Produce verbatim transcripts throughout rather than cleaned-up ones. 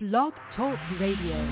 Blog Talk Radio.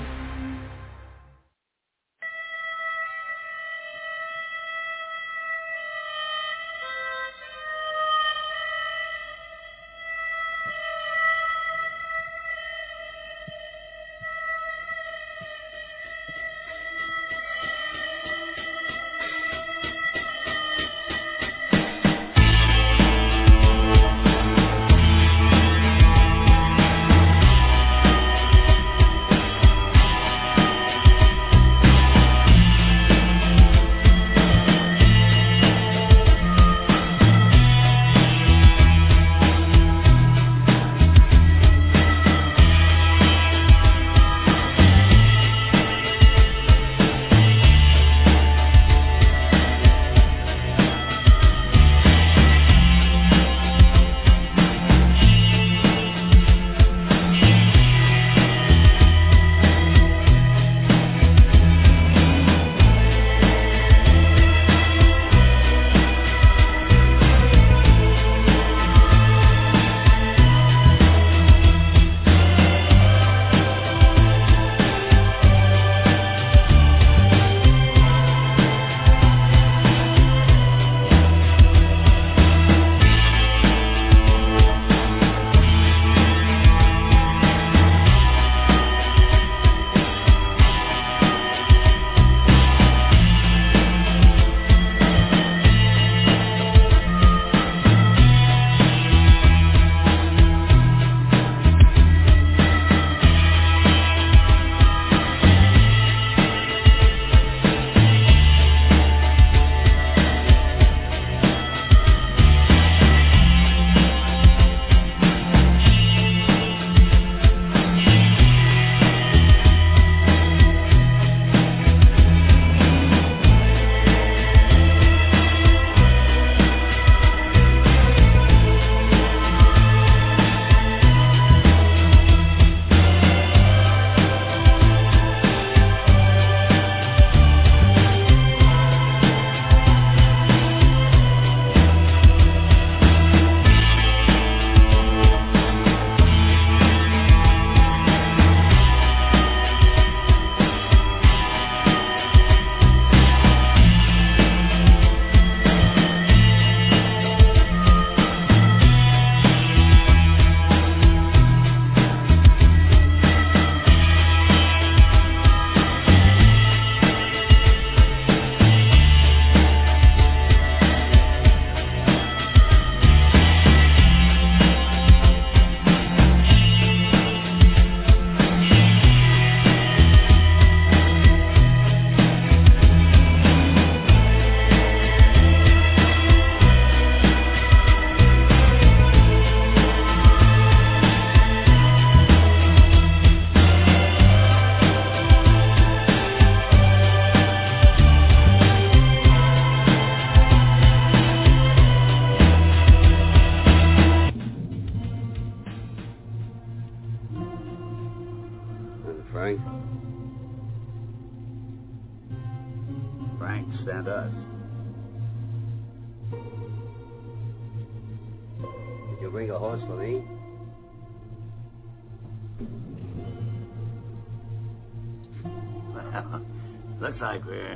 Looks like we're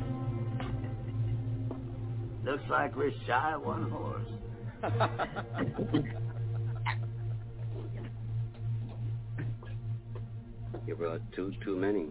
looks like we're shy of one horse. You brought two too many.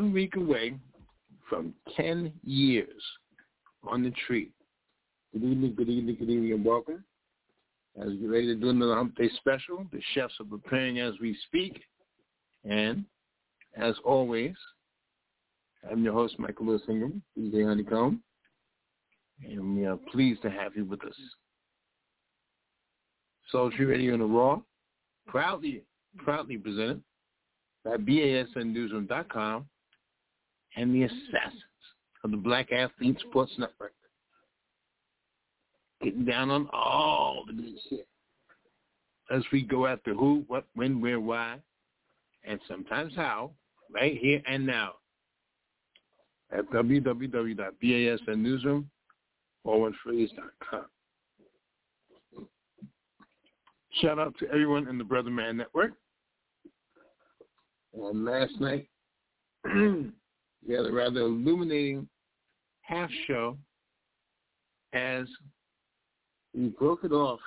one week away from ten years on the tree. Good evening, good evening, good evening, and welcome. As we get ready to do another Hump Day special, the chefs are preparing as we speak. And, as always, I'm your host, Michael Lewis Ingram, D J Honeycomb, and we are pleased to have you with us. Sultry Radio and the Raw, proudly, proudly presented by B A S N newsroom dot com and the Assassins of the Black Athlete Sports Network. Getting down on all the good shit as we go after who, what, when, where, why, and sometimes how, right here and now at w w w dot b a s n newsroom forward phrase dot com. Shout out to everyone in the Brother Man Network. And last night, we had a rather illuminating half show as we broke it off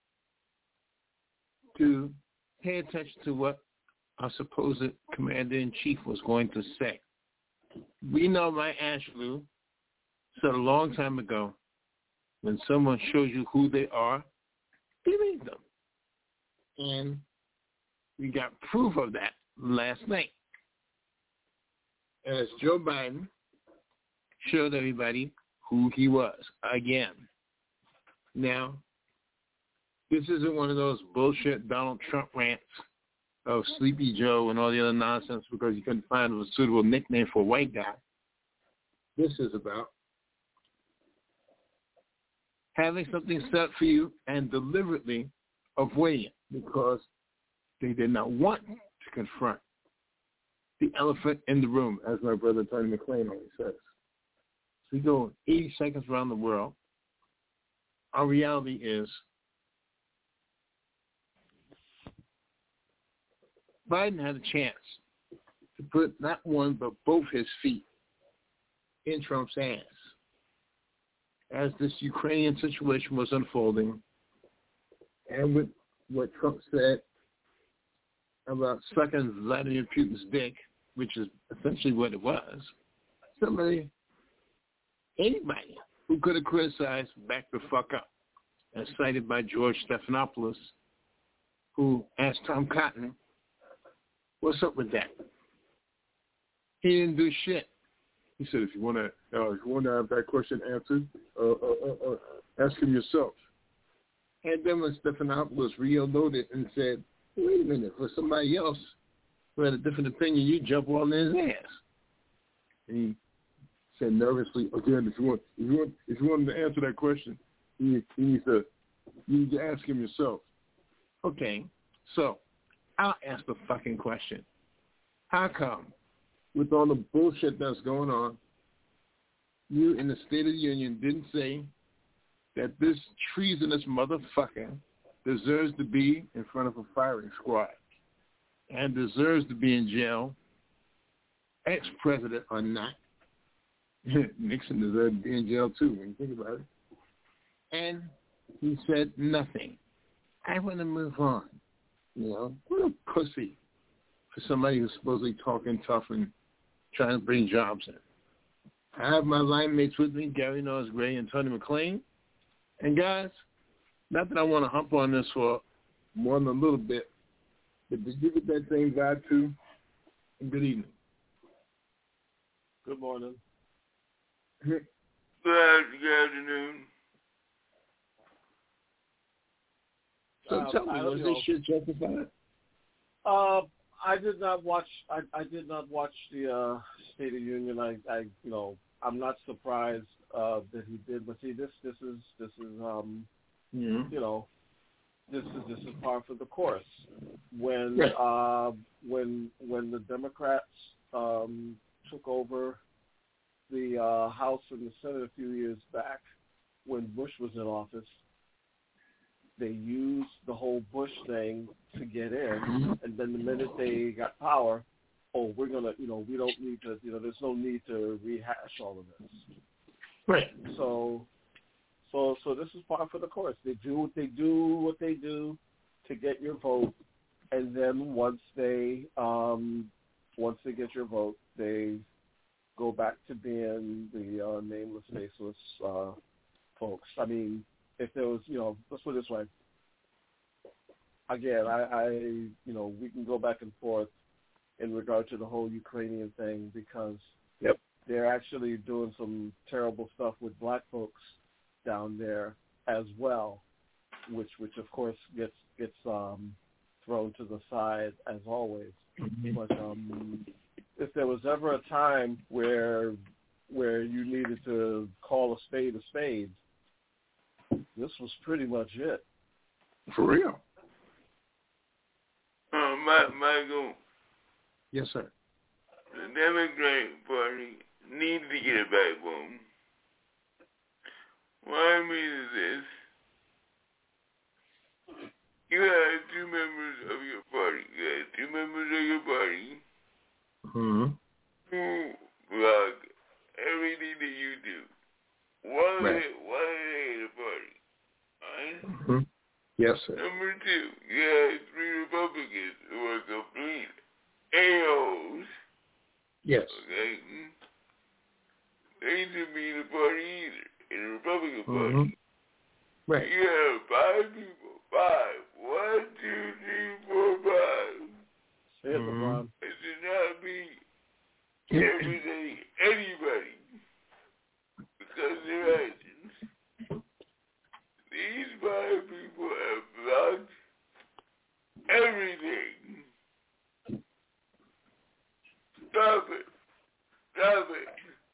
to pay attention to what our supposed commander-in-chief was going to say. We know Maya Angelou said a long time ago, when someone shows you who they are, believe them. And we got proof of that last night, as Joe Biden showed everybody who he was again. Now, this isn't one of those bullshit Donald Trump rants of Sleepy Joe and all the other nonsense because you couldn't find a suitable nickname for a white guy. This is about having something set for you and deliberately avoiding it because they did not want to confront the elephant in the room, as my brother Tony McClain always says. So we go eighty seconds around the world. Our reality is Biden had a chance to put not one but both his feet in Trump's ass as this Ukrainian situation was unfolding, and with what Trump said about sucking Vladimir Putin's dick, which is essentially what it was, somebody, anybody who could have criticized back the fuck up, as cited by George Stephanopoulos, who asked Tom Cotton, what's up with that? He didn't do shit. He said, if you want to, uh, if you want to have that question answered, uh, uh, uh, uh, ask him yourself. And then when Stephanopoulos reloaded and said, wait a minute, for somebody else who had a different opinion, you jump all in his ass. And he said nervously, again, if you want, if you want, if you want him to answer that question, you, you need to, you need to ask him yourself. Okay, so I'll ask the fucking question. How come, with all the bullshit that's going on, you in the State of the Union didn't say that this treasonous motherfucker deserves to be in front of a firing squad and deserves to be in jail, ex-president or not? Nixon deserved to be in jail too, when you think about it. And he said nothing. I want to move on. You know, what a pussy for somebody who's supposedly talking tough and trying to bring jobs in. I have my line mates with me, Gary Norris Gray and Tony McClain. And guys, not that I want to hump on this for more than a little bit, but did you get that same vibe too? And good evening. Good morning. Good afternoon. So Uh, tell me, I was don't this know. shit justified? Uh, I did not watch. I, I did not watch the uh, State of Union. I, I, you know, I'm not surprised uh, that he did. But see, this, this is, this is, um, Mm-hmm. you know, this is this is par for the course. When Yeah. uh, when when the Democrats um, took over the uh, House and the Senate a few years back, when Bush was in office, they used the whole Bush thing to get in, and then the minute they got power, oh, we're gonna, you know, we don't need to, you know, there's no need to rehash all of this. Right. So, so, so this is par for the course. They do, they do what they do to get your vote, and then once they um, once they get your vote, they go back to being the uh, nameless, faceless uh, folks. I mean, if there was, you know, let's put it this way. Again, I, I, you know, we can go back and forth in regard to the whole Ukrainian thing because yep. they're actually doing some terrible stuff with black folks down there as well, which, which of course gets gets um, thrown to the side as always. Mm-hmm. But um, if there was ever a time where where you needed to call a spade a spade, this was pretty much it. For real. Uh, my, Michael. Yes, sir. The Democratic Party needs to get a backbone. What I mean is this. You have two members of your party. You have two members of your party mm-hmm. who block everything that you do. One right. of they, one of they hate the party. Right? Mm-hmm. Yes, sir. Number two, you have three Republicans who are complete A Os. Yes. Okay? They should be in the party either, in the Republican Party. Mm-hmm. Right. You have five people. Five. One, two, three, four, five. Say it, mm-hmm. LeBron. It should not be everything, anybody, because of their actions. These five people have blocked everything. Stop it. Stop it.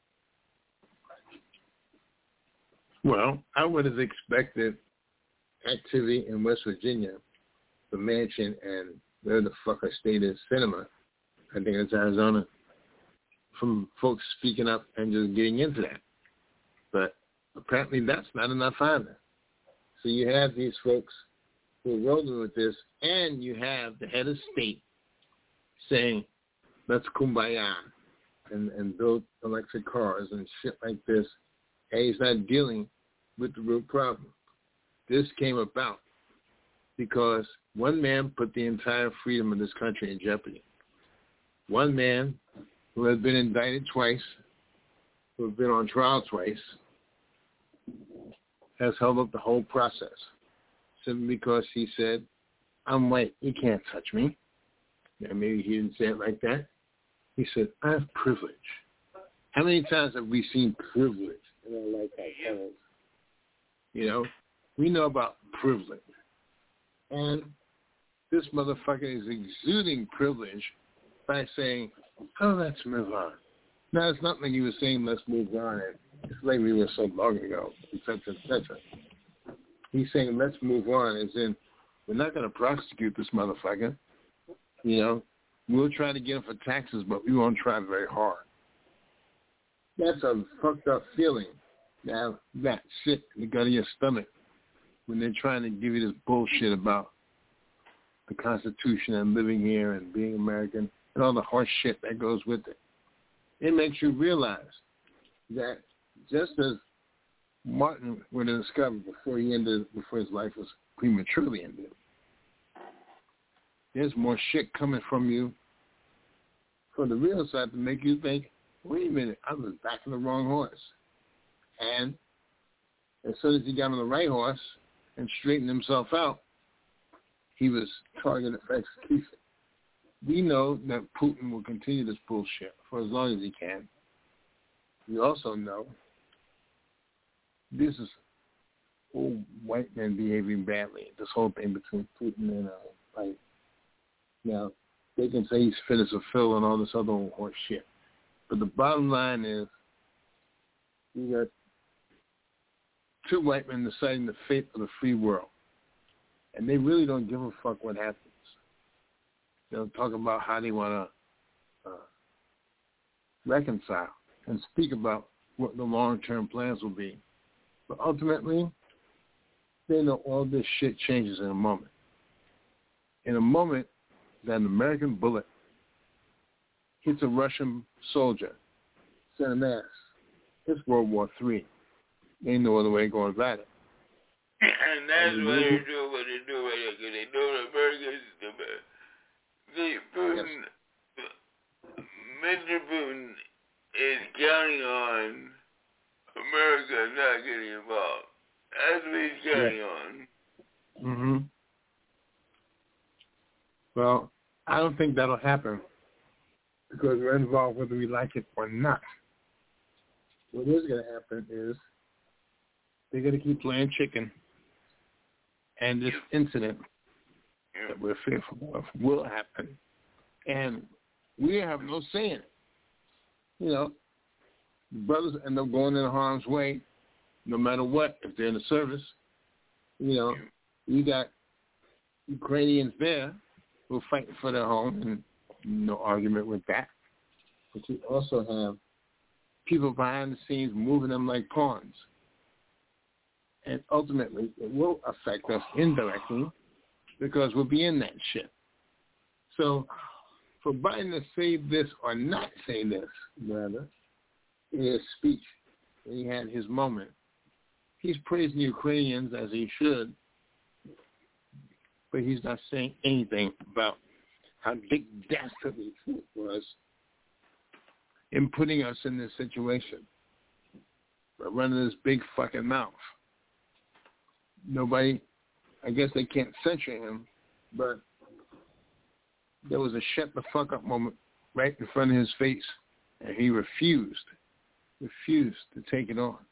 Well, I would have expected activity in West Virginia, the Manchin and where the fuck I stayed in Cinema, I think it's Arizona, from folks speaking up and just getting into that. But apparently that's not enough either. So you have these folks who are rolling with this, and you have the head of state saying, let's kumbaya and, and build electric cars and shit like this. And he's not dealing with the real problem. This came about because one man put the entire freedom of this country in jeopardy. One man who has been indicted twice, who has been on trial twice, has held up the whole process simply because he said, I'm white, you can't touch me. Now, maybe he didn't say it like that. He said, I have privilege. How many times have we seen privilege in our lifetime? You know, we know about privilege. And this motherfucker is exuding privilege by saying, oh, let's move on. Now, it's not like he was saying, let's move on, and slavery was so long ago, et cetera, et cetera. He's saying, let's move on, as in, we're not going to prosecute this motherfucker. You know, we'll try to get him for taxes, but we won't try very hard. That's a fucked up feeling. Now, that shit in the gut of your stomach when they're trying to give you this bullshit about the Constitution and living here and being American and all the horse shit that goes with it. It makes you realize that just as Martin would have discovered before he ended, before his life was prematurely ended, there's more shit coming from you from the real side to make you think, wait a minute, I was backing the wrong horse. And as soon as he got on the right horse and straightened himself out, he was targeted for execution. We know that Putin will continue this bullshit for as long as he can. We also know this is old white men behaving badly, this whole thing between Putin and uh, Biden. Now, they can say he's fit as a fill and all this other old horse shit. But the bottom line is, you got two white men deciding the fate of the free world. And they really don't give a fuck what happens. They'll talk about how they want to uh, reconcile and speak about what the long-term plans will be. But ultimately, they know all this shit changes in a moment. In a moment that an American bullet hits a Russian soldier, send a mass. It's World War Three. Ain't no other way going about it. And that's and what they do, what they do right there, because they know the Americans, the, they Putin, yes. Mister Putin is counting on America not getting involved. That's what he's counting yeah. on. Mm-hmm. Well, I don't think that'll happen because we're involved whether we like it or not. What is going to happen is they're going to keep playing chicken, and this incident that we're fearful of will happen, and we have no say in it. You know, brothers end up going in harm's way no matter what if they're in the service. You know, you got Ukrainians there who are fighting for their home, and no argument with that. But you also have people behind the scenes moving them like pawns. And ultimately, it will affect us indirectly because we'll be in that shit. So for Biden to say this or not say this, rather, in his speech when he had his moment, he's praising the Ukrainians as he should, but he's not saying anything about how big dastardly it was in putting us in this situation. By running this big fucking mouth. Nobody, I guess they can't censure him, but there was a shut the fuck up moment right in front of his face, and he refused, refused to take it on.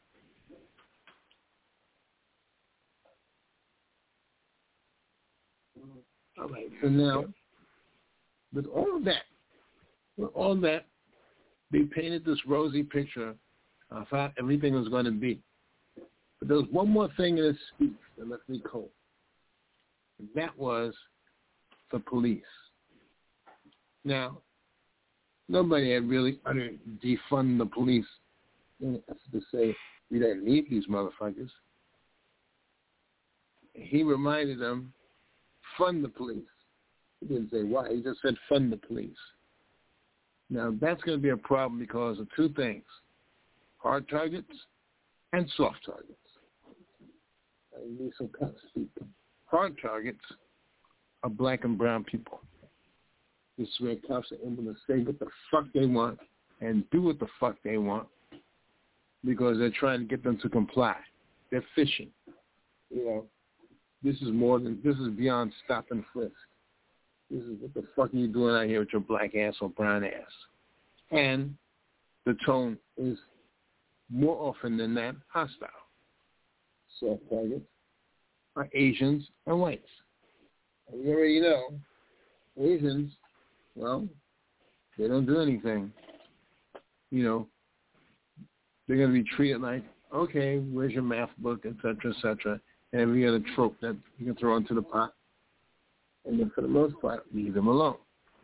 All right, so now, with all of that, with all that, they painted this rosy picture of how everything was going to be. But there was one more thing in his speech that left me cold. And that was the police. Now, nobody had really uttered defund the police in essence to say we don't need these motherfuckers. He reminded them, fund the police. He didn't say why. He just said fund the police. Now, that's going to be a problem because of two things, hard targets and soft targets. I need some kind of speaking. Hard targets are black and brown people. This is where cops are able to say what the fuck they want and do what the fuck they want because they're trying to get them to comply. They're fishing. You know, this is more than, this is beyond stop and frisk. This is what the fuck are you doing out here with your black ass or brown ass? And the tone is more often than that hostile. Soft targets are Asians and whites. And we already know Asians, well, they don't do anything. You know, they're going to be treated like, okay, where's your math book, et cetera, et cetera, and every other trope that you can throw into the pot. And then for the most part, leave them alone.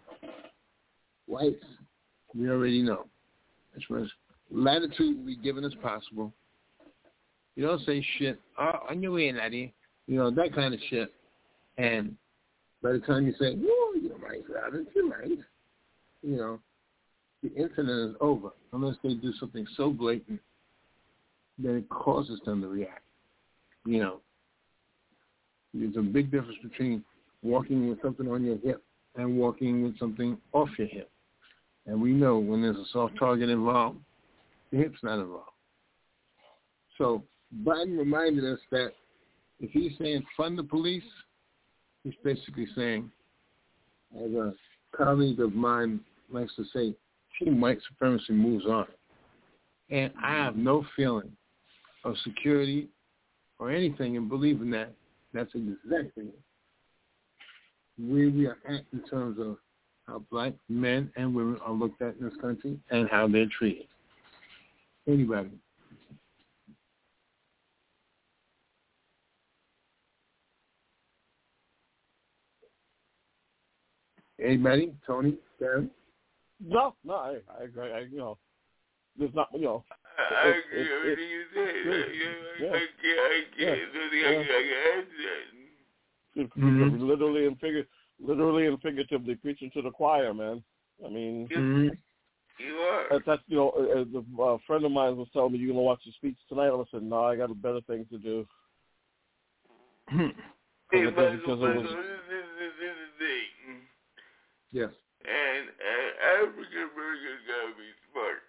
Whites, we already know. As much latitude will be given as possible. You don't say shit, oh, on your way, laddie. You know, that kind of shit. And by the time you say, oh, you might, Robin, you might, you know, the incident is over unless they do something so blatant that it causes them to react. You know, there's a big difference between walking with something on your hip and walking with something off your hip. And we know when there's a soft target involved, the hip's not involved. So Biden reminded us that if he's saying fund the police, he's basically saying, as a colleague of mine likes to say, team white supremacy moves on. And I have no feeling of security or anything in believing that that's exactly where we are at in terms of how black men and women are looked at in this country and how they're treated. Anybody? Anybody? Tony? Darren? No, no, I, I agree. I, you know, there's not, you know. I it, agree it, with it, everything you said. yeah, I, I, I can't, I can't, yeah, I yeah. can't, I can't add that. Mm-hmm. Literally and figure, literally and figuratively preaching to the choir, man. I mean, mm-hmm. You are. That's, you know, a, a friend of mine was telling me, "You gonna watch the speech tonight?" I said, "No, I got better things to do." Hey, because Michael, it Michael, was, this is the thing. Yes. And an African American gotta be smart.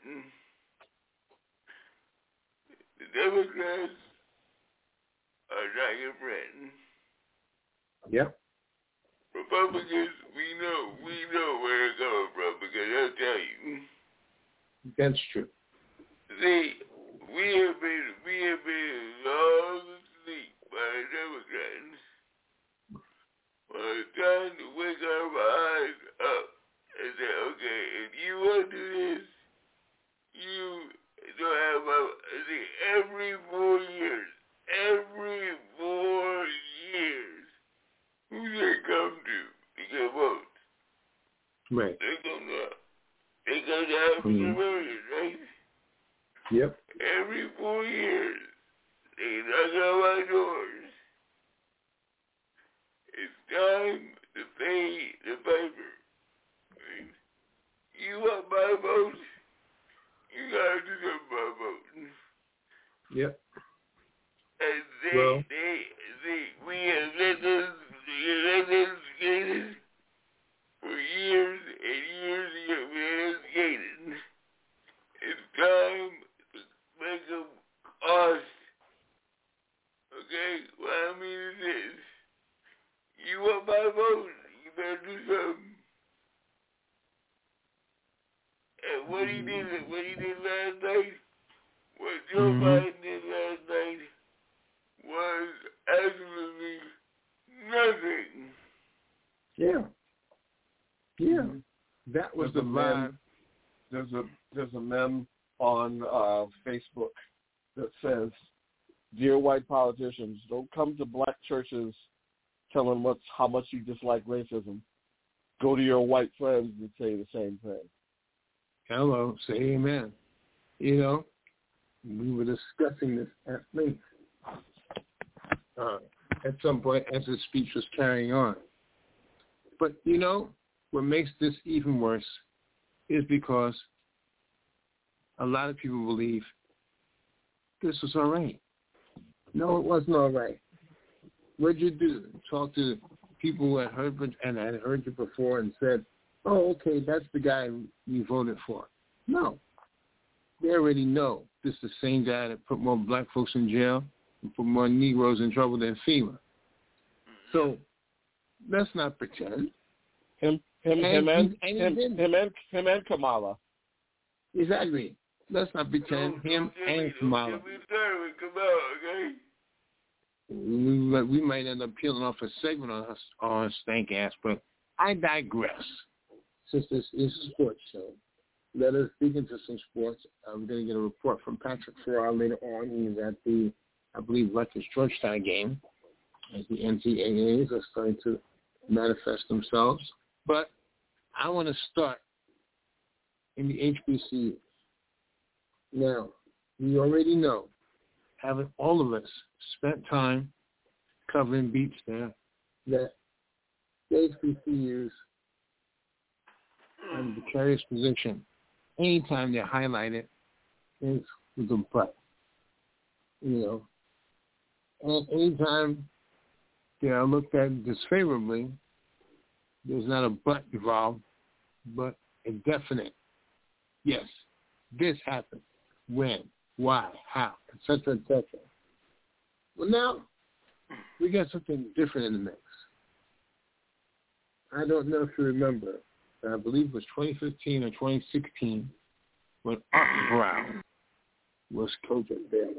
The Democrats are not your friend. Yep. Republicans, we know, we know where they're coming from because I'll tell you. That's true. See, we have been, we have been long asleep by the Democrats. Well, it's time to wake our eyes up and say, okay, if you want to do this, you don't have my, see, every four years, every four years, who they come to to get votes? Right. They come to, they come to African Americans, right? Yep. Every four years, they knock on my doors. It's time to pay the piper. Right? You want my vote? You gotta do something about voting. Yep. And they, Well, they, they, we have let this, let this get it for years and years and years. We have skated. It's time to make them cost. Okay? What I mean is this. You want my vote? You better do something. And what he did, what he did last night, what Joe mm-hmm. Biden did last night was absolutely nothing. Yeah. Yeah. That was there's the a vibe. meme, there's a there's a meme on uh, Facebook that says, "Dear white politicians, don't come to black churches telling what's how much you dislike racism. Go to your white friends and say the same thing." Hello, say amen. You know, we were discussing this at length uh, at some point as the speech was carrying on. But, you know, what makes this even worse is because a lot of people believe this was all right. No, it wasn't all right. What'd you do? Talk to people who had heard and had heard you before and said, oh, okay, that's the guy you voted for. No. They already know this is the same guy that put more black folks in jail and put more Negroes in trouble than FEMA. So let's not pretend. Him, him, and, him, and, and, him, and him, and him, and Kamala. Exactly. Let's not pretend Don't, him don't and me, Kamala. Don't get me started with Kamala, okay? We, we might end up peeling off a segment on her, on her stank ass, but I digress. Since this is a sports show, let us dig into some sports. I'm going to get a report from Patrick Farrar later on. He's at the, I believe, Rutgers-Georgetown game as the N C double A's are starting to manifest themselves. But I want to start in the H B C Us. Now, we already know, having all of us spent time covering beats there, that the H B C Us are in a precarious position. Anytime they're highlighted, is with a but. You know, and anytime they are looked at disfavorably, there's not a but involved, but a definite. Yes, this happened. When, why, how, et cetera, et cetera. Well, now we got something different in the mix. I don't know if you remember, but I believe it was twenty fifteen or twenty sixteen when Art Brown was coach at Baylor.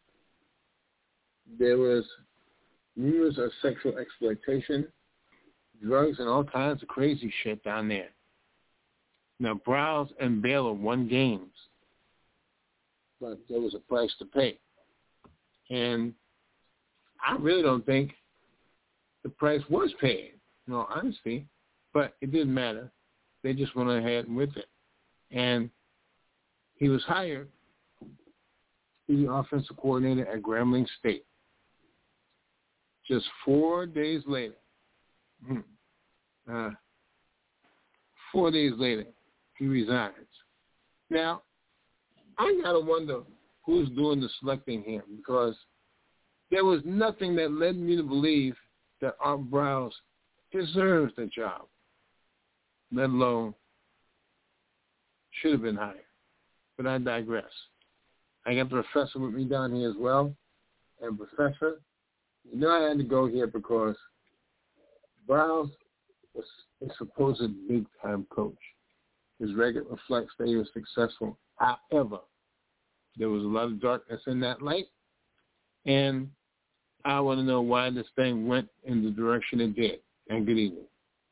There was rumors of sexual exploitation, drugs, and all kinds of crazy shit down there. Now, Browns and Baylor won games, but there was a price to pay. And I really don't think the price was paid, in all honesty, but it didn't matter. They just went ahead with it. And he was hired to be the offensive coordinator at Grambling State. Just four days later, uh, four days later, he resigns. Now, I gotta wonder who's doing the selecting here, because there was nothing that led me to believe that Art Browns deserves the job. let alone should have been higher. But I digress. I got the professor with me down here as well. And Professor, you know I had to go here because Browns was a supposed big-time coach. His record reflects that he was successful. However, there was a lot of darkness in that light, and I want to know why this thing went in the direction it did. And good evening.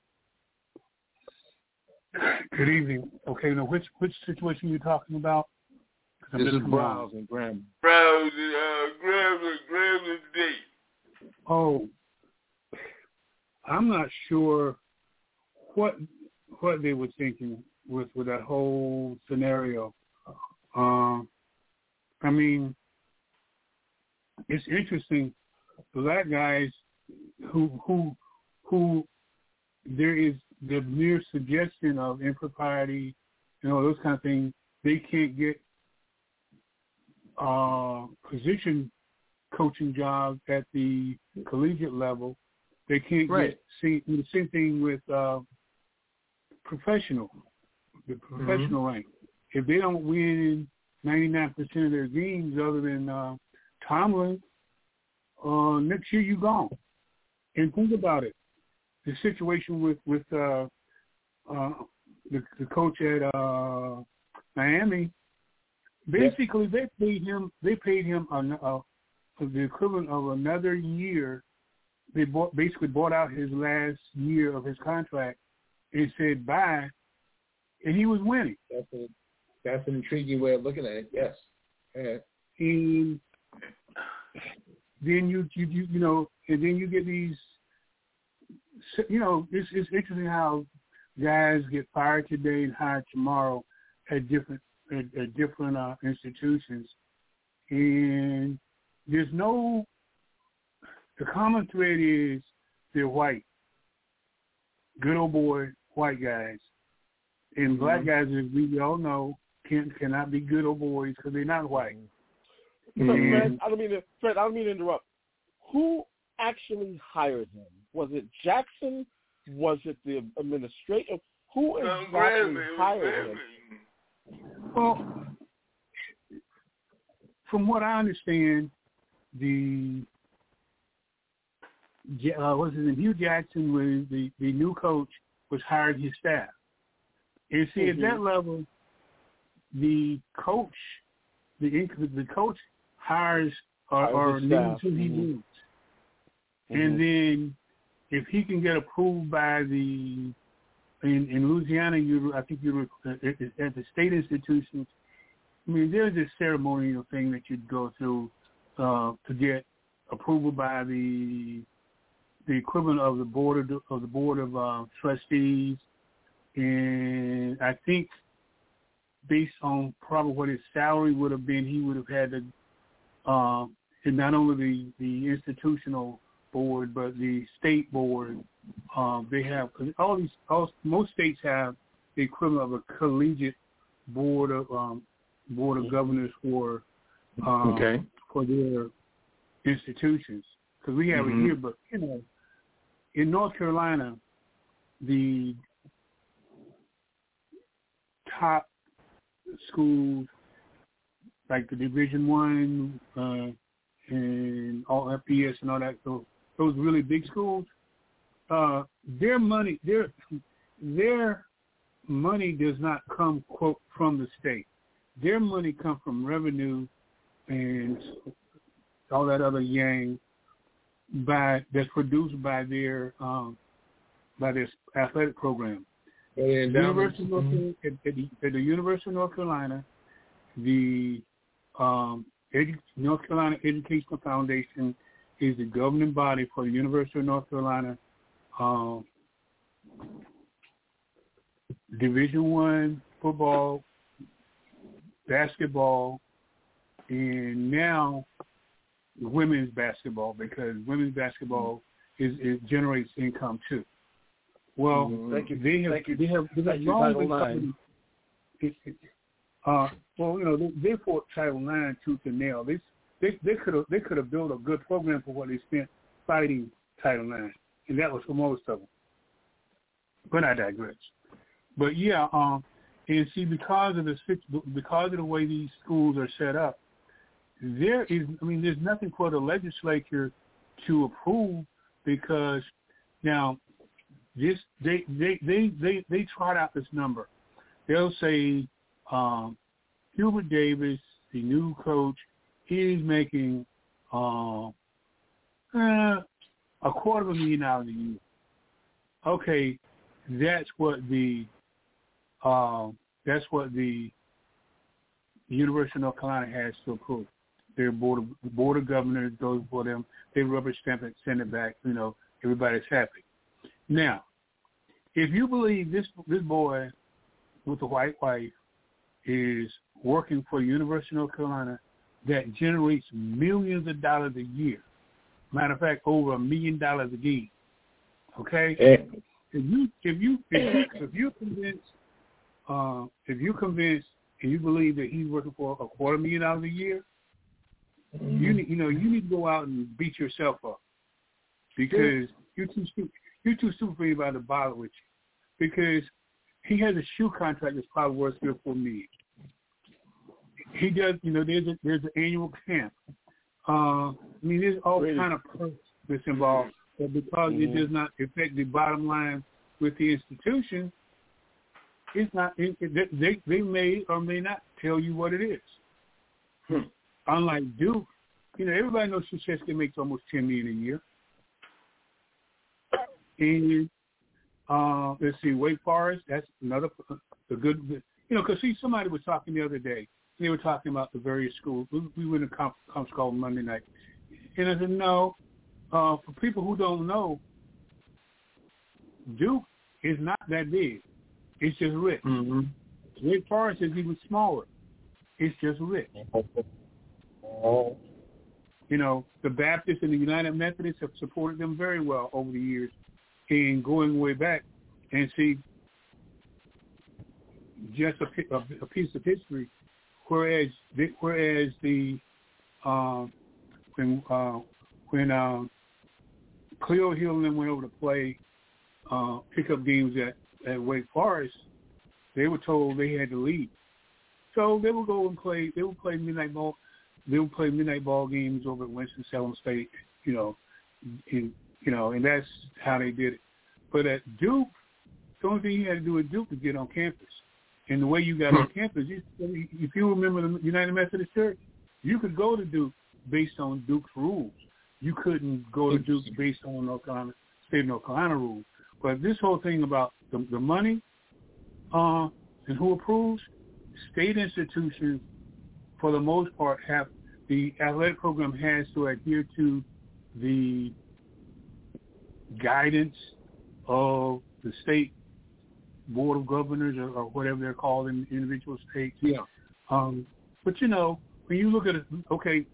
Good evening. Okay, now which which situation are you talking about? This is Browns and Graham. Browns and uh, Graham and Graham and Date. Oh, I'm not sure what what they were thinking with, with that whole scenario. Uh, I mean, it's interesting. Black guys who who who there is the mere suggestion of impropriety, you know, those kind of things. They can't get uh, position coaching jobs at the collegiate level. They can't right. get see, the same thing with uh, professional, the professional mm-hmm. rank. If they don't win ninety-nine percent of their games, other than uh, Tomlin, uh, next year you gone. And think about it: the situation with with uh, uh, the, the coach at uh, Miami. Basically, yes. they paid him. They paid him a, a, the equivalent of another year. They bought, basically bought out his last year of his contract and said bye, and he was winning. That's a, that's an intriguing way of looking at it. Yes. Yeah. And then you, you you you know, and then you get these. You know, it's it's interesting how guys get fired today and hired tomorrow at different at, at different uh, institutions, and there's no. The common thread is they're white, good old boy white guys, and mm-hmm. black guys, as we all know, can cannot be good old boys because they're not white. Mm-hmm. So, Fred, I don't mean to, Fred, I don't mean to interrupt. Who actually hired him? Was it Jackson? Was it the administrator? Who exactly hired him? Well, from what I understand, the uh, what's his name? Hugh Jackson was the, the new coach, was hiring his staff. And see, mm-hmm. at that level, the coach, the the coach hires or, or needs who he needs. Mm-hmm. And then if he can get approved by the, in, in Louisiana, you I think you at the state institutions, I mean, there's this ceremonial thing that you'd go through uh, to get approval by the the equivalent of the board of the, of the board of uh, trustees, and I think based on probably what his salary would have been, he would have had to, uh, and not only the, the institutional board but the state board. Um, they have all these. All, most states have the equivalent of a collegiate board of um, board of governors for um, okay. for their institutions, because we have mm-hmm. it here, but you know. In North Carolina, the top schools, like the Division One uh, and all F B S and all that, those, those really big schools, uh, their money, their their money does not come quote from the state. Their money comes from revenue and all that other yang. By that's produced by their um, by their athletic program. And University of North mm-hmm. at, at, the, at the University of North Carolina, the um, Edu- North Carolina Educational Foundation is the governing body for the University of North Carolina um, Division One football, basketball, and now women's basketball, because women's basketball is it generates income too. Well, mm-hmm. Thank you. they have Thank you. they have they have long been it, it, uh, well, you know, they, they fought Title nine tooth and nail. They they they could have they could have built a good program for what they spent fighting Title nine, and that was for most of them. But I digress. but yeah, um, and see, because of the because of the way these schools are set up, there is, I mean, there's nothing for the legislature to approve because now this they they they they, they trot out this number. They'll say um, Hubert Davis, the new coach, is making uh, uh, a quarter of a million dollars a year. Okay, that's what the uh, that's what the University of North Carolina has to approve. Their board of the board of governors goes for them. They rubber stamp it, send it back. You know, everybody's happy. Now, if you believe this this boy with the white wife is working for University of North Carolina that generates millions of dollars a year, matter of fact, over a million dollars a game. Okay, if you if you if you if you convince uh, if you convince and you believe that he's working for a quarter million dollars a year, mm-hmm. you need you know you need to go out and beat yourself up because you're too stupid. You're too stupid for anybody to bother with you because he has a shoe contract that's probably worth three or four million. He does, you know, there's a, there's an annual camp. Uh, I mean, there's all really? kind of perks that's involved. But because mm-hmm. it does not affect the bottom line with the institution, it's not. It, it, they they may or may not tell you what it is. Hmm. Unlike Duke, you know, everybody knows Krzyzewski makes almost ten million a year. And uh, let's see, Wake Forest. That's another a good. You know, because see, somebody was talking the other day. They were talking about the various schools. We, we were in a conference call Monday night, and I said, no. Uh, for people who don't know, Duke is not that big. It's just rich. Mm-hmm. Wake Forest is even smaller. It's just rich. Oh. You know, the Baptists and the United Methodists have supported them very well over the years, and going way back. And see, just a, a, a piece of history. Whereas, the, whereas the uh, when uh, when uh, Cleo Hill and them went over to play uh, pickup games at, at Wake Forest, they were told they had to leave. So they would go and play. They would play midnight ball. They would play midnight ball games over at Winston-Salem State. You know, in, you know, and that's how they did it. But at Duke, the only thing you had to do at Duke was get on campus. And the way you got on campus, you, if you remember the United Methodist Church, you could go to Duke based on Duke's rules. You couldn't go to Duke based on North Carolina, state of North Carolina rules. But this whole thing about the, the money uh, and who approves, state institutions, for the most part, have the athletic program has to adhere to the guidance of the state board of governors or, or whatever they're called in individual states. Yeah. Um, but, you know, when you look at it, okay,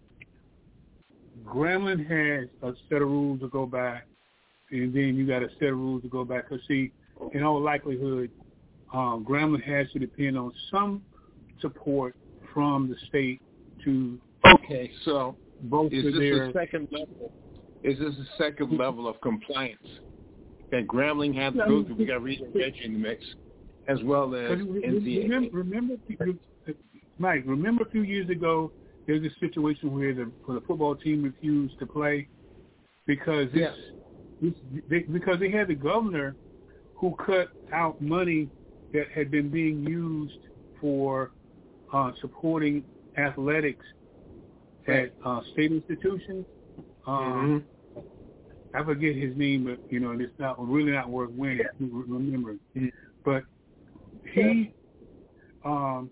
Grambling has a set of rules to go by, and then you got a set of rules to go by. Because, see, in all likelihood, um, Grambling has to depend on some support from the state to. Okay, so both is this their, a second level? Is this a second level of compliance that Grambling has to go through? We got regional entry in the mix, as well as N C A A. Remember, remember, Mike. Remember a few years ago, there was a situation where the where the football team refused to play because this, yes. this they, because they had the governor who cut out money that had been being used for uh, supporting athletics at uh, state institutions. Um, mm-hmm. I forget his name, but you know, it's not really not worth winning. Remember, mm-hmm. but he, um,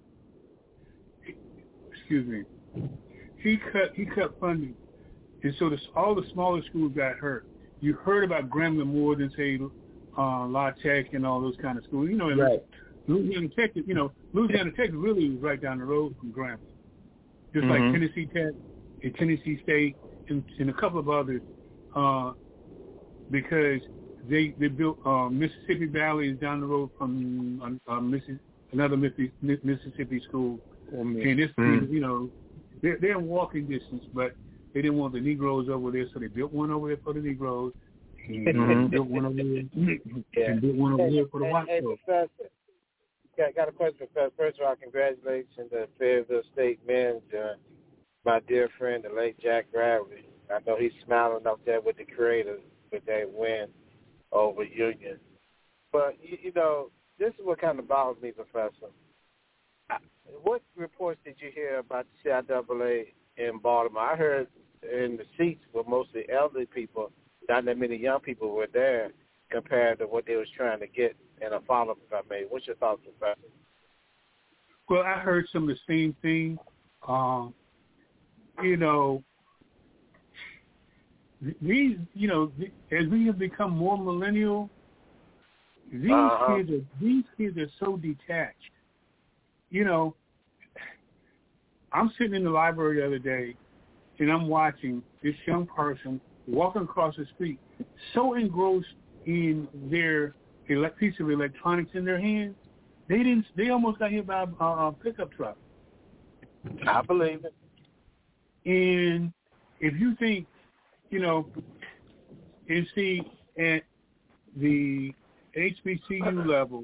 excuse me, he cut he cut funding, and so this, all the smaller schools got hurt. You heard about Grambling more than say uh, La Tech and all those kind of schools. You know, right. Louisiana Tech, you know, Louisiana Tech really was right down the road from Grambling, just mm-hmm. like Tennessee Tech and Tennessee State and, and a couple of others. Uh, because they they built uh, Mississippi Valley is down the road from uh, Mississippi, another Mississippi, Mississippi school, oh, and it's mm. you know they're, they're in walking distance, but they didn't want the Negroes over there, so they built one over there for the Negroes, and mm-hmm. built one over there, yeah. and built one over hey, there for the hey, white hey, folks. Professor, got, got a question, Professor. First of all, congratulations to Fayetteville State men's, uh, my dear friend, the late Jack Bradley. I know he's smiling up there with the Creators with that win over Union. But, you, you know, this is what kind of bothers me, Professor. What reports did you hear about the C I A A in Baltimore? I heard in the seats were mostly elderly people, not that many young people were there compared to what they was trying to get in a follow-up, if I may. What's your thoughts, Professor? Well, I heard some of the same thing. Um, you know, these, you know, as we have become more millennial, these uh-huh. kids are these kids are so detached. You know, I'm sitting in the library the other day, and I'm watching this young person walking across the street, so engrossed in their ele- piece of electronics in their hand, they didn't. They almost got hit by a, a pickup truck. I believe it. And if you think, you know, and see at the H B C U level,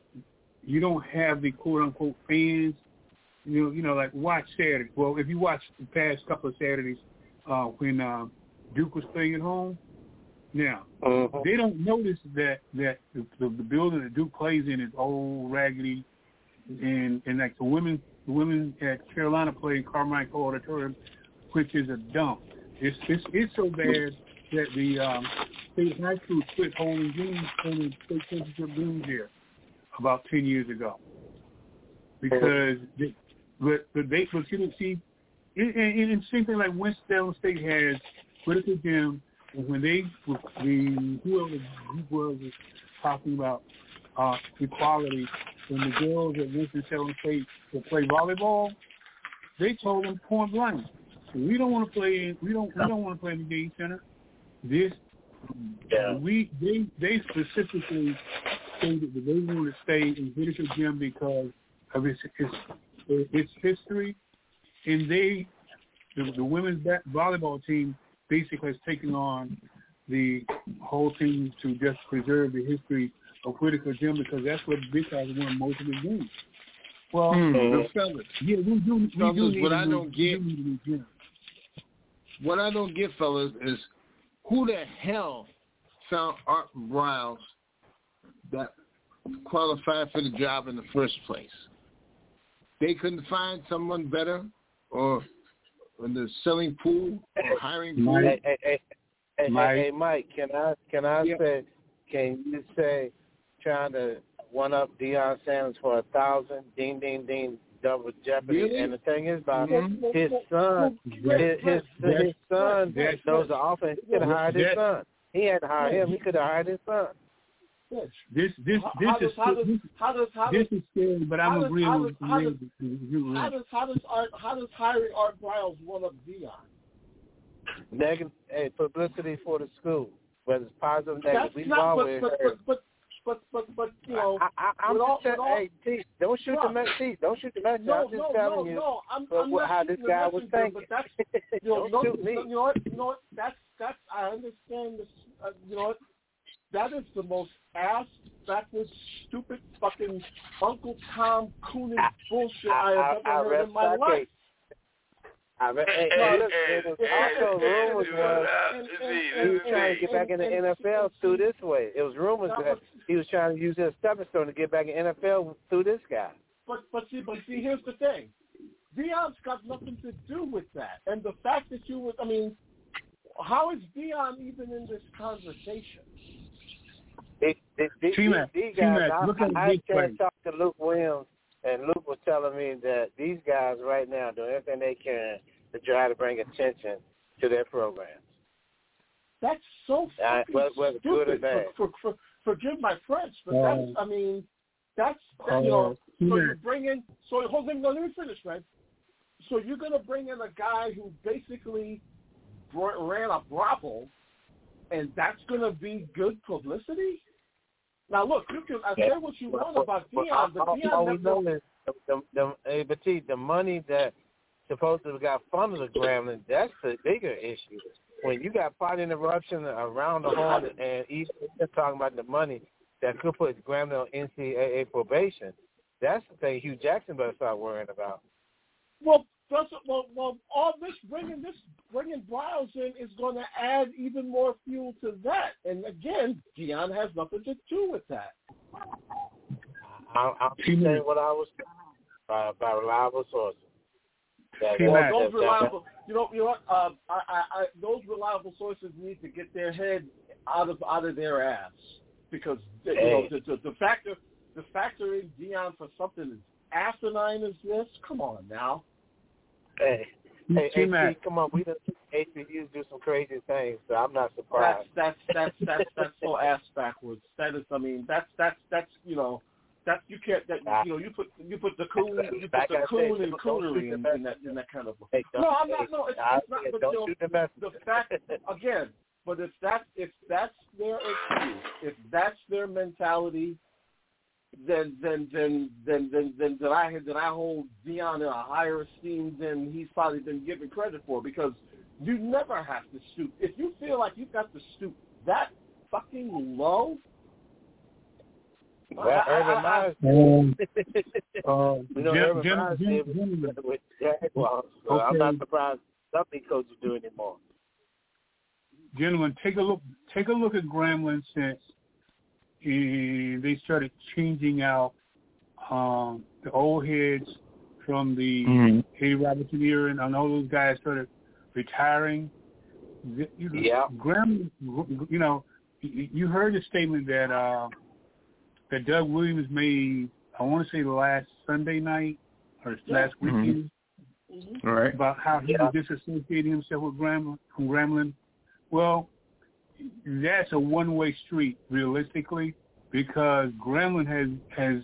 you don't have the quote unquote fans. You know, you know, like watch Saturday. Well, if you watch the past couple of Saturdays uh, when uh, Duke was playing at home, now uh-huh. they don't notice that that the, the, the building that Duke plays in is old, raggedy, and and like the women, the women at Carolina play in Carmichael Auditorium, which is a dump. It's it's it's so bad that the um, state high school quit holding games, holding state championship games there about ten years ago because they, but but they but you didn't see, and, and, and same thing like Winston-Salem State has critical gym. And when they the whoever who was talking about uh, equality, when the girls at Winston-Salem State will play volleyball, they told them point blank, we don't want to play. We don't. We don't want to play in the game center. This, yeah. we they they specifically stated that they want to stay in Whitaker Gym because of its its, its history, and they the, the women's volleyball team basically has taken on the whole thing to just preserve the history of Whitaker Gym because that's what Big House won most of the games. Well, hmm. the fellas, yeah, we do. We fellas, do need what to I don't we get. do need a new gym. What I don't get, fellas, is who the hell found Art Briles that qualified for the job in the first place? They couldn't find someone better, or in the selling pool, or hiring pool. Hey, hey, hey, hey, Mike. hey, Mike, can I can I yeah. say? Can you say trying to one up Deion Sanders for a thousand? Ding, ding, ding. Double jeopardy, Really? and the thing is about mm-hmm. his son. His his, his son that's, knows the offense. He could have hired his that, son. He had to hire him. He could have hired his son. This this this how is does, how does, this, how does, how this does, is scary, but I'm how does, agreeing how with does, how does, you. how does how does Art, how does hiring Art Briles one up Deion? Negative, hey, publicity for the school, whether it's positive or negative. That's We've not, always but, heard. but, but, but, but, but, you know, I, I, I'm with just all, saying, with all, hey, T, don't shoot Trump. the message. Don't shoot the message. No, I'm just no, telling no, you no. I'm, what, I'm what, not how this shooting guy the was messenger, thinking. but that's, you know, don't no, shoot me. you know what, you know what, that's, that's, I understand this, uh, you know what, that is the most ass, backwards, stupid, fucking Uncle Tom Coonan bullshit I, I have I, ever I, heard in my life. I read, hey, Hey, hey, look, hey, it was hey, also hey, rumors hey, was and, he and, was trying to get back in the N F L through this way. It was rumors that he was trying to use his stepping stone to get back in the N F L through this guy. But but see, but see, here's the thing. Deion's got nothing to do with that. And the fact that you would, I mean, how is Deion even in this conversation? These, these, these, these guys, I, look at I, I this can't play. talk to Luke Williams, and Luke was telling me that these guys right now doing everything they can to try to bring attention to their programs. That's so Uh, fucking whether, whether good or stupid. bad. For, for, for, forgive my French, but Uh, that's, I mean, that's, that, uh, you know, so yeah. you bring in, so hold on, let me finish, man. So you're going to bring in a guy who basically br- ran a brothel, and that's going to be good publicity? Now, look, you can I say what you want about Deion, but all, Deion all we never... know is the, the, the, hey, but see, the money that supposedly got funded to Grambling, that's the bigger issue. When you got pot interruption around the horn, and even talking about the money that could put Grambling on N C double A probation, That's the thing Hugh Jackson better start worrying about. Well, first, well, well, all this bringing this bringing Bryles in is going to add even more fuel to that. And again, Deion has nothing to do with that. I, I'm saying what I was by, by reliable sources. That, well, that, those that, reliable, that, you know, you know what? Uh, I, I, I, those reliable sources need to get their head out of out of their ass because you know the, the, the factor the factor in Deion for something as asinine as this. Come on now. Hey, hey, H P, come on, we done H B Us do some crazy things, so I'm not surprised. That's that's that's that's that's so ass backwards. That is, I mean, that's that's that's you know, that's you can't that you know you put you put the coon you put the coon and coonery in, in that in that kind of. Hey, no, I'm not. No, it's, it's not. But don't you know, shoot the messenger. the fact again. But if that's if that's their excuse, if that's their mentality, then then then then then then, then I then I hold Deion in a higher esteem than he's probably been given credit for, because you never have to stoop. If you feel like you've got to stoop that fucking low, well, I, Urban Myers, um, uh, you know, Jim, Urban Jim, Myers Jim, did Jim, with, with Jaguars, so okay. I'm not surprised something coaches do anymore. Gentlemen, take a look. Take a look at Grambling since and they started changing out um, the old heads from the mm-hmm. Eddie Robertson era, and all those guys started retiring. Yeah. Grambling, you know, you heard the statement that uh, that Doug Williams made. I want to say last Sunday night or yeah. last weekend, mm-hmm. all right, about how he yeah. was disassociating himself with Grambling, from Grambling. Well, that's a one-way street, realistically, because Grambling has has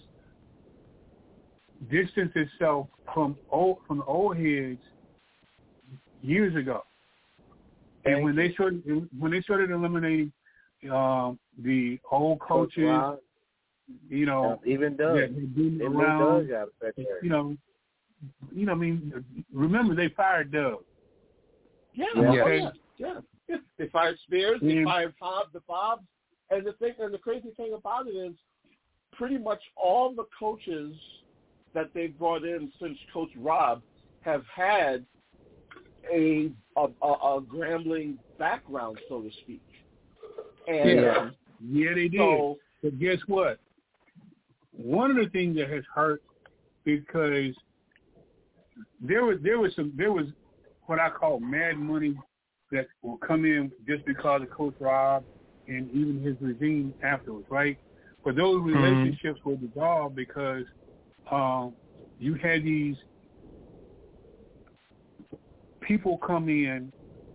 distanced itself from old from the old heads years ago. Thank and when you. they started when they started eliminating um, the old coaches, Coach you know, yeah, even Doug, that had been even around, Doug got you know, you know, I mean, remember they fired Doug. Yeah, yeah. Okay. yeah, yeah. They fired Spears, they yeah. fired Bob, the Bobs, and the thing, and the crazy thing about it is, pretty much all the coaches that they've brought in since Coach Rob have had a a, a, a Grambling background, so to speak. And yeah, yeah, they did. So, but guess what? One of the things that has hurt because there was there was some there was what I call mad money that will come in just because of Coach Rob and even his regime afterwards, right? But those relationships mm-hmm. were dissolved because um, you had these people come in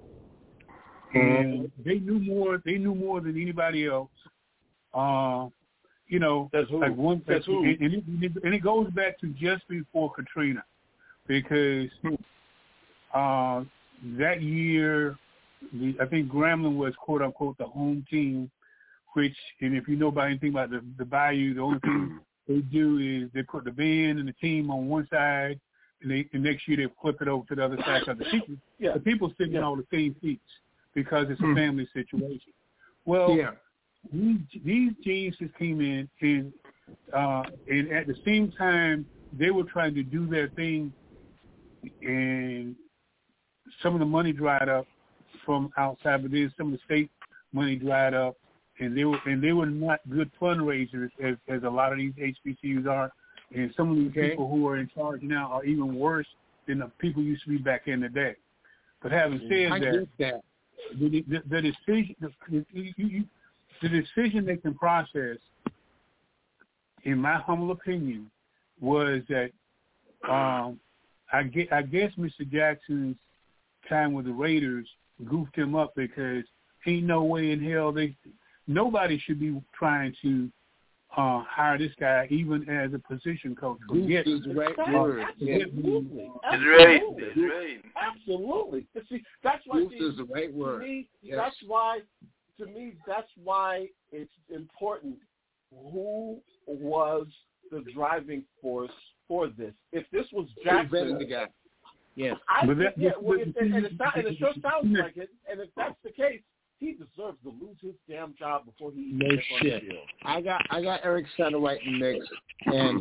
and they knew more. They knew more than anybody else. Uh, you know, That's who? like one, That's who? And, and, it, and it goes back to just before Katrina, because uh, that year, the, I think Grambling was quote unquote the home team. Which, and if you know about anything about the, the Bayou, the only thing they do is they put the band and the team on one side, and they the next year they flip it over to the other side. Because the people, yeah. the people sitting yeah. on the same seats because it's a family situation. Well, yeah. these, these geniuses came in, and uh, and at the same time they were trying to do their thing, and some of the money dried up from outside, but then some of the state money dried up. And they were and they were not good fundraisers as, as a lot of these H B C Us are. And some of these okay. people who are in charge now are even worse than the people used to be back in the day. But having said I that, that. The, the, the decision the, the, the decision making process, in my humble opinion, was that um, I, get, I guess Mister Jackson's time with the Raiders goofed him up because ain't no way in hell they. Nobody should be trying to uh, hire this guy, even as a position coach. Forget is the right word. Absolutely. Absolutely. It's right. Absolutely. See, that's why. This is the right word. To me, yes. that's why. To me, that's why it's important. Who was the driving force for this? If this was Jackson, the guy. Yes. I but think, that, yeah, but, well, but, if, and, and, it, and it sure sounds but, like it. And if that's the case, he deserves to lose his damn job before he no gets shit. on the field. I got I got Eric Satterwhite in the mix, and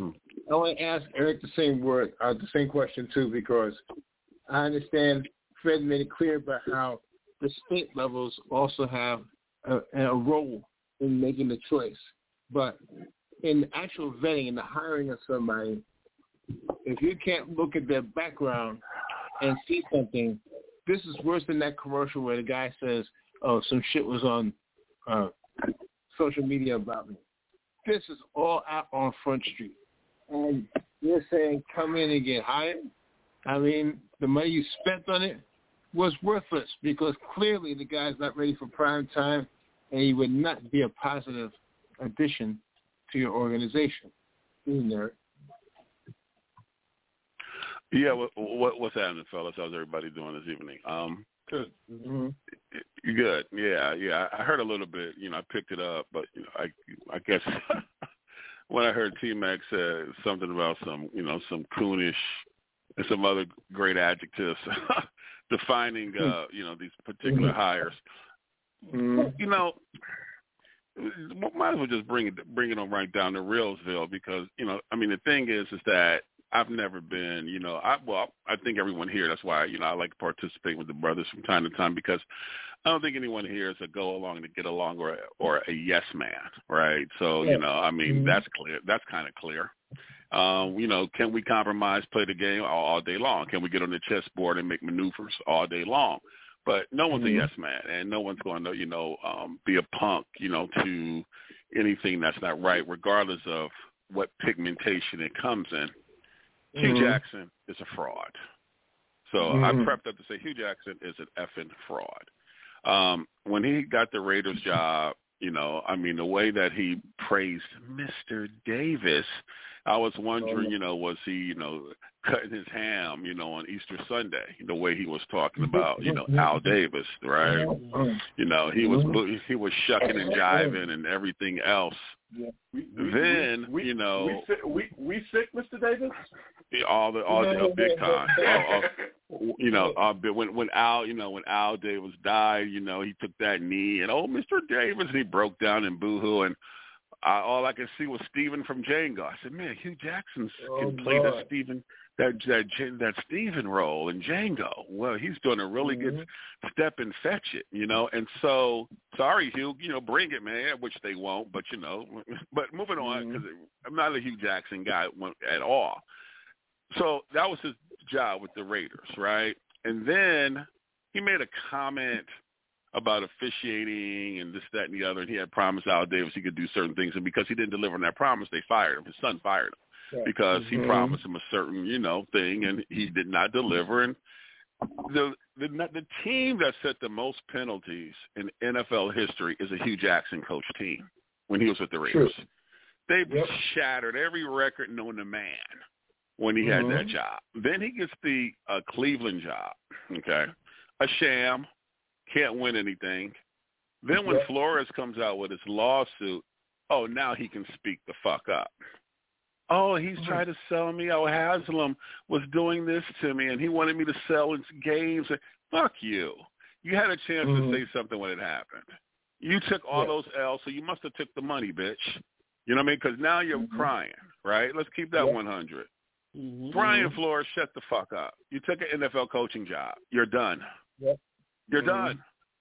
I want to ask Eric the same word, uh, the same question too, because I understand Fred made it clear about how the state levels also have a, a role in making the choice. But in the actual vetting and the hiring of somebody, if you can't look at their background and see something, this is worse than that commercial where the guy says, oh, some shit was on uh, social media about me. This is all out on Front Street. And you're saying come in and get hired? I mean, the money you spent on it was worthless because clearly the guy's not ready for prime time and he would not be a positive addition to your organization. Being there. Yeah, what, what, what's happening, fellas? How's everybody doing this evening? Um, good. Mm-hmm. Good. Yeah, yeah. I heard a little bit. You know, I picked it up, but you know, I, I guess when I heard T-Mac say something about some, you know, some coonish and some other great adjectives defining, uh, you know, these particular hires, mm, you know, might as well just bring it, bring it on right down to Realsville because, you know, I mean, the thing is, is that I've never been, you know, I well, I think everyone here, that's why, you know, I like to participate with the brothers from time to time because I don't think anyone here is a go along to get along or or a yes man, right? So, you know, I mean, mm-hmm. that's clear. That's kind of clear. Um, you know, can we compromise, play the game all, all day long? Can we get on the chessboard and make maneuvers all day long? But no one's mm-hmm. a yes man, and no one's going to, you know, um, be a punk, you know, to anything that's not right, regardless of what pigmentation it comes in. Mm-hmm. Hugh Jackson is a fraud. So mm-hmm. I prepped up to say Hugh Jackson is an effing fraud. Um, when he got the Raiders job, you know, I mean, the way that he praised Mister Davis, I was wondering, you know, was he, you know, cutting his ham, you know, on Easter Sunday, the way he was talking about, you know, Al Davis, right? You know, he was he was shucking and jiving and everything else. Yeah. We, we, then, we, you know, we sick, we, we sick, Mister Davis. All the all the uh, big time, all, all, you know. Uh, when when Al, you know, when Al Davis died, you know, he took that knee and oh, Mister Davis, and he broke down in boohoo, and I, all I could see was Steven from Django. I said, man, Hugh Jackson oh, can play Lord. that Steven that that that Steven role in Django. Well, he's doing a really mm-hmm. good step and fetch it, you know. And so, sorry, Hugh, you know, bring it, man. Which they won't, but you know. But moving on, because mm-hmm. I'm not a Hugh Jackson guy at all. So that was his job with the Raiders, right? And then he made a comment about officiating and this, that, and the other, and he had promised Al Davis he could do certain things, and because he didn't deliver on that promise, they fired him. His son fired him yeah. because mm-hmm. he promised him a certain, you know, thing, and he did not deliver. And the, the the team that set the most penalties in N F L history is a Hugh Jackson coach team when he was with the Raiders. True. They yep. shattered every record known to man when he mm-hmm. had that job. Then he gets the uh, Cleveland job, okay, a sham, can't win anything. Then when yeah. Flores comes out with his lawsuit, oh, now he can speak the fuck up. Oh, he's mm-hmm. trying to sell me. Oh, Haslam was doing this to me, and he wanted me to sell his games. Fuck you. You had a chance mm-hmm. to say something when it happened. You took all yeah. those L's, so you must have took the money, bitch. You know what I mean? Because now you're mm-hmm. crying, right? Let's keep that yeah. one hundred. Mm-hmm. Brian Flores, shut the fuck up. You took an N F L coaching job. You're done. Yep. You're mm-hmm. done.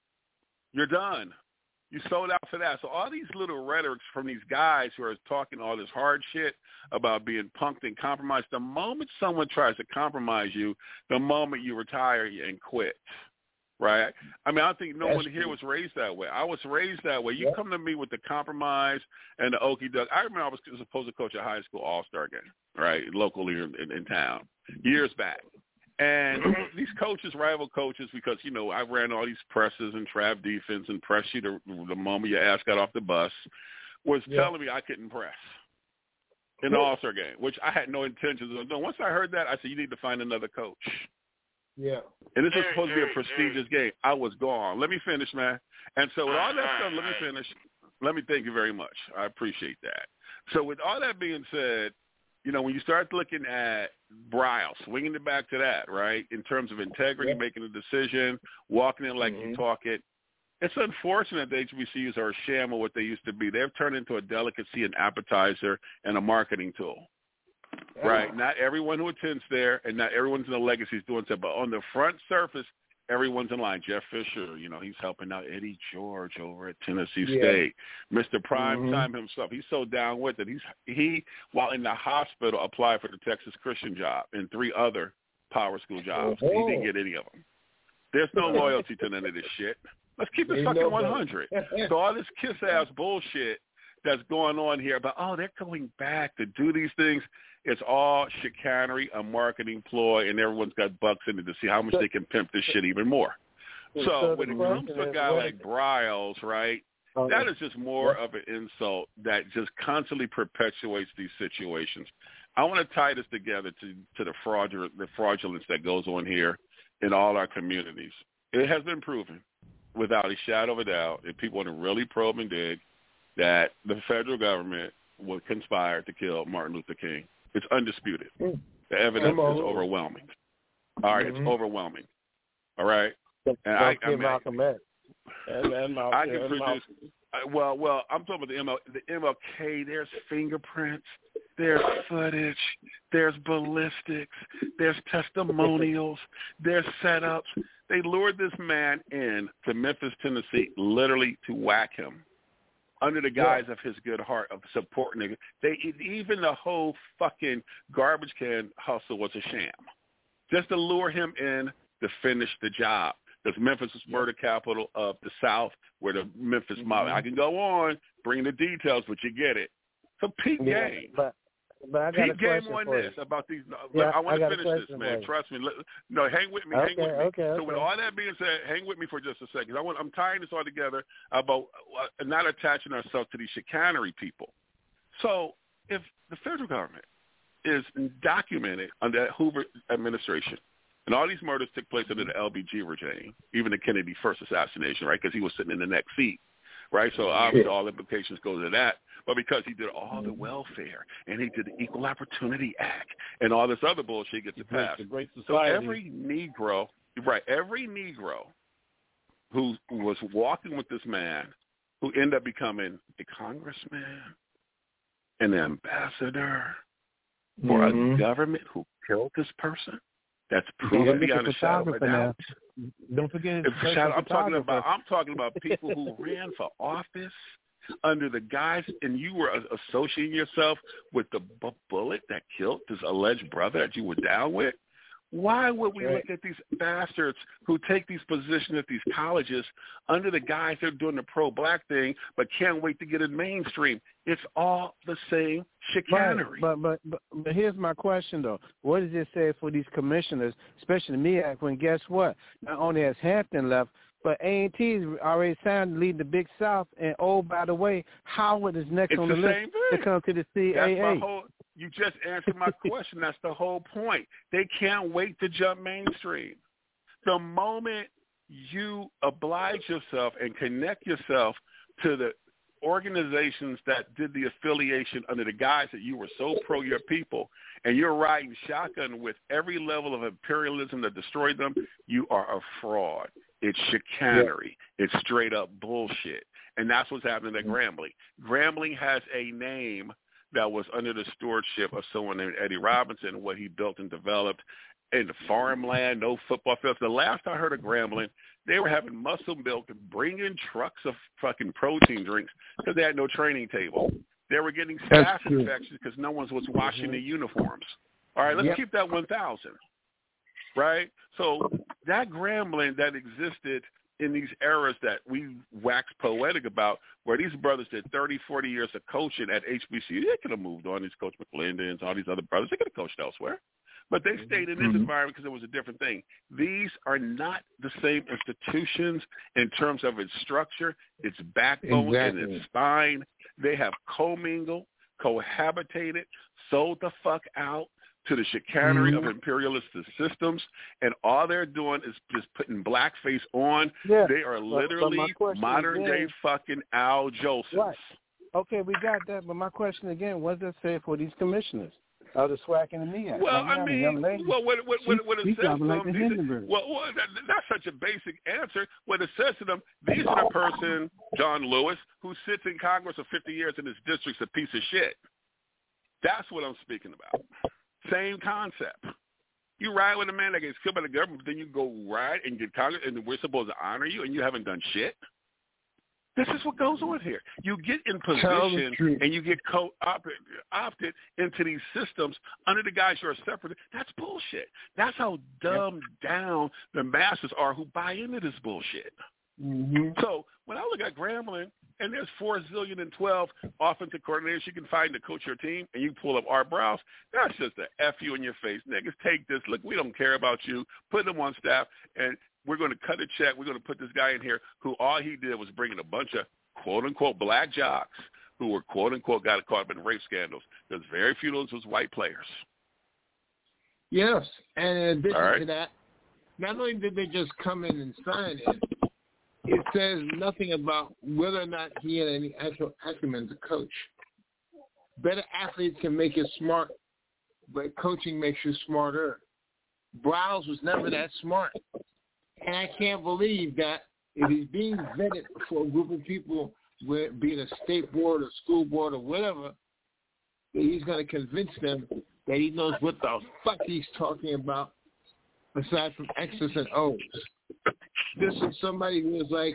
You're done. You sold out for that. So all these little rhetorics from these guys who are talking all this hard shit about being punked and compromised, the moment someone tries to compromise you, the moment you retire and quit, right? I mean, I think no That's one here true. was raised that way. I was raised that way. You yep. come to me with the compromise and the okie doke. I remember I was supposed to coach a high school all-star game, right, locally in, in, in town, years back. And these coaches, rival coaches, because, you know, I ran all these presses and trap defense and press you the, the moment your ass got off the bus, was yeah. telling me I couldn't press in the all-star game, which I had no intentions of doing. Once I heard that, I said, you need to find another coach. Yeah. And this is supposed to be a prestigious game. I was gone. Let me finish, man. And so with all that stuff, let me finish. Let me thank you very much. I appreciate that. So with all that being said, you know, when you start looking at Briles, swinging it back to that, right, in terms of integrity, yeah. making a decision, walking in like mm-hmm. you talk it, it's unfortunate that H B C Us are a sham of what they used to be. They've turned into a delicacy, an appetizer, and a marketing tool. right? Not everyone who attends there, and not everyone's in the legacy is doing so. But on the front surface, everyone's in line. Jeff Fisher, you know, he's helping out Eddie George over at Tennessee Yeah. State. Mister Primetime Mm-hmm. himself, he's so down with it. He's he, while in the hospital, applied for the Texas Christian job and three other power school jobs. Oh. He didn't get any of them. There's no loyalty to none of this shit. Let's keep it Ain't fucking no one hundred. So all this kiss-ass bullshit that's going on here about, oh, they're going back to do these things, it's all chicanery, a marketing ploy, and everyone's got bucks in it to see how much they can pimp this shit even more. So, So when the it comes question to a is, guy what- like Bryles, right, Uh, that is just more of an insult that just constantly perpetuates these situations. I want to tie this together to, to the fraudulence, the fraudulence that goes on here in all our communities. It has been proven, without a shadow of a doubt, if people want to really probe and dig, that the federal government would conspire to kill Martin Luther King. It's undisputed. Mm. The evidence Come on. is overwhelming. All right, Mhm. it's overwhelming. All right, Don't and I, I forget mean, Malcolm X. And, and Malcolm, I can and produce. Malcolm. Uh, well, well, I'm talking about the M L, the M L K. There's fingerprints, there's footage, there's ballistics, there's testimonials, there's setups. They lured this man in to Memphis, Tennessee, literally to whack him, under the guise of his good heart of supporting it. They even the whole fucking garbage can hustle was a sham, just to lure him in to finish the job. Because Memphis is murder capital of the South, where the Memphis mob. I can go on, bring the details, but you get it. So Pete Yeah, Game, but but I got Pete a Game question on for this you. about these. Yeah, I want I to got a finish this, question man. for you. Trust me. Let, no, hang with me. Okay, hang with me. okay, So with okay. all that being said, hang with me for just a second. I want, I'm tying this all together about uh, not attaching ourselves to these chicanery people. So if the federal government is documented under that Hoover administration, and all these murders took place under the L B G regime, even the Kennedy first assassination, right, because he was sitting in the next seat, right? So obviously all implications go to that. But because he did all the welfare, and he did the Equal Opportunity Act, and all this other bullshit gets passed. The Great So Society. every Negro, right, every Negro who, who was walking with this man, who ended up becoming a congressman, an ambassador for Mhm. a government who killed this person, that's Don't proven forget beyond the a shadow of a photographer now. doubt. Don't forget his If shadow, I'm talking about. I'm talking about people who ran for office under the guise, and you were associating yourself with the bu- bullet that killed this alleged brother that you were down with. Why would we look at these bastards who take these positions at these colleges under the guise they're doing the pro-black thing, but can't wait to get it mainstream? It's all the same chicanery. Right, but, but but but here's my question though: what does it say for these commissioners, especially M E A C? When guess what? Not only has Hampton left, but A and T's already signed to lead the Big South. And oh, by the way, Howard is next It's on the the list same to thing. come to the C A A. That's my whole. You just answered my question. That's the whole point. They can't wait to jump mainstream. The moment you oblige yourself and connect yourself to the organizations that did the affiliation under the guise that you were so pro your people, and you're riding shotgun with every level of imperialism that destroyed them, you are a fraud. It's chicanery. Yeah. It's straight up bullshit. And that's what's happening at Grambling. Grambling has a name that was under the stewardship of someone named Eddie Robinson, what he built and developed in the farmland, no football fields. The last I heard of Grambling, they were having muscle milk and bringing trucks of fucking protein drinks because they had no training table. They were getting staph infections because no one was washing mm-hmm. their uniforms. All right, let's yep. keep that one thousand, right? So that Grambling that existed in these eras that we wax poetic about, where these brothers did thirty, forty years of coaching at H B C U, they could have moved on. These Coach McClendons, all these other brothers, they could have coached elsewhere. But they stayed in this mm-hmm. environment because it was a different thing. These are not the same institutions in terms of its structure, its backbone, exactly. and its spine. They have commingled, cohabitated, sold the fuck out to the chicanery mm-hmm. of imperialist systems, and all they're doing is just putting blackface on. Yeah. They are literally modern-day fucking Al Jolson. Right. Okay, we got that, but my question again, what does it say for these commissioners? Are the SWAC and the M E A C? Well, right I now, mean, lady, well, what, what, what, what it she, says to like them, the these, well, well that, that's such a basic answer. What it says to them, these are the person, John Lewis, who sits in Congress for fifty years and his district's a piece of shit. That's what I'm speaking about. Same concept. You ride with a man that gets killed by the government, but then you go ride and get Congress, and we're supposed to honor you, and you haven't done shit. This is what goes on here. You get in position and you get co-opted opted into these systems under the guise you're a separate. That's bullshit. That's how dumbed down the masses are who buy into this bullshit. Mm-hmm. So when I look at Grambling, and there's four zillion and twelve offensive coordinators you can find to coach your team, and you pull up Art Browse, that's just a F you in your face. Niggas, take this. Look, we don't care about you. Put them on staff, and we're going to cut a check. We're going to put this guy in here who all he did was bring in a bunch of quote-unquote black jocks who were quote-unquote got caught up in rape scandals. There's very few of those was white players. Yes, and in addition right. to that, not only did they just come in and sign it, it says nothing about whether or not he had any actual acumen to coach. Better athletes can make you smart, but coaching makes you smarter. Browse was never that smart. And I can't believe that if he's being vetted for a group of people, be it a state board or school board or whatever, that he's going to convince them that he knows what the fuck he's talking about aside from X's and O's. This is somebody who is like,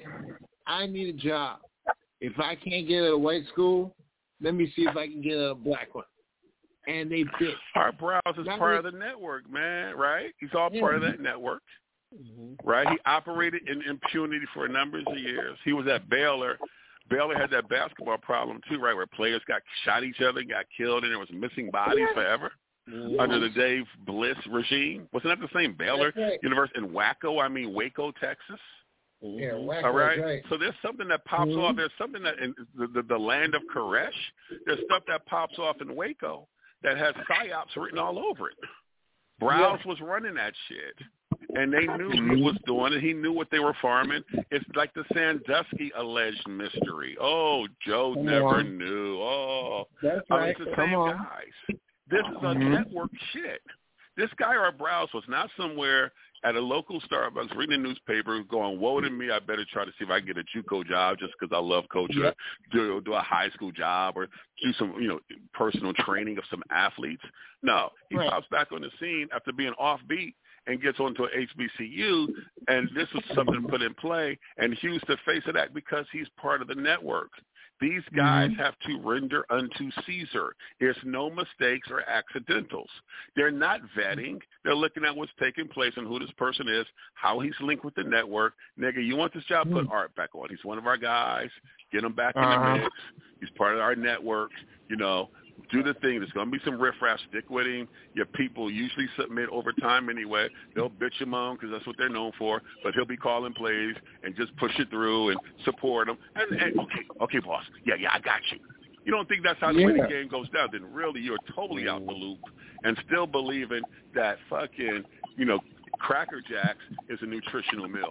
I need a job. If I can't get at a white school, let me see if I can get at a black one. And they fit. Art Browse is Not part really. of the network, man, right? He's all Yeah. part of that network. Mm-hmm. Right? He operated in impunity for a number of years. He was at Baylor. Baylor had that basketball problem, too, right, where players got shot each other, got killed, and there was missing bodies yeah. forever mm-hmm. under the Dave Bliss regime. Wasn't that the same Baylor right. University in Waco, I mean Waco, Texas? Yeah, Waco, all right? right. So there's something that pops mm-hmm. off. There's something that in the, the, the land of Koresh, there's stuff that pops off in Waco that has psyops written all over it. Browse yeah. was running that shit. And they knew he was doing it. He knew what they were farming. It's like the Sandusky alleged mystery. Oh, Joe Come never on. knew. Oh, that's I mean, right. it's the Come same on. guys. This is a mm-hmm. network shit. This guy, Art Browse, was not somewhere at a local Starbucks reading a newspaper going, woe to me, I better try to see if I can get a JUCO job just because I love coaching, yep. do, do a high school job or do some, you know, personal training of some athletes. No, he right. pops back on the scene after being offbeat and gets onto H B C U, and this was something put in play, and Hughes the face of that because he's part of the network. These guys mm-hmm. have to render unto Caesar. There's no mistakes or accidentals. They're not vetting. They're looking at what's taking place and who this person is, how he's linked with the network. Nigga, you want this job? Put Art back on. He's one of our guys. Get him back uh-huh. in the mix. He's part of our network. You know, do the thing. There's going to be some riffraff. Stick with him. Your people usually submit over time anyway. They'll bitch him on because that's what they're known for. But he'll be calling plays and just push it through and support them. And, and okay, okay, boss. Yeah, yeah, I got you. You don't think that's how the yeah. way the game goes down? Then really you're totally out the loop and still believing that fucking, you know, Cracker Jacks is a nutritional meal.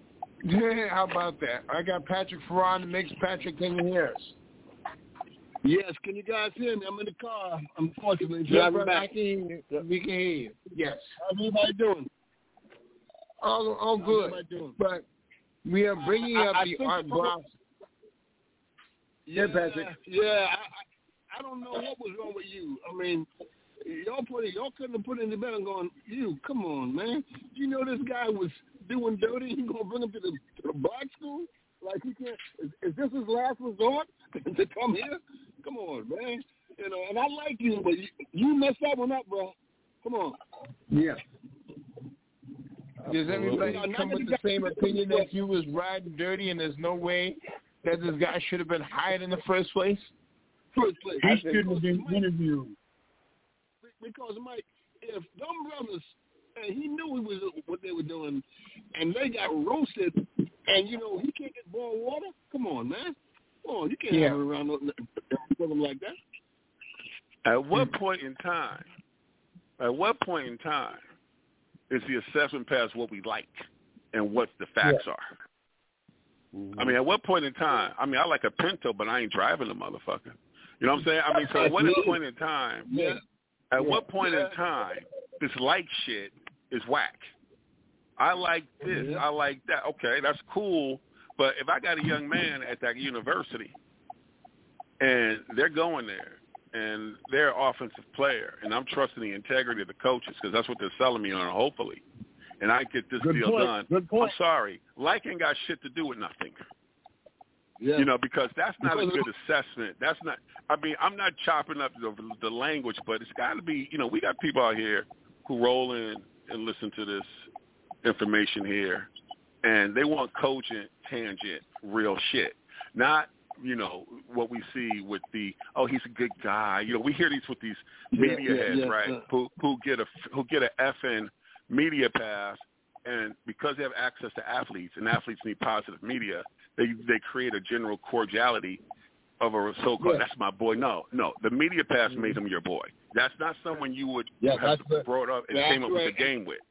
Yeah, how about that? I got Patrick Ferron that makes Patrick can you hear us? Yes, can you guys hear me? I'm in the car, unfortunately. Yeah, driving back. I can hear you. We can hear you. Yes. How's everybody doing? All, all good. How's everybody doing? But we are bringing I, up I, the I Art Browse. Yeah, Patrick. Yeah, I, I, I don't know what was wrong with you. I mean, y'all put it, y'all couldn't have put it in the bed and going, you, come on, man. You know this guy was doing dirty. You gonna bring him to the to the black school? Like he can't? Is, is this his last resort to come here? Come on, man. You know, and I like you, but you, you messed that one up, bro. Come on. Yeah. Does everybody You know, come with the same opinion that you was riding dirty and there's no way that this guy should have been hired in the first place? First place. He shouldn't have been interviewed. Because, Mike, if them brothers, and he knew it was what they were doing, and they got roasted, and, you know, he can't get boiled water? Come on, man. Come on, you can't yeah. have him around them like that. At what point in time, at what point in time is the assessment past what we like and what the facts yeah. are? Mm-hmm. I mean, at what point in time, I mean, I like a Pinto, but I ain't driving the motherfucker. You know what I'm saying? I mean, so at what point in time, yeah. at yeah. what point yeah. in time this like shit is whack? I like this. Yeah. I like that. Okay, that's cool. But if I got a young man at that university and they're going there and they're an offensive player, and I'm trusting the integrity of the coaches because that's what they're selling me on, hopefully. And I get this Good deal point. done. Good point. I'm sorry. Like ain't got shit to do with nothing. Yeah. You know, because that's not because a good assessment. That's not – I mean, I'm not chopping up the, the language, but it's got to be – you know, we got people out here who roll in and listen to this information here, and they want cogent, tangent, real shit. Not, you know, what we see with the, oh, he's a good guy. You know, we hear these with these media yeah, heads, yeah, right, yeah. who who get a who get a effing media pass, and because they have access to athletes, and athletes need positive media, they they create a general cordiality of a so-called, Yeah. that's my boy. No, no, the media pass mm-hmm. made him your boy. That's not someone you would yeah, have the, brought up and came up right. with the game with.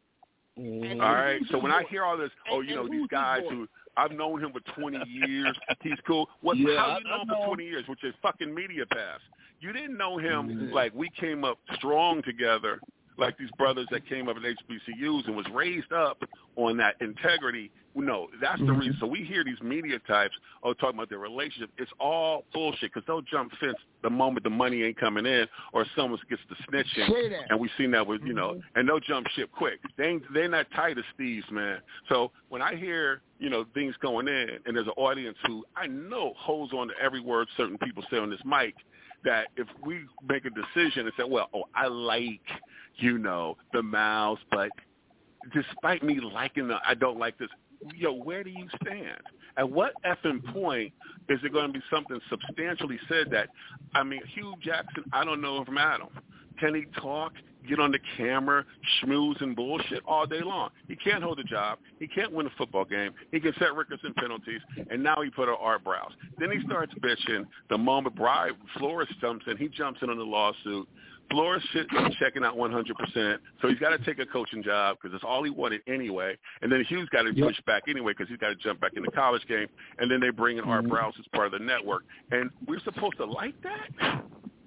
Mm-hmm. All right. So when I hear all this, oh, and, you know, and these guys who I've known him for twenty years, he's cool. What? Yeah, how you know I him know. for twenty years? Which is fucking media pass. You didn't know him Mm-hmm. like we came up strong together, like these brothers that came up at H B C Us and was raised up on that integrity. No, that's the Mm-hmm. reason. So we hear these media types, oh, talking about their relationship. It's all bullshit because they'll jump fence the moment the money ain't coming in or someone gets the snitching. Say that. And we've seen that with, you know, Mm-hmm. and they'll jump ship quick. They ain't, they're not tight as thieves, man. So when I hear, you know, things going in and there's an audience who I know holds on to every word certain people say on this mic, that if we make a decision and say, well, oh, I like, you know, the Mouse, but despite me liking the, I don't like this. Yo, where do you stand? At what effing point is there going to be something substantially said that, I mean, Hugh Jackson, I don't know him from Adam. Can he talk, get on the camera, schmooze and bullshit all day long? He can't hold a job. He can't win a football game. He can set records and penalties, and now he put on Art Browse. Then he starts bitching the moment Brian Flores jumps in. He jumps in on the lawsuit. Flores shit is checking out one hundred percent, so he's got to take a coaching job because it's all he wanted anyway. And then Hugh's got to Yep. push back anyway because he's got to jump back in the college game. And then they bring in Mm-hmm. Art Browse as part of the network. And we're supposed to like that?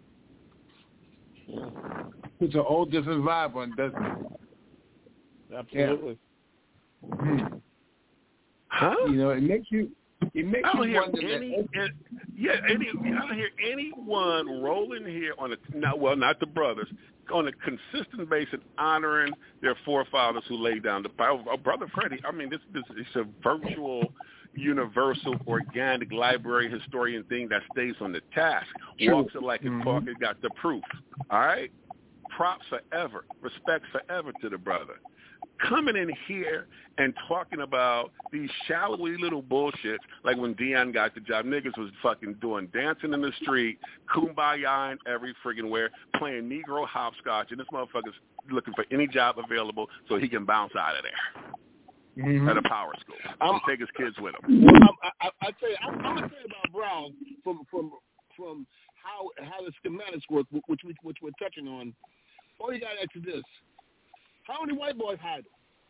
Puts a whole different vibe on, doesn't it? Absolutely. Hmm. Huh? You know, it makes you. It makes I don't you hear wonder. any, that, any yeah, any, I don't hear anyone rolling here on a, not, well, not the brothers, on a consistent basis honoring their forefathers who laid down the, our brother Freddie, I mean, this, this it's a virtual, universal, organic library historian thing that stays on the task, True. walks it like Mm-hmm. it's talking, got the proof, all right? Props forever, respect forever to the brother. Coming in here and talking about these shallowy little bullshits, like when Deion got the job, niggas was fucking doing dancing in the street, kumbaya and every friggin' where, playing Negro hopscotch, and this motherfucker's looking for any job available so he can bounce out of there Mm-hmm. at a power school I'm- and take his kids with him. Well, I, I, I tell you, I'm, I'm gonna tell you about Brown from from from how how the schematics work, which we which we're touching on. All you got to ask is this: how many white boys had him?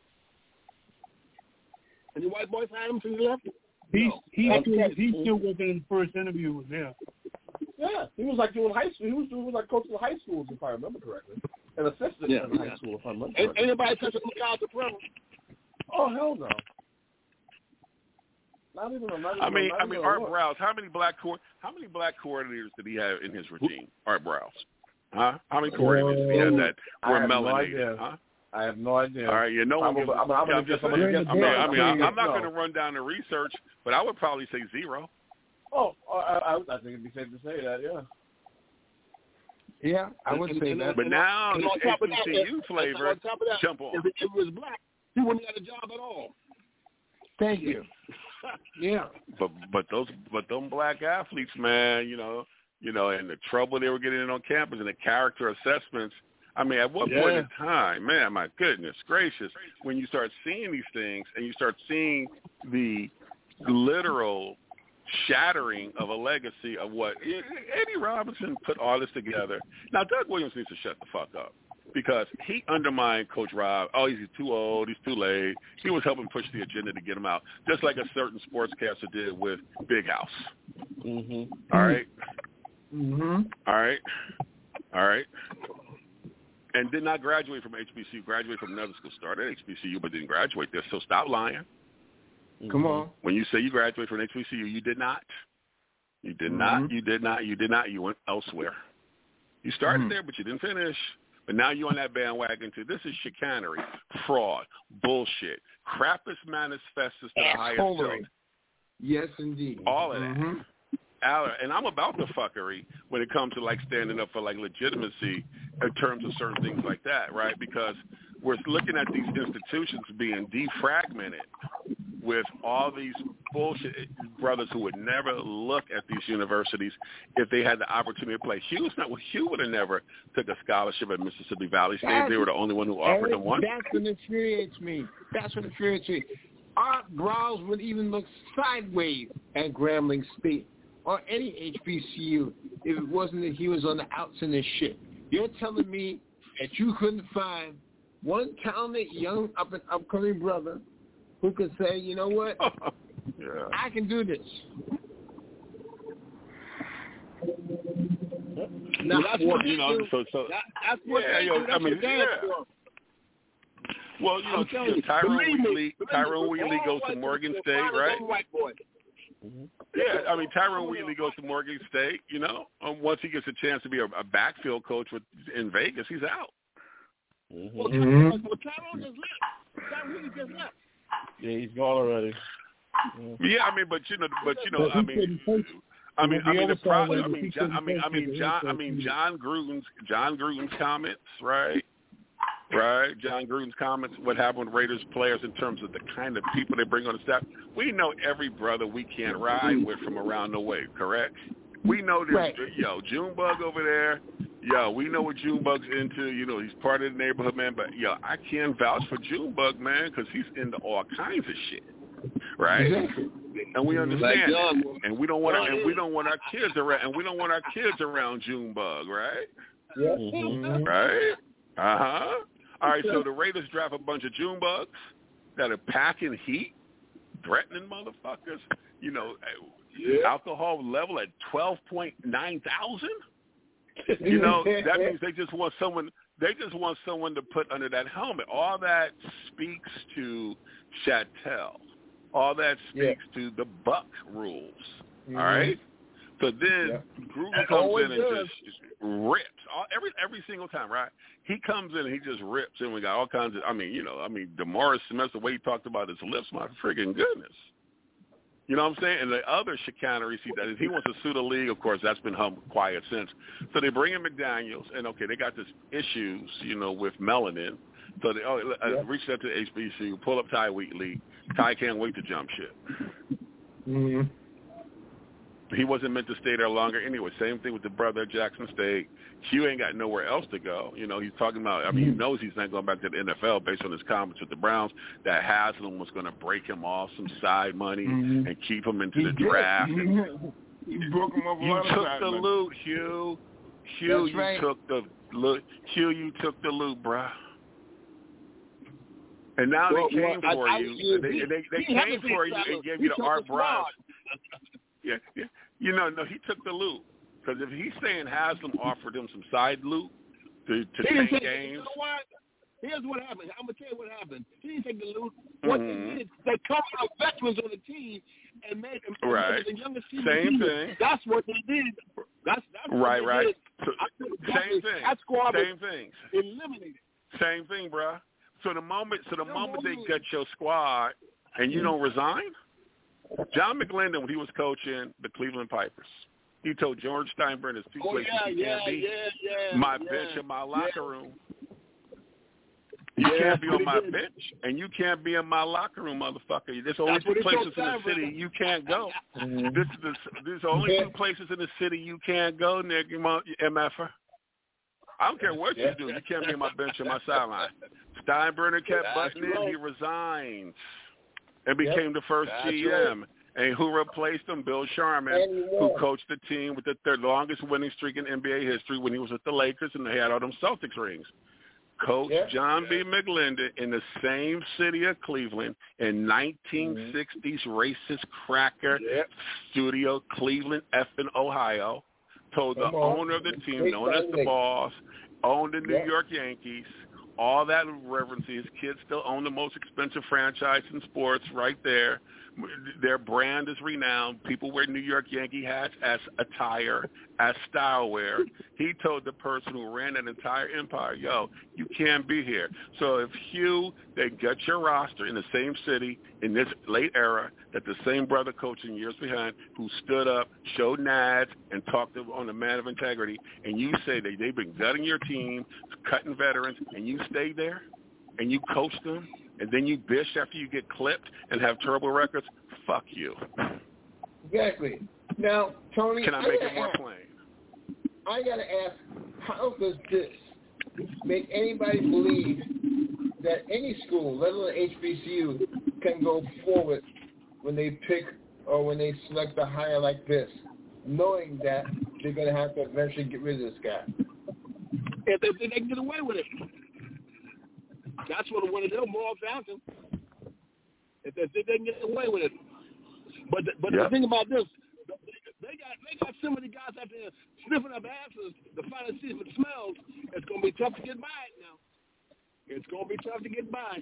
Any white boys had him since he left? He No. he Okay. still, he still was in the first interview with them. Yeah, he was like doing high school. He was doing like coaching high schools, if I remember correctly, an assistant Yeah, in yeah. high school, if I remember Ain't, correctly. anybody touching Mikal Supremo? Oh hell no! Not even. Not even I mean, not I mean, even Art a look. Browse. How many black co- how many black coordinators did he have in his regime? Art Browse, huh? How many coordinators did he have that I were have no melanated? idea. Huh? I have no idea. All right, yeah, no one I'm gives. gonna- I'm- I'm yeah, gonna I'm guess- just I'm gonna saying. guess I mean, no. I mean, I, I'm not No. going to run down the research, but I would probably say zero. Oh, I, I, I think it'd be safe to say that. Yeah. Yeah, I would And- say and- that. But and- now and this on top of H that, B C U and- flavor, on top of that, jump on. If, it, if it was black, he wouldn't have got a job at all. Thank you. Yeah. But but those but them black athletes, man, you know, you know, and the trouble they were getting in on campus and the character assessments. I mean, at what point Yeah. in time, man, my goodness gracious, when you start seeing these things and you start seeing the literal shattering of a legacy of what Eddie Robinson put all this together. Now, Doug Williams needs to shut the fuck up because he undermined Coach Rob. Oh, he's too old. He's too late. He was helping push the agenda to get him out, just like a certain sportscaster did with Big House. Mm-hmm. All right? Mm-hmm. All right? All right? And did not graduate from H B C U, graduated from another school, started at H B C U, but didn't graduate there. So stop lying. Come on. When you say you graduated from H B C U, you did not. You did Mm-hmm. not. You did not. You did not. You went elsewhere. You started Mm-hmm. there, but you didn't finish. But now you're on that bandwagon too. This is chicanery, fraud, bullshit, crapus manifestus to the highest tilt. Yes, indeed. All of mm-hmm. that. And I'm about the fuckery when it comes to like standing up for like legitimacy in terms of certain things like that, right? Because we're looking at these institutions being defragmented with all these bullshit brothers who would never look at these universities if they had the opportunity to play. Hugh's not. Hugh would have never took a scholarship at Mississippi Valley State. That's, they were the only one who offered him one. That's what infuriates me. That's what infuriates me. Art Browse would even look sideways at Grambling State or any H B C U if it wasn't that he was on the outs in this shit. You're telling me that you couldn't find one talented young up and upcoming brother who could say, you know what, yeah. I can do this. Well, that's what you know. So, so that, that's what yeah, they yo, do. That's I mean, what they yeah. for. Well, you know, you, you Tyrone believe Wheatley, me, Tyrone me, Wheatley goes to Morgan State, right? White boy. Yeah, I mean, Tyrone Wheatley goes to Morgan State, you know. Um, once he gets a chance to be a, a backfield coach with in Vegas, he's out. Mm-hmm. Well, Tyrone, well, Tyrone just left. Tyrone Wheatley just left. Yeah, he's gone already. Yeah. yeah, I mean, but you know, but you know, I mean, I mean, I mean, the problem. I mean, John, I mean, I mean, John, I mean, John Gruden's, John Gruden's comments, right? Right, John Gruden's comments, what happened with Raiders players in terms of the kind of people they bring on the staff. We know every brother we can't ride with from around the way, correct? We know this, right. Yo, Junebug over there, yo, we know what Junebug's into. You know, he's part of the neighborhood, man. But, yo, I can't vouch for Junebug, man, because he's into all kinds of shit, right? Exactly. And we understand that. And we don't want our, and we don't want our kids around, and we don't want our kids around Junebug, right? Yeah. Mm-hmm. Right? Uh-huh. All right, so the Raiders draft a bunch of June bugs that are packing heat, threatening motherfuckers. You know, yeah. Alcohol level at twelve point nine thousand. You know, that means they just want someone. They just want someone to put under that helmet. All that speaks to Chattel. All that speaks yeah. to the Buck rules. Mm-hmm. All right. So then yeah. Gruden comes in and does. just rips all, every every single time, right? He comes in and he just rips, and we got all kinds of. I mean, you know, I mean, DeMaurice Smith, the way he talked about his lips, my friggin' goodness. You know what I'm saying? And the other chicanery, see, that is he wants to sue the league. Of course, that's been hum quiet since. So they bring in McDaniels, and okay, they got this issues, you know, with melanin. So they oh, uh, yeah. reached out to H B C U, pull up Ty Wheatley. Ty can't wait to jump ship. Mm-hmm. He wasn't meant to stay there longer anyway. Same thing with the brother at Jackson State. Hugh ain't got nowhere else to go. You know, he's talking about, I mean, he knows he's not going back to the N F L based on his comments with the Browns, that Haslam was going to break him off some side money mm-hmm. and keep him into he the did. draft. He broke him off a you lot of took side the money. loot, Hugh. Hugh, That's you right. took the loot. Hugh, you took the loot, bruh. And now well, they came well, for I, you. I, they he, they, they came for you and gave you the Art Browse. Yeah, yeah. You know, no, he took the loot. Because if he's saying Haslam offered him some side loot to, to tank take, games. You know what? Here's what happened. I'm going to tell you what happened. He didn't take the loot. What mm-hmm. they did, they covered up veterans on the team and made them right. the youngest team. Same the thing. That's what they did. That's, that's right, what they right. did. So, same thing. That squad same thing. Eliminated. Same thing, bruh. So the moment, so the no, moment no, they get your squad and you don't resign, John McLendon, when he was coaching the Cleveland Pipers, he told George Steinbrenner, "There's two oh, places yeah, you yeah, can't be: yeah, yeah, my yeah, bench and my locker yeah. room. You yeah, can't be on my did. bench, and you can't be in my locker room, motherfucker. There's only two places in the city you can't go. Mm-hmm. This is the, there's only two places in the city you can't go, Nick, M F R. I don't care what you do. You can't be on my bench or my sideline." Steinbrenner kept butting in. He resigned and became yep. the first That's G M. Right. And who replaced him? Bill Sharman, who coached the team with the third longest winning streak in N B A history when he was with the Lakers and they had all them Celtics rings. Coach yep. John B. McLendon in the same city of Cleveland in nineteen sixties mm-hmm. racist cracker yep. studio, Cleveland, effing Ohio, told Come the on. owner of the team, Great known as the boss, owned the New yep. York Yankees, all that reverence. His kids still own the most expensive franchise in sports right there. Their brand is renowned. People wear New York Yankee hats as attire, as style wear. He told the person who ran that entire empire, yo, you can't be here. So if Hugh, they get your roster in the same city in this late era that the same brother coaching years behind who stood up, showed nads, and talked on the man of integrity, and you say that they've been gutting your team, cutting veterans, and you stay there, and you coach them, and then you bish after you get clipped and have terrible records, fuck you. Exactly. Now, Tony, can I, I make it more ask, plain? I got to ask, how does this make anybody believe that any school, let alone H B C U, can go forward when they pick or when they select a hire like this, knowing that they're going to have to eventually get rid of this guy? If they, they can get away with it. That's what one of them boils down to. If they, if they can get away with it. But the, but yep. the thing about this, they got they got so many guys out there sniffing up asses to finally see if it smells. It's going to be tough to get by it now. It's going to be tough to get by.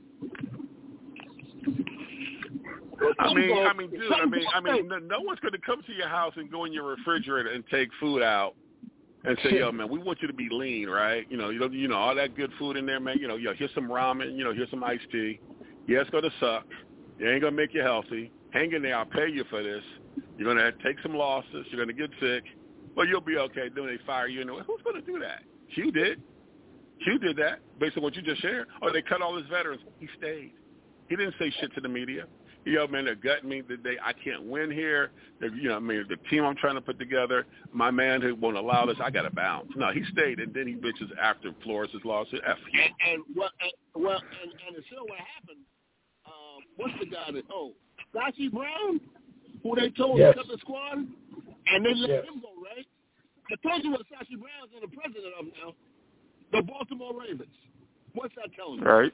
I mean, I mean, dude, I mean, I mean, no, no one's going to come to your house and go in your refrigerator and take food out and say, yo, man, we want you to be lean, right? You know, you know, you know, all that good food in there, man. You know, yo, here's some ramen. You know, here's some iced tea. Yeah, it's going to suck. It ain't going to make you healthy. Hang in there. I'll pay you for this. You're going to take some losses. You're going to get sick. But you'll be okay. Then they fire you anyway. Who's going to do that? Hugh did. Hugh did that based on what you just shared. Or they cut all his veterans. He stayed. He didn't say shit to the media. Yo, man, they're gutting me. They, I can't win here. They're, you know, I mean, the team I'm trying to put together, my man who won't allow this, I got to bounce. No, he stayed, and then he bitches after Flores' lawsuit. F you. And, and, well, and, well, and, and to show what happened, um, what's the guy that, oh, Sashi Brown, who they told yes. to cut the squad, and they let yes. him go, right? I told you what Sashi Brown's the president of now, the Baltimore Ravens. What's that telling you? Right.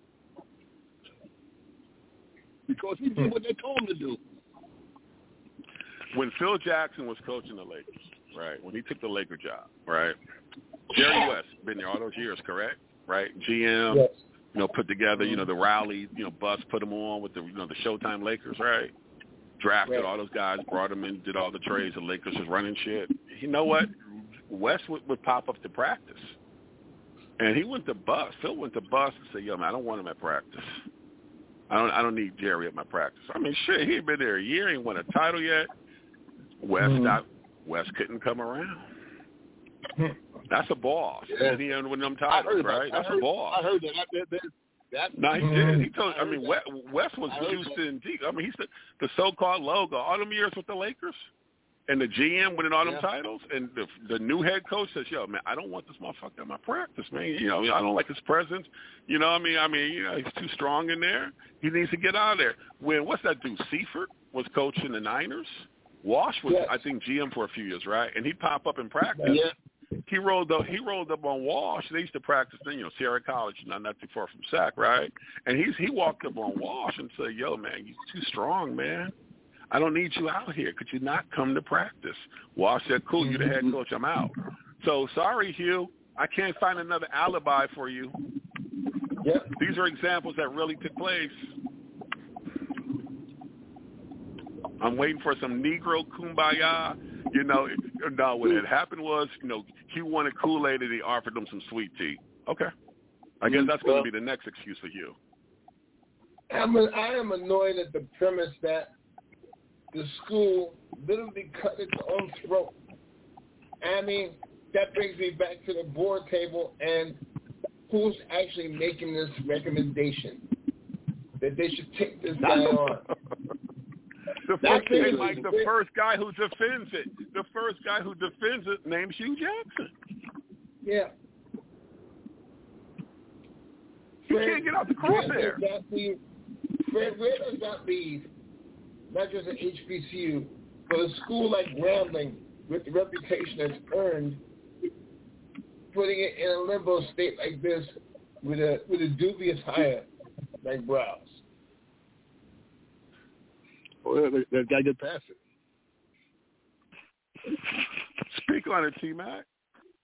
Because he did what they told him to do. When Phil Jackson was coaching the Lakers, right, when he took the Laker job, right, Jerry West, been there all those years, correct? Right? G M, yes. you know, put together, you know, the rally, you know, bus put them on with the, you know, the Showtime Lakers, right? Drafted right. all those guys, brought them in, did all the trades, the Lakers was running shit. You know what? West would, would pop up to practice. And he went to bus. Phil went to bus and said, yo, man, I don't want him at practice. I don't I don't need Jerry at my practice. I mean, shit, he had been there a year. He ain't won a title yet. West mm-hmm. not, West couldn't come around. That's a boss. Yeah. And he ended with them titles, right? That's heard, a boss. I heard that. that, that, that no, he did. He told. I, I mean, West, West was Houston deep. I mean, he's the, the so-called logo. All them years with the Lakers, and the G M winning all them yeah. titles, and the the new head coach says, "Yo, man, I don't want this motherfucker in my practice, man. You know, I don't like his presence. You know, I mean, I mean, you know, he's too strong in there. He needs to get out of there." When what's that dude? Seifert was coaching the Niners. Wash was, yes. I think, G M for a few years, right? And he'd pop up in practice. Yeah. He rolled up. He rolled up on Walsh. They used to practice, you know, Sierra College, not not too far from Sac, right? And he's he walked up on Walsh and said, "Yo, man, you're too strong, man. I don't need you out here. Could you not come to practice?" Walsh said, "Cool, you're the head coach. I'm out." So sorry, Hugh. I can't find another alibi for you. Yep. These are examples that really took place. I'm waiting for some Negro kumbaya. You know, no, what had happened was, you know, Hugh wanted Kool-Aid and he offered them some sweet tea. Okay. I guess that's going to be the next excuse for Hugh. I'm a, I am annoyed at the premise that the school literally cut its own throat. I mean, that brings me back to the board table and who's actually making this recommendation that they should take this guy on. The first, hey, Mike, the first guy who defends it, the first guy who defends it named Hugh Jackson. Yeah. He Fred, can't get out the crosshair. Fred, where does that leave, not just at H B C U, but a school like Grambling with the reputation that's earned, putting it in a limbo state like this with a with a dubious hire like Browse? Well, they, they've got to get past it. Speak on it, T-Mac.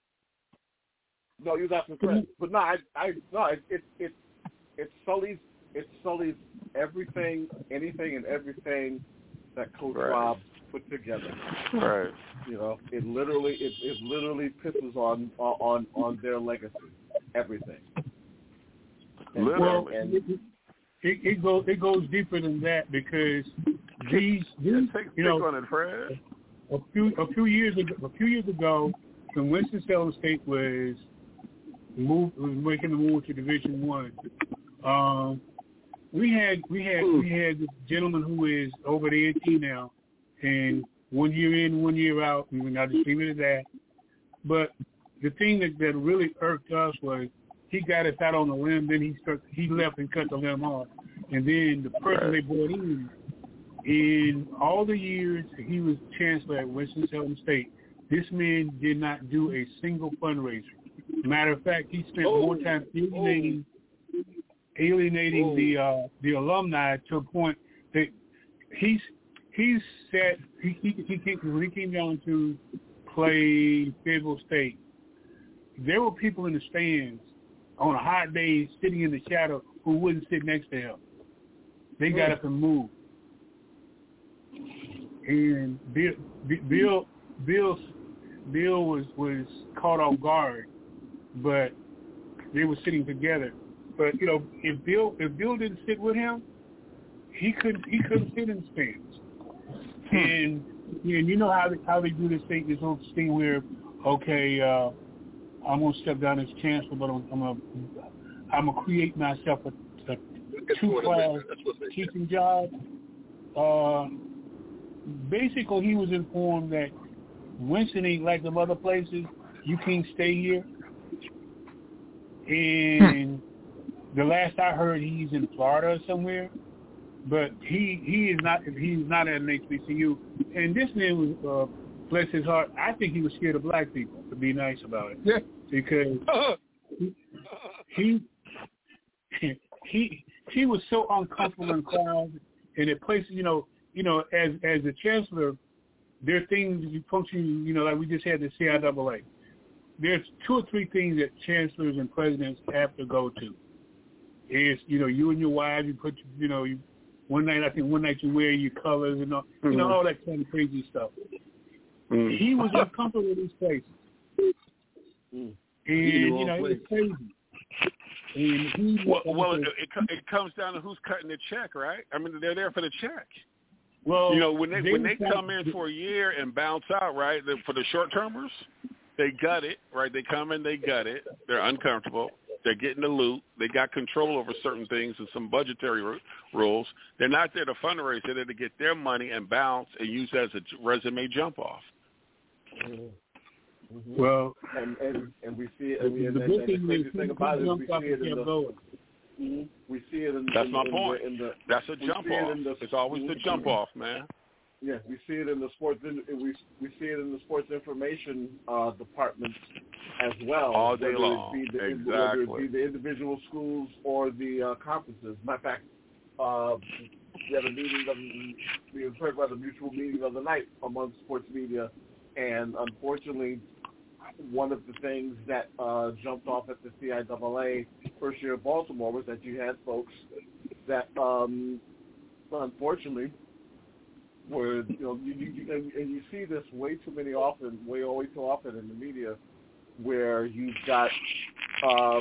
No, you was asking Chris. But no, I, I no, it, it, it, it's Sully's it sullies everything, anything, and everything that Coach right. Rob put together. Right. You know, it literally, it, it literally pisses on on on their legacy, everything. And, Literally. And, it, it, it goes it goes deeper than that because these, these take, you know, take on it, Fred. a few a few years ago, a few years ago, when Winston-Salem State was moved was making the move to Division One, um, we had we had we had this gentleman who is over the A T now, and one year in, one year out, and I just leave it at that. But the thing that, that really irked us was he got us out on the limb, then he start, he left and cut the limb off, and then the person they brought in, in all the years he was chancellor at Winston-Salem State, this man did not do a single fundraiser. Matter of fact, he spent oh. more time alienating, oh. alienating oh. the uh, the alumni to a point that he's he's said he he, he came when he came down to play Fayetteville State. There were people in the stands on a hot day sitting in the shadow who wouldn't sit next to him. They got up and moved. And Bill, Bill, Bill, Bill was, was caught off guard, but they were sitting together. But you know, if Bill if Bill didn't sit with him, he couldn't he couldn't sit in the stands. And and you know how they, how they do this thing this whole thing where okay, uh, I'm gonna step down as chancellor, but I'm, I'm gonna I'm gonna create myself a, a two class teaching job. Uh, basically, he was informed that Winston ain't like them other places. You can't stay here. And the last I heard, he's in Florida somewhere. But he he is not he's not at an H B C U. And this man was, uh, bless his heart, I think he was scared of black people, to be nice about it. Yeah. Because he he he he was so uncomfortable in crowds and at places, you know, you know, as as a chancellor, there are things you function, you know, like we just had the C I A A. There's two or three things that chancellors and presidents have to go to. Is, you know, you and your wife, you put, you know, you, one night, I think one night you wear your colors and all, mm-hmm. you know, all that kind of crazy stuff. Mm-hmm. He was uncomfortable with these places. Mm-hmm. And, you know, it was crazy. And he well, well it, it, it comes down to who's cutting the check, right? I mean, they're there for the check. Well, you know, when they, they when they come in for a year and bounce out, right, for the short-termers, they gut it, right? They come in, they gut it. They're uncomfortable. They're getting the loot. They got control over certain things and some budgetary r- rules. They're not there to fundraise. They're there to get their money and bounce and use it as a resume jump-off. Mm-hmm. Mm-hmm. Well, and, and and we see it. And, the, and, the and, and the crazy is, thing about it is we see it in the. Mm-hmm. We see it in. That's in, my in point. The, in the, That's a jump-off. It it's always mm-hmm. the jump-off, man. Yeah, we see it in the sports. We we see it in the sports information uh, departments as well. All day whether long. It be the, exactly. Whether it be the individual schools or the uh, conferences. Matter of fact, uh, we had a meeting. Of, we were talking about the mutual meeting of the night among sports media, and unfortunately, one of the things that uh, jumped off at the C I A A first year of Baltimore was that you had folks that, um, unfortunately, where you know you, you and, and you see this way too many often, way way too often in the media, where you've got, uh,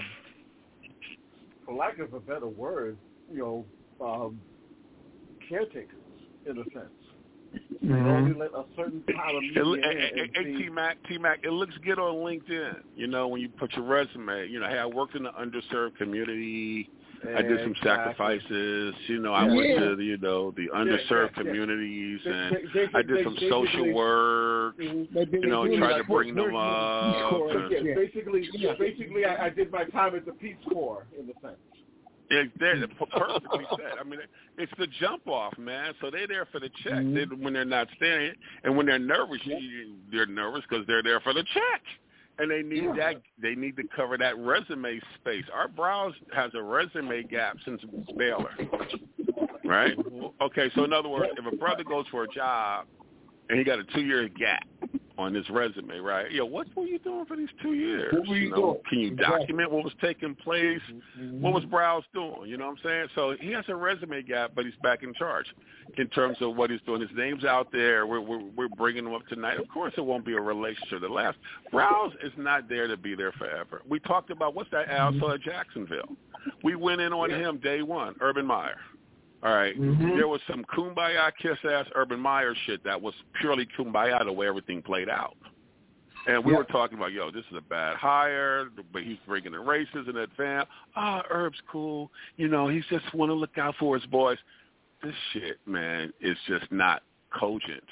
for lack of a better word, you know, um, caretakers in a sense. Mm-hmm. They only let a certain kind of media it, in. Hey, T-Mac, T-Mac, it looks good on LinkedIn. You know, when you put your resume, you know, hey, I worked in the underserved community. I did some sacrifices. You know, I yeah. went to the, you know, the underserved yeah, yeah, communities, yeah. and they, they, I did some they, social they, work. They, you know, tried to bring them up. Yeah, basically, yeah, basically, I, I did my time at the Peace Corps in the sense. Yeah, they're perfectly said. I mean, it's the jump off, man. So they're there for the check. Mm-hmm. They, when they're not standing, and when they're nervous, yeah. you, they're nervous because they're there for the check. And they need yeah. that. They need to cover that resume space. Art Browse has a resume gap since Baylor, right? Okay, so in other words, if a brother goes for a job and he got a two-year gap on his resume, right? Yo, what were you doing for these two years? What were you, you know, doing? Can you exactly. document what was taking place? Mm-hmm. What was Browse doing? You know what I'm saying? So he has a resume gap, but he's back in charge in terms of what he's doing. His name's out there. We're we're, we're bringing him up tonight. Of course, it won't be a relationship that lasts. Browse is not there to be there forever. We talked about what's that asshole at Jacksonville. We went in on him day one, Urban Meyer. All right, mm-hmm. There was some kumbaya kiss-ass Urban Meyer shit that was purely kumbaya the way everything played out. And we yeah. were talking about, yo, this is a bad hire, but he's bringing in races in advance. Ah, Herb's cool. You know, he's just want to look out for his boys. This shit, man, is just not cogent.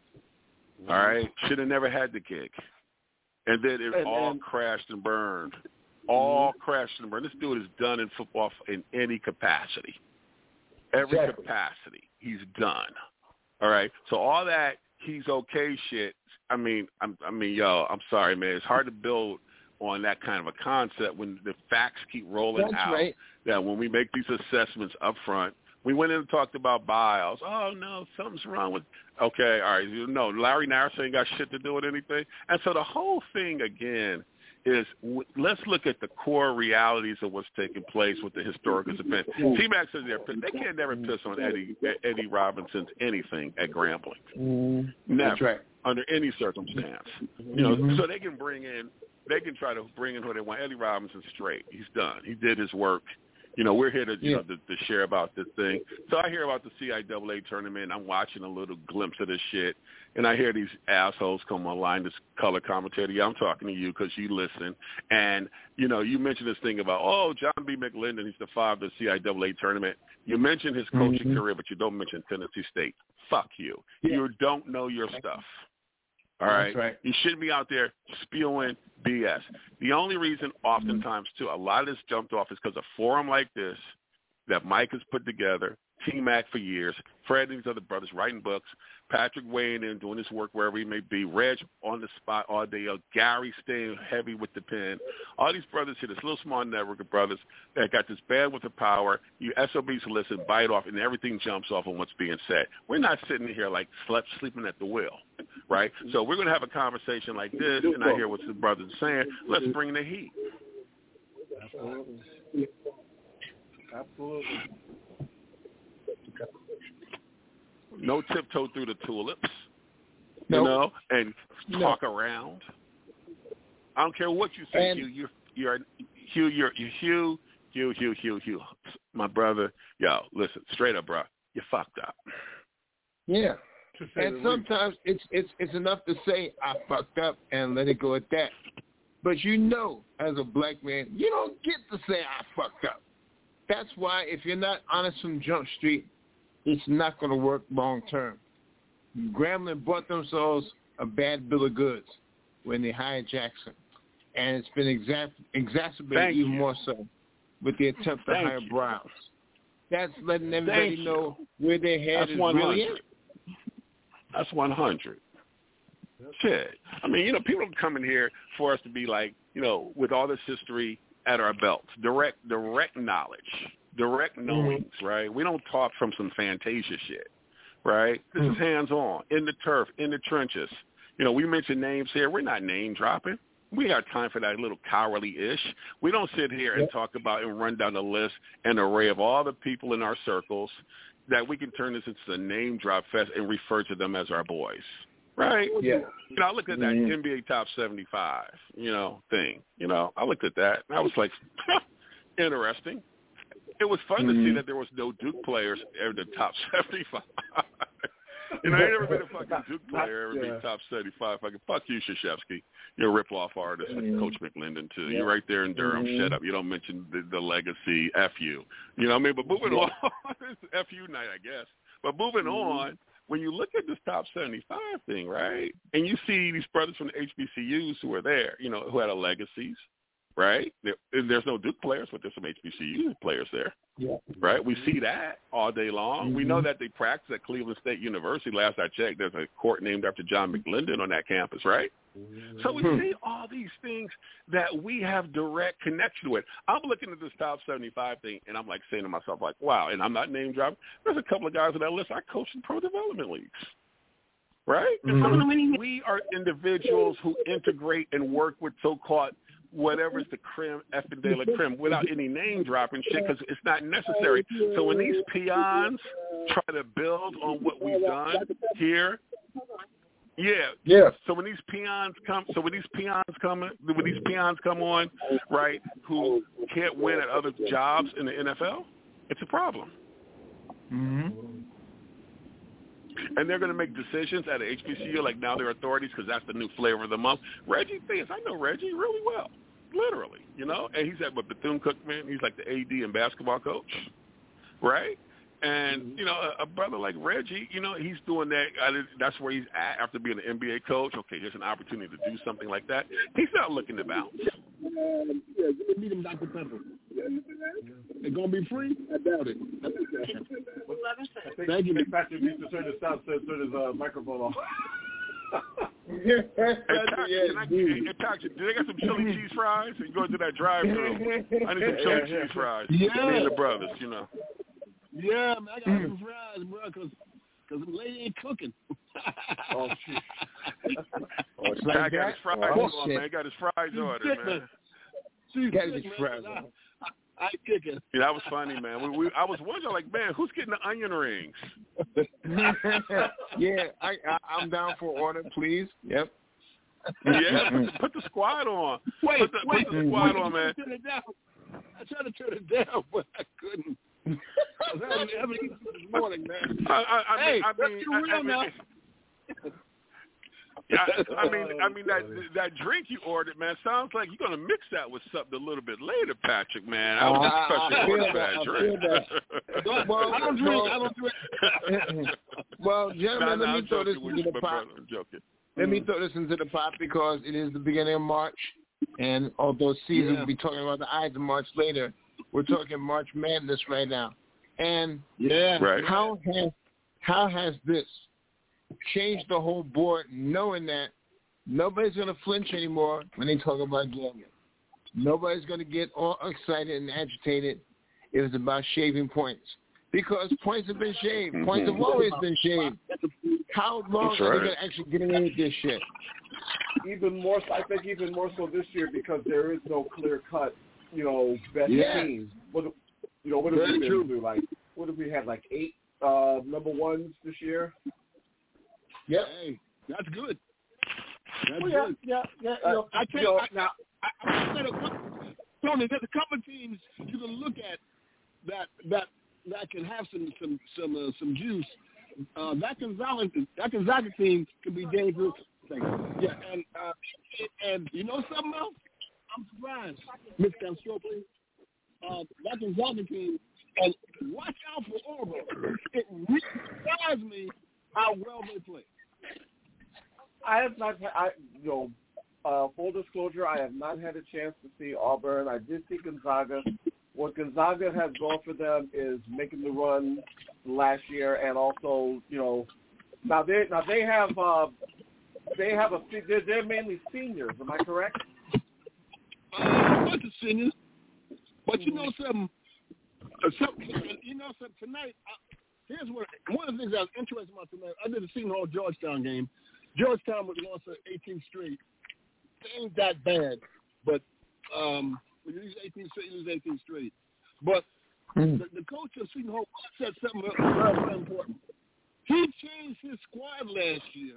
All right? Should have never had the gig. And then it and, all and, crashed and burned. All crashed and burned. This dude is done in football in any capacity. Every exactly. capacity, he's done. All right? So all that he's okay shit, I mean, I'm, I mean, yo, I'm sorry, man. It's hard to build on that kind of a concept when the facts keep rolling That's out. Right. That when we make these assessments up front, we went in and talked about Biles. Oh, no, something's wrong with – okay, all right. You know, Larry Nassar ain't got shit to do with anything. And so the whole thing, again, is w- let's look at the core realities of what's taking place with the historical event. T-Mac says they're, they can't never piss on Eddie Eddie Robinson's anything at Grambling. Mm-hmm. Never. That's right. Under any circumstance. You know, mm-hmm. So they can bring in – they can try to bring in who they want. Eddie Robinson straight. He's done. He did his work. You know, we're here to, you yeah. know, to, to share about this thing. So I hear about the C I A A tournament. I'm watching a little glimpse of this shit, and I hear these assholes come online, this color commentator. Yeah, I'm talking to you because you listen. And, you know, you mentioned this thing about, oh, John B. McLendon, he's the father of the C I A A tournament. You mentioned his coaching mm-hmm. career, but you don't mention Tennessee State. Fuck you. Yeah. You don't know your stuff. All right? That's right. You shouldn't be out there spewing B S. The only reason oftentimes, too, a lot of this jumped off is because a forum like this that Mike has put together, T-Mac for years, Fred and these other brothers writing books, Patrick weighing in, doing his work wherever he may be, Reg on the spot all day, uh, Gary staying heavy with the pen. All these brothers here, this little small network of brothers that got this bandwidth of power. You S O Bs listen, bite off, and everything jumps off on what's being said. We're not sitting here like slept, sleeping at the wheel, right? So we're going to have a conversation like this, and I hear what the brothers are saying. Let's bring the heat. Absolutely. Absolutely. No tiptoe through the tulips, nope. you know, and talk no. around. I don't care what you say, and, Hugh. You're, you're, Hugh, you're, you're Hugh, Hugh, Hugh, Hugh, Hugh. My brother, yo, listen, straight up, bro, you fucked up. Yeah, and sometimes it's it's it's enough to say I fucked up and let it go at that. But you know, as a black man, you don't get to say I fucked up. That's why if you're not honest from Jump Street, it's not going to work long term. Grambling bought themselves a bad bill of goods when they hired Jackson, and it's been exa- exacerbated Thank even you. more so with the attempt to Thank hire you. Browns. That's letting everybody Thank know where their head That's is one hundred. really at. That's one hundred. Shit. I mean, you know, people come in here for us to be like, you know, with all this history at our belts, direct, direct knowledge, direct knowings, mm-hmm. right? We don't talk from some Fantasia shit, right? This mm-hmm. is hands-on, in the turf, in the trenches. You know, we mention names here. We're not name dropping. We got time for that little cowardly-ish. We don't sit here and talk about and run down the list and array of all the people in our circles that we can turn this into a name drop fest and refer to them as our boys. Right? Yeah. You know, I looked at that mm-hmm. N B A Top seventy-five, you know, thing. You know, I looked at that, and I was like, interesting. It was fun mm-hmm. to see that there was no Duke players in the Top seventy-five. You know, I ain't never been a fucking Duke player ever yeah. be Top seventy-five. Fucking fuck you, Krzyzewski. You're a rip-off artist, mm-hmm. and Coach McLendon, too. Yeah. You're right there in Durham. Mm-hmm. Shut up. You don't mention the, the legacy. F you. You know what I mean? But moving yeah. on, it's F you night, I guess. But moving mm-hmm. on, when you look at this Top seventy-five thing, right, and you see these brothers from the H B C Us who are there, you know, who had a legacies, right? There, there's no Duke players, but there's some H B C U players there, yeah. right? We see that all day long. Mm-hmm. We know that they practice at Cleveland State University. Last I checked, there's a court named after John McLendon on that campus, right? Mm-hmm. So we see all these things that we have direct connection with. I'm looking at this Top seventy-five thing, and I'm like saying to myself, like, wow, and I'm not name dropping. There's a couple of guys on that list I coached in pro development leagues. right? Mm-hmm. We are individuals who integrate and work with so-called whatever's the creme, effing de la creme, without any name dropping shit, because it's not necessary. So when these peons try to build on what we've done here, yeah, yeah. So when these peons come, so when these peons come, when these peons come on, right, who can't win at other jobs in the N F L, it's a problem. Mm-hmm. And they're going to make decisions at a H B C U like now they're authorities because that's the new flavor of the month. Reggie thinks, I know Reggie really well, literally, you know. And he's at Bethune-Cookman. He's like the A D and basketball coach, right? And, you know, a, a brother like Reggie, you know, he's doing that. That's where he's at after being an N B A coach. Okay, here's an opportunity to do something like that. He's not looking to bounce. Yeah, give me them Doctor Pepper. They're going to be free? I doubt it. Thank you. Patrick needs to turn his sound, turn his uh, microphone off. Hey, Patrick, can I, hey, Patrick, do they got some chili cheese fries? You go to that drive-thru. I need some chili cheese fries. Yeah. Me and the brothers, you know. Yeah, man, I got some fries, bro, because because the lady ain't cooking. Oh, shit. Oh, like I got that? his fries Oh, on, man. He got his fries ordered, man. She's Got sick, his man, fries I, on. I, I kick it. Yeah, that was funny, man. We, we, I was wondering, like, man, who's getting the onion rings? yeah, I, I, I'm down for order, please. Yep. Yeah, put the, put the squad on. Wait, put the, wait, put the squad wait, on, man. Turn it down. I tried to turn it down, but I couldn't. I was having, having eaten this morning, man. I, I, I hey, mean, I let's mean, be I, real I mean, now. Yeah, I mean, I mean that that drink you ordered, man, sounds like you're gonna mix that with something a little bit later, Patrick, man. I was Uh, special I order feel for that that, I drink. feel that. Well, I don't drink. I don't drink. Well, gentlemen, nah, nah, let I'm me throw this joking with into you, the my pot. brother. I'm joking. Let me throw this into the pot because it is the beginning of March, and although Caesar Yeah. will be talking about the Ides of March later, we're talking March Madness right now. And Yeah. Right. how has how has this changed the whole board, knowing that nobody's going to flinch anymore when they talk about gambling? Nobody's going to get all excited and agitated if it's about shaving points, because points have been shaved. Mm-hmm. Points have always been shaved. How long That's are right. they going to actually get away with this shit? Even more, so, I think even more so this year because there is no clear cut, you know, best Yeah. teams. What, you know, what have Very we been true. through? Like, what have we had? Like eight uh, number ones this year. Yep. Hey, that's good. That's Well, yeah, good. yeah, yeah. Uh, You know, I tell you know, you, I, now, I, I said a couple, Tony, there's a couple of teams you can look at that that that can have some some some uh, some juice. Uh, that Gonzaga that Gonzaga team can be dangerous. Yeah, and uh, and you know something else? I'm surprised, Miss Canstropoli. Uh, that Gonzaga team, and watch out for Auburn. It really surprised me how well they play. I have not. had- I you know, uh, full disclosure, I have not had a chance to see Auburn. I did see Gonzaga. What Gonzaga has gone for them is making the run last year, and also, you know, now they now they have uh, they have a they're, they're mainly seniors. Am I correct? Uh, a bunch of seniors, but you know something. Uh, some, you know something tonight. Uh, here's what one of the things I was interested about tonight. I did the Seton Hall Georgetown game. Georgetown was lost at eighteenth straight. It ain't that bad, but um, when you lose eighteenth straight, you lose eighteenth straight. But Mm. the, the coach of Seton Hall said something very, very important. He changed his squad last year,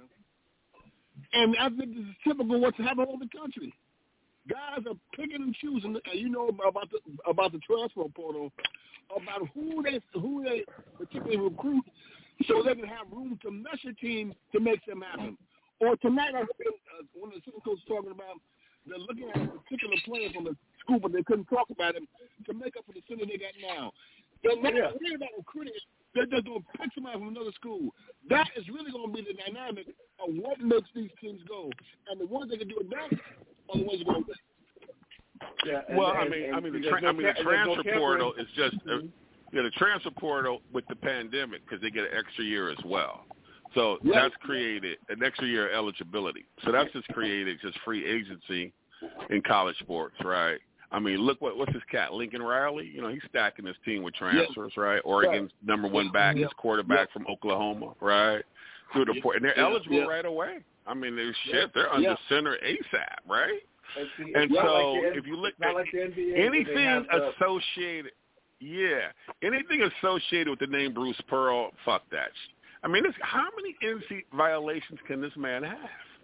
and I think this is typical of what's happening over the country. Guys are picking and choosing, and you know about the about the transfer portal, about who they who they particularly recruit, so they can have room to mesh a team to make them happen. Or tonight, I heard uh, one of the assistant coaches talking about they're looking at a particular player from a school, but they couldn't talk about him to make up for the center they got now. They're not Yeah. worried about recruiting. They're just going to pick somebody from another school. That is really going to be the dynamic of what makes these teams go. And the ones that can do it best are the ones that are going to win. Yeah. And, Well, and, I mean, and I mean, the there's tra- no I mean, the ca- there's no transfer tampering. portal is just uh, Mhm. yeah, the transfer portal with the pandemic because they get an extra year as well. So Yeah. that's created an extra year of eligibility. So that's just created just free agency in college sports, right? I mean, look what what's his cat, Lincoln Riley. You know, he's stacking his team with transfers, right? Oregon's number one back, his quarterback from Oklahoma, right? through the port, and they're yeah, eligible yeah. right away. I mean, they're shit. Yeah, They're under yeah. center ASAP, right? And, see, And so, so, like the, if you look at like the anything associated, yeah, anything associated with the name Bruce Pearl, fuck that. I mean, this, how many N C violations can this man have?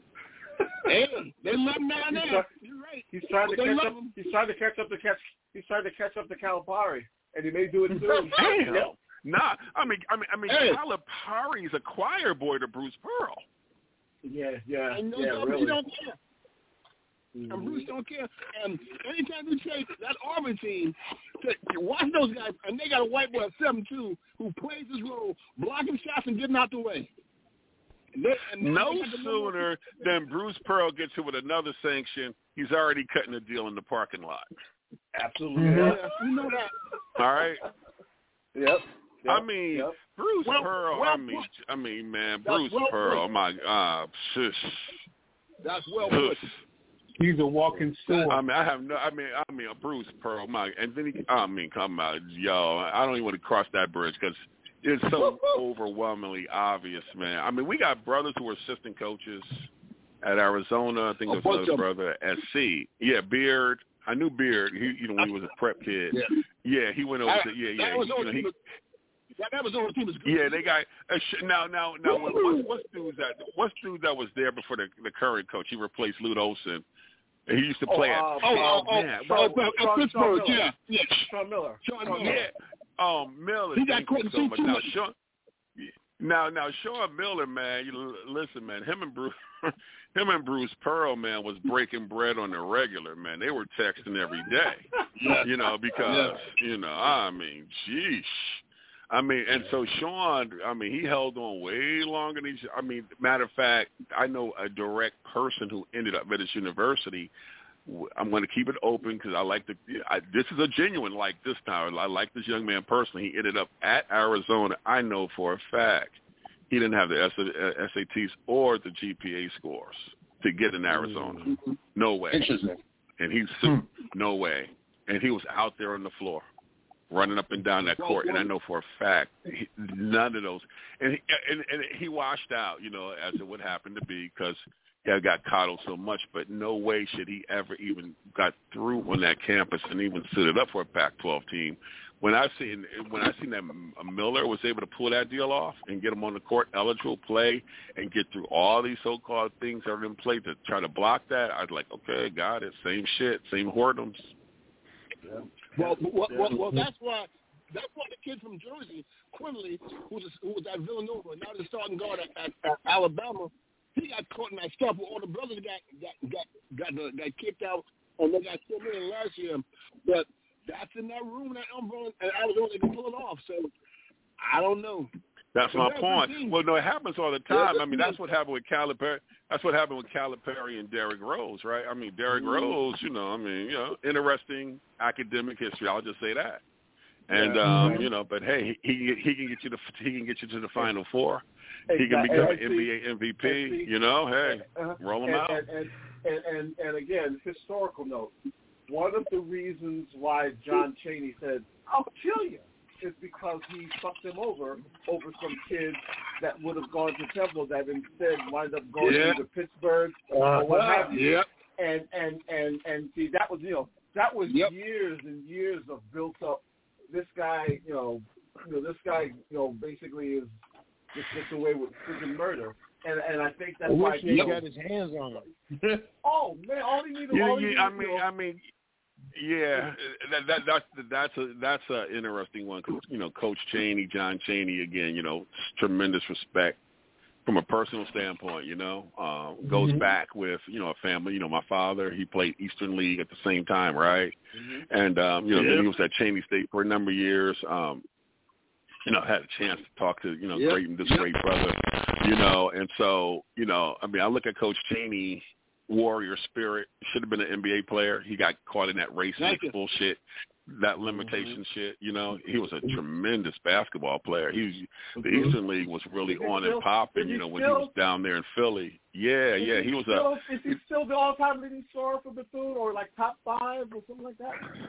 Hey, they love him down there. You're right. He's trying to They catch love up. him. He's trying to catch up to catch. He's trying to catch up to Calipari, and he may do it soon. Damn. Nah, I mean, I mean, I mean, Hey. Calipari's a choir boy to Bruce Pearl. Yeah, yeah, And no, yeah, no, really. he don't care. Mm-hmm. And Bruce don't care. And anytime you take that Auburn team, to watch those guys, and they got a white boy at seven two who plays his role, blocking shots and getting out the way. And they, and No they got the sooner than Bruce Pearl gets hit with another sanction, he's already cutting a deal in the parking lot. Absolutely. Mhm. Yeah. Yeah, you know that. All right. Yep. Yep. I mean, Yep. Bruce Well, Pearl. well, I mean, I mean, man, that's Bruce well Pearl. put. My God, shush. That's well put. He's a walking sword. I mean, I have no. I mean, I mean, Bruce Pearl. My, and then he. I mean, come on, yo. I don't even want to cross that bridge because it's so overwhelmingly obvious, man. I mean, we got brothers who are assistant coaches at Arizona. I think A there's bunch another of brother at S C. Yeah, Beard. I knew Beard. He, you know, when he was a prep kid. Yeah. Yeah, he went over. That- to, yeah, that yeah. was he, you on know, the he, team. That, that was on the team. Was good. Yeah, they got uh, sh- now. Now, now, when, what's, what's dude that? What's dude that was there before the, the current coach? He replaced Lute Olson. And he used to play oh, at. uh, Oh, oh, oh, man. oh, Sean- at Sean- Pittsburgh, Sean yeah, yeah. Sean Miller. Sean Sean Miller. Yeah, um, Miller. He got thank caught you in so too much. too Now, much. Sean. Now, now, Sean Miller, man. You l- listen, man. Him and Bruce, him and Bruce Pearl, man, was breaking bread on the regular, man. They were texting every day, Yeah. you know, because you know, I mean, sheesh. I mean, and so Sean, I mean, he held on way longer than he. I mean, matter of fact, I know a direct person who ended up at his university. I'm going to keep it open because I like to. I, this is a genuine like this time. I like this young man personally. He ended up at Arizona. I know for a fact he didn't have the S A Ts or the G P A scores to get in Arizona. No way. Interesting. And he's hmm. no way. And he was out there on the floor, running up and down that court, and I know for a fact he, none of those. And he, and, and he washed out, you know, as it would happen to be, because he had got coddled so much. But no way should he ever even got through on that campus and even stood it up for a Pac twelve team. When I seen when I seen that Miller was able to pull that deal off and get him on the court, eligible play, and get through all these so-called things that are in play to try to block that, I was like, okay, got it, same shit, same whoredoms. Yeah. Well, well, well, well, that's why that's why the kid from Jersey, Quinley, who was who was at Villanova, now the starting guard at, at, at Alabama, he got caught in that stuff where all the brothers got got got got, the, got kicked out, and they got so many last year. But that's in that room that Arizona and Arizona they can pull it off. So I don't know. That's my That's point. the Well, no, it happens all the time. I mean, that's what happened with Calipari. That's what happened with Calipari and Derrick Rose, right? I mean, Derrick Rose, you know, I mean, you know, interesting academic history. I'll just say that. And Yeah. um, you know, but hey, he he can get you to he can get you to the Final Four. He Exactly. can become And an see- N B A M V P. and see- You know, hey, Uh, roll him and, out. And and, and and and again, historical note. One of the reasons why John Chaney said, "I'll kill you," is because he fucked him over over some kids that would have gone to Temple that instead wind up going Yeah. to Pittsburgh or Uh, what have you. Yep. And and and and see, that was you know that was Yep. years and years of built up. This guy, you know, you know, this guy, you know, basically is just gets away with freaking murder. And and I think that's I why wish he he Yep. got his hands on him. Oh man, all he needed. You, all he you, needed, I you mean, know, I mean, yeah, that that that's that's a that's a interesting one. 'Cause, you know, Coach Chaney, John Chaney, again, you know, tremendous respect from a personal standpoint. You know, um, goes Mhm. back with you know a family. You know, my father, he played Eastern League at the same time, right? Mm-hmm. And um, you know, Yep. then he was at Chaney State for a number of years. Um, you know, had a chance to talk to you know Yep. great this Yep. great brother. You know, and so you know, I mean, I look at Coach Chaney. Warrior spirit, should have been an N B A player. He got caught in that racist Thank you. bullshit, that limitation shit. You know, he was a tremendous basketball player. He was, the Eastern League was really Is he on still- and popping. is he You know, when still- he was down there in Philly. Yeah, Is yeah, he was a. still, Is he still the all-time leading scorer for Bethune, or like top five, or something like that?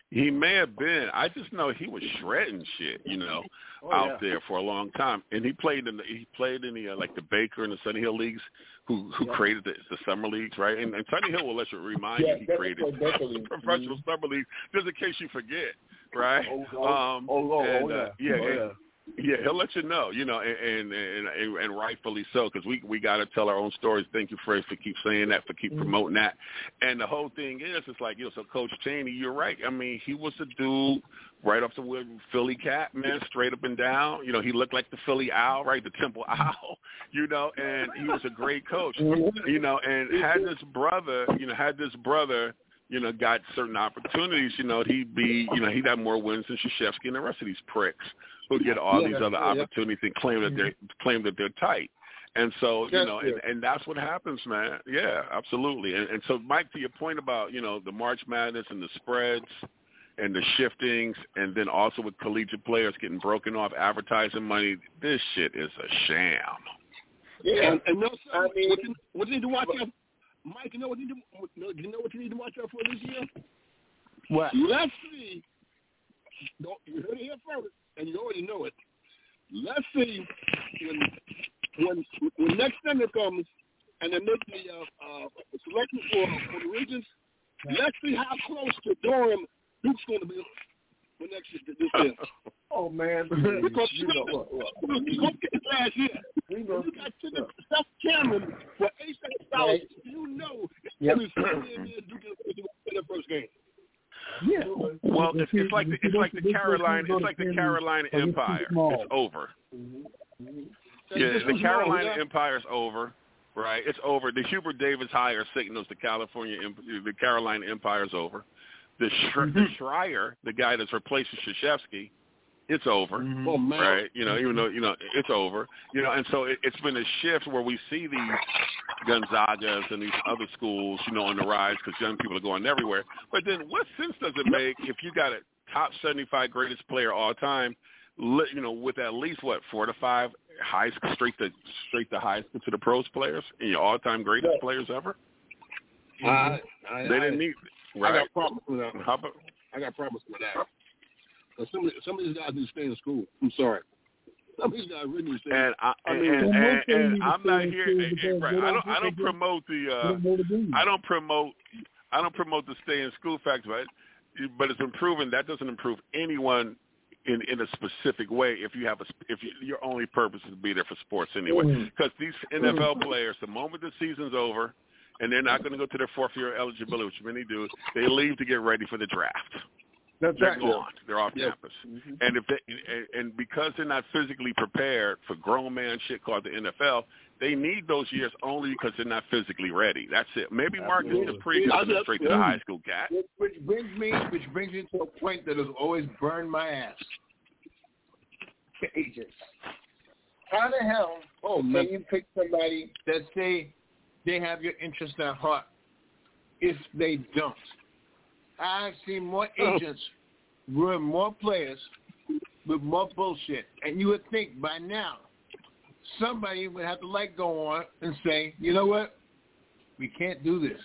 He may have been. I just know he was shredding shit, you know, Oh, out yeah. there for a long time. And he played in the he played in the uh, like the Baker and the Sunny Hill leagues, who who Yeah. created the, the summer leagues, right? And, and Sunny Hill will let you remind Yeah, you he that's created what Baker league. professional summer leagues, just in case you forget, right? Oh, oh, um, oh, oh, and, oh, yeah. uh, yeah, Oh, and- yeah. Yeah, he'll let you know, you know, and and and, and rightfully so, because we we got to tell our own stories. Thank you, Fred, for keep saying that, for keep promoting that. And the whole thing is, it's like, you know, so Coach Chaney, you're right. I mean, he was a dude right off the wood, Philly cat, man, straight up and down. You know, he looked like the Philly Owl, right, the Temple Owl, you know, and he was a great coach, you know, and had this brother, you know, had this brother, you know, got certain opportunities, you know, he'd be, you know, he'd have more wins than Krzyzewski and the rest of these pricks who get all Yeah, these that's other true, yeah. opportunities and claim that they're claim that they're tight. And so, you That's know, true. and, and that's what happens, man. Yeah, absolutely. And, and so, Mike, to your point about, you know, the March Madness and the spreads and the shiftings, and then also with collegiate players getting broken off advertising money, this shit is a sham. Yeah. And, and no, sir, I mean- what, you, what you need to watch out, Mike? You know what you need to, no, you know what you need to watch out for this year? What? Let's see. Don't, you heard it here first, and you already know it. Let's see when when when next Sunday comes and they make the uh, uh, selection for for the regions. Let's see how close to Durham Duke's going to be for next year. This year. Oh, man. Because you know, look, look. you don't get it last year. We know, You got to the South Cameron for eight seconds dollars. You know it's Yep. going to be in there Duke in the first game. Yeah. Well, it's, it's like the, it's like the Carolina it's like the Carolina Empire. It's over. Yeah, the Carolina Empire's over, right? It's over. The Hubert Davis hire signals the California the Carolina Empire's over. The Sh- the Schreier, the guy that's replacing Krzyzewski, it's over, Oh, man. right? You know, even though you know it's over. You know, and so it, it's been a shift where we see these Gonzagas and these other schools, you know, on the rise because young people are going everywhere. But then, what sense does it make if you got a top seventy-five greatest player all time, li- you know, with at least what four to five high school straight to straight to high school to the pros players and your all-time greatest Yeah. players ever? I, I, They didn't I, need I right. got problems with that. How about, I got problems with that. 'Cause some of, some of these guys need to stay in school. I'm sorry. Some of these guys really need to stay. and I, I and, mean, and, Well, and, most of them and need to I'm stay not in here. school and- and- because right, they I don't don't. I think don't they promote the. They Uh, don't know the game. I don't promote. I don't promote the stay in school factor, but but it's improving. That doesn't improve anyone in in a specific way. If you have a if you, your only purpose is to be there for sports anyway, Mm. because these N F L players, the moment the season's over, and they're not going to go to their fourth year eligibility, which many do, they leave to get ready for the draft. That's They're right. gone. They're off Yeah. campus. And if they, and, and because they're not physically prepared for grown man shit called the N F L, they need those years only because they're not physically ready. That's it. Maybe Marcus Absolutely. Dupree can send it straight to the high school cat. Which, which brings me, which brings me to a point that has always burned my ass. Agents. How the hell Oh, can man. you pick somebody that say they have your interest at heart if they don't? I've seen more agents ruin more players with more bullshit, and you would think by now somebody would have the light go on and say, you know what, we can't do this.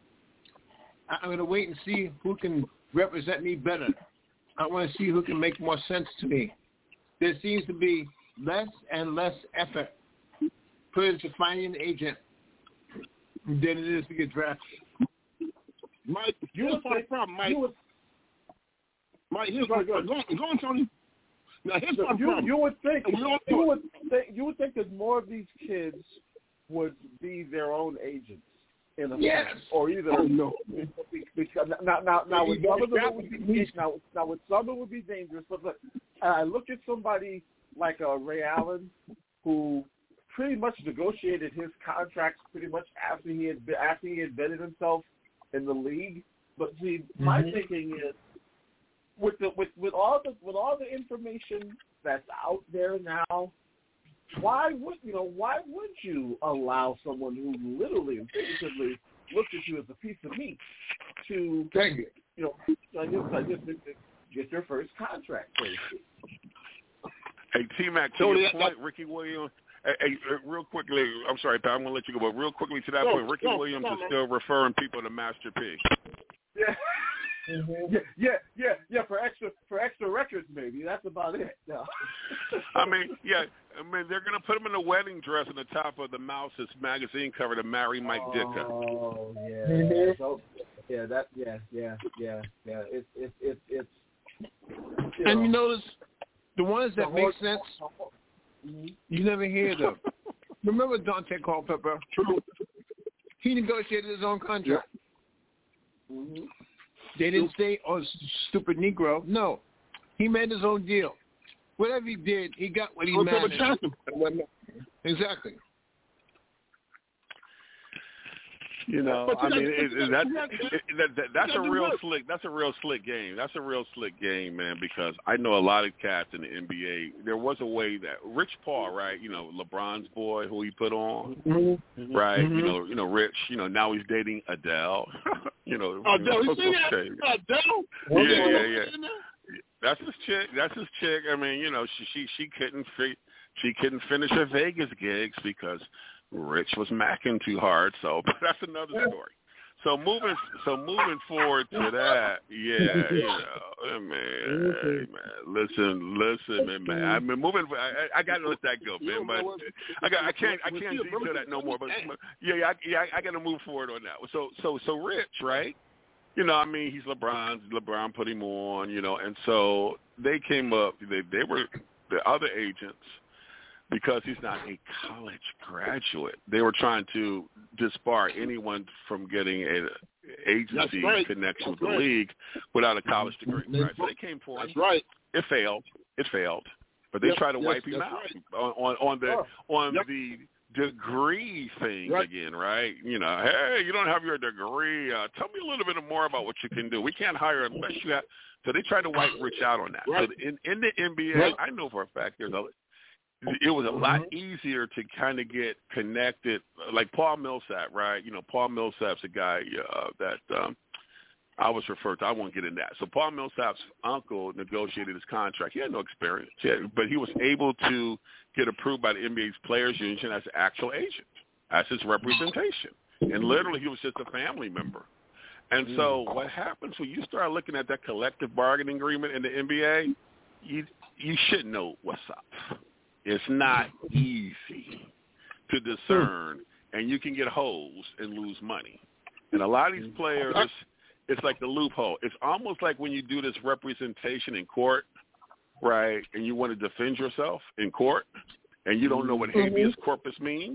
I- I'm going to wait and see who can represent me better. I want to see who can make more sense to me. There seems to be less and less effort put into finding an agent than it is to get drafted. Mike, you would was part of think- the problem, Mike. you would- Mike, here's what go on, go on, Tony. Now here's what I'm You, problem. you would think We don't you do it. would think you would think that more of these kids would be their own agents in a Yes. sense, or either Oh, no. because now now now with You some of them got it would to be be- now now with some it would be dangerous. But look, I look at somebody like uh, Ray Allen, who pretty much negotiated his contracts pretty much after he had been, after he had vetted himself in the league. But see, my Mhm. thinking is with the with, with all the with all the information that's out there now, why would you know why would you allow someone who literally and figuratively looks at you as a piece of meat to Thank you. you know I guess, I guess, get your first contract, so to speak. Hey, T-Mac, to Tony, your that- point, Ricky Williams, hey, hey, uh, real quickly, I'm sorry, Pat, I'm going to let you go, but real quickly to that Go, point, Ricky go, Williams go, is man. still referring people to Master P. Yeah. yeah, yeah, yeah, yeah. For extra, for extra records, maybe. That's about it. No. I mean, yeah. I mean, they're gonna put him in a wedding dress on the top of the Mouse's magazine cover to marry Mike Ditka. Oh yeah. Mm-hmm. So, yeah. That. Yeah. Yeah. Yeah. Yeah. It's. It's. It's. It's. You and know, you notice the ones that the make whole, sense. Mm-hmm. You never hear them. Remember Dante Culpepper? He negotiated his own contract. Mm-hmm. They didn't say, "Oh, stupid Negro." No, he made his own deal. Whatever he did, he got what he Oh, managed. Exactly. You know, I mean, it, it, that, it, that, that, that's a real slick. That's a real slick game. That's a real slick game, man. Because I know a lot of cats in the N B A. There was a way that Rich Paul, right? You know, LeBron's boy, who he put on, mm-hmm. right? Mm-hmm. You know, you know, Rich. You know, now he's dating Adele. you know, Adele, you see that? Adele. Yeah, yeah, yeah. That's his chick. That's his chick. I mean, you know, she she she couldn't fi- she couldn't finish her Vegas gigs because Rich was macking too hard. So, but that's another story. So moving, so moving forward to that, yeah, you know, man, hey, man, listen, listen, man, I mean, moving, I, I gotta let that go, man. But I got, I can't, I can't detail that no more. But yeah, yeah, I, yeah, I gotta move forward on that. So, so, so Rich, right? You know, I mean, he's LeBron. LeBron put him on, you know, and so they came up. They, they were the other agents. Because he's not a college graduate, they were trying to disbar anyone from getting an agency right. connection That's with the right. league without a college degree. Right? So they came for him. That's right. It failed. It failed. But they yep, tried to yes, wipe him out right. on, on on the oh. on yep. the degree thing right. again, right? You know, hey, you don't have your degree. Uh, tell me a little bit more about what you can do. We can't hire unless you have. So they tried to wipe Rich out on that. Right. So in in the N B A, right. I know for a fact there's a it was a lot easier to kind of get connected, like Paul Millsap, right? You know, Paul Millsap's a guy uh, that um, I was referred to. I won't get into that. So Paul Millsap's uncle negotiated his contract. He had no experience, yeah, but he was able to get approved by the N B A's Players Union as an actual agent, as his representation. And literally he was just a family member. And so what happens when you start looking at that collective bargaining agreement in the N B A, you you should know what's up. It's not easy to discern, and you can get holes and lose money. And a lot of these players, it's like the loophole. It's almost like when you do this representation in court, right, and you want to defend yourself in court, and you don't know what habeas corpus means,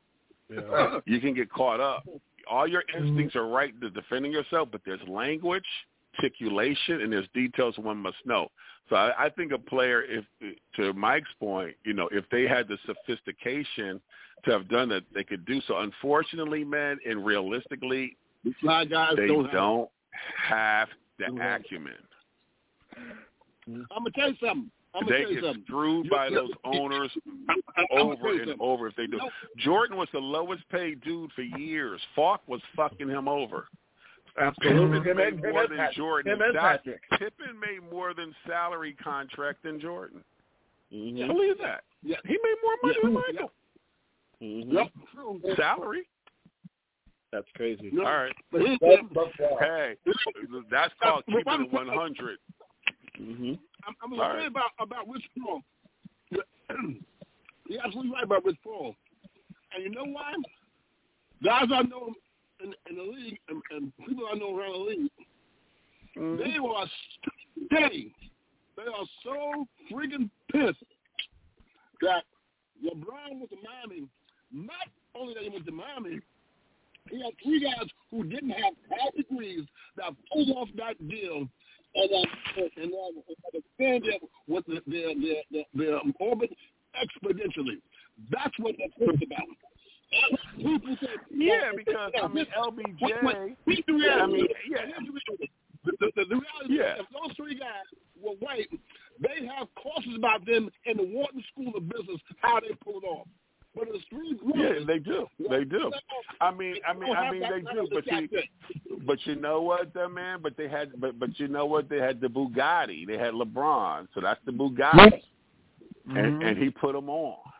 yeah. you can get caught up. All your instincts are right to defending yourself, but there's language, articulation, and there's details one must know. So I, I think a player, if to Mike's point, you know, if they had the sophistication to have done it, they could do so. Unfortunately, man, and realistically, guys they don't, don't have the acumen. I'm gonna tell you something. I'm they tell you get something. screwed by those owners over and over if they do. Nope. Jordan was the lowest paid dude for years. Falk was fucking him over. Absolutely. Pippen Him made and, more him than and Jordan. Him and that, Patrick. Pippen made more than salary contract than Jordan. Mm-hmm. Believe that. Yeah. He made more money yeah. than Michael. Mm-hmm. Yep. Salary. That's crazy. Yep. All right. But here's hey, that's called keeping it one hundred. Mm-hmm. I'm, I'm going to say right. about, about Rich Paul. You're absolutely right about Rich Paul. And you know why? Guys I know in, in the league and, and people I know around the league, mm-hmm. they are steady. They are so freaking pissed that LeBron went to Miami. Not only that he went to Miami, he had three guys who didn't have high degrees that pulled off that deal and uh, and uh, expanded with the, their, their, their, their orbit exponentially. That's what they're pissed about. People say, yeah, because I mean L B J. Wait, wait, the reality, I mean, yeah, the, the, the reality yeah. is, if those three guys were white, they have courses about them in the Wharton School of Business how they pull it off. But it's three groups. Yeah, they do. They do. I mean, I mean, I mean, they do. But see, but you know what, though, man? But they had, but but you know what? They had the Bugatti. They had LeBron, so that's the Bugatti, mm-hmm. and and he put them on.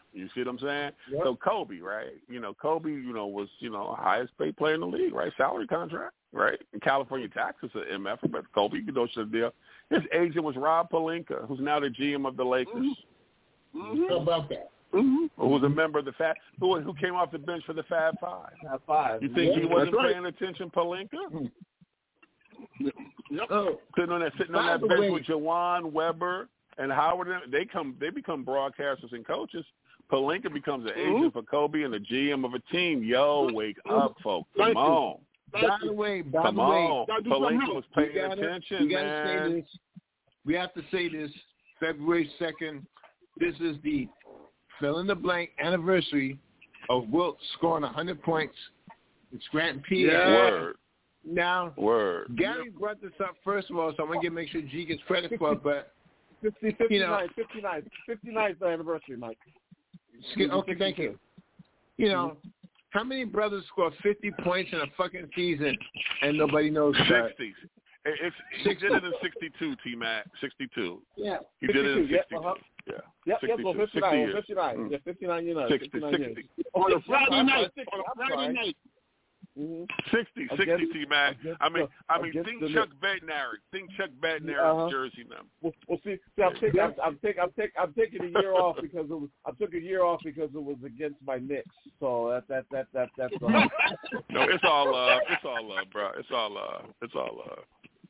You see what I'm saying? Yep. So Kobe, right? You know, Kobe, you know, was, you know, highest paid player in the league, right? Salary contract, right? And California taxes are M F, but Kobe, you know, the deal. His agent was Rob Pelinka, who's now the G M of the Lakers. Mm-hmm. How about that? Mm-hmm. Who was a member of the Fab, who who came off the bench for the Fab Five. Fab Five. You think yeah, he wasn't right. paying attention, Pelinka? Yep. Oh, sitting on that sitting on that bench with Jawan Weber and Howard, they come they become broadcasters and coaches. Pelinka becomes an mm-hmm. agent for Kobe and the G M of a team. Yo, wake up, folks! Come Thank on. By the way, by Come the on. way, Pelinka was paying we gotta, attention, we gotta man. Say this. We have to say this. February second. This is the fill in the blank anniversary of Wilt scoring one hundred points in Scranton, P A. Yeah. Word. Now, Word. Gary brought this up first of all, so I'm going to make sure G gets credit for it, but fifty, fifty-nine, you know, fifty-nine, fifty-ninth anniversary, Mike. Okay, thank you. You know, how many brothers score fifty points in a fucking season and nobody knows about it? sixty. It's, he did it in sixty-two, T-Mac. sixty-two. Yeah. He did it in Yep, sixty-two. uh-huh. Yeah. Yep, yep, well, fifty-nine, well, fifty-nine. Mm. Yeah, fifty-nine years. sixty, fifty-nine sixty. Years. On a Friday night. sixty, On a I'm Friday sorry. night. Mm-hmm. sixty, Against, sixty, T-Mac. I mean, the, I mean, think the, Chuck Bednarik. Think Chuck Bednarik's uh-huh. jersey number. Well, well, see, see I'm, taking, I'm, I'm, take, I'm, take, I'm taking a year off because it was. I took a year off because it was against my Knicks. So that that that that that's. Uh, no, it's all love. It's all love, bro. It's all love. It's all love.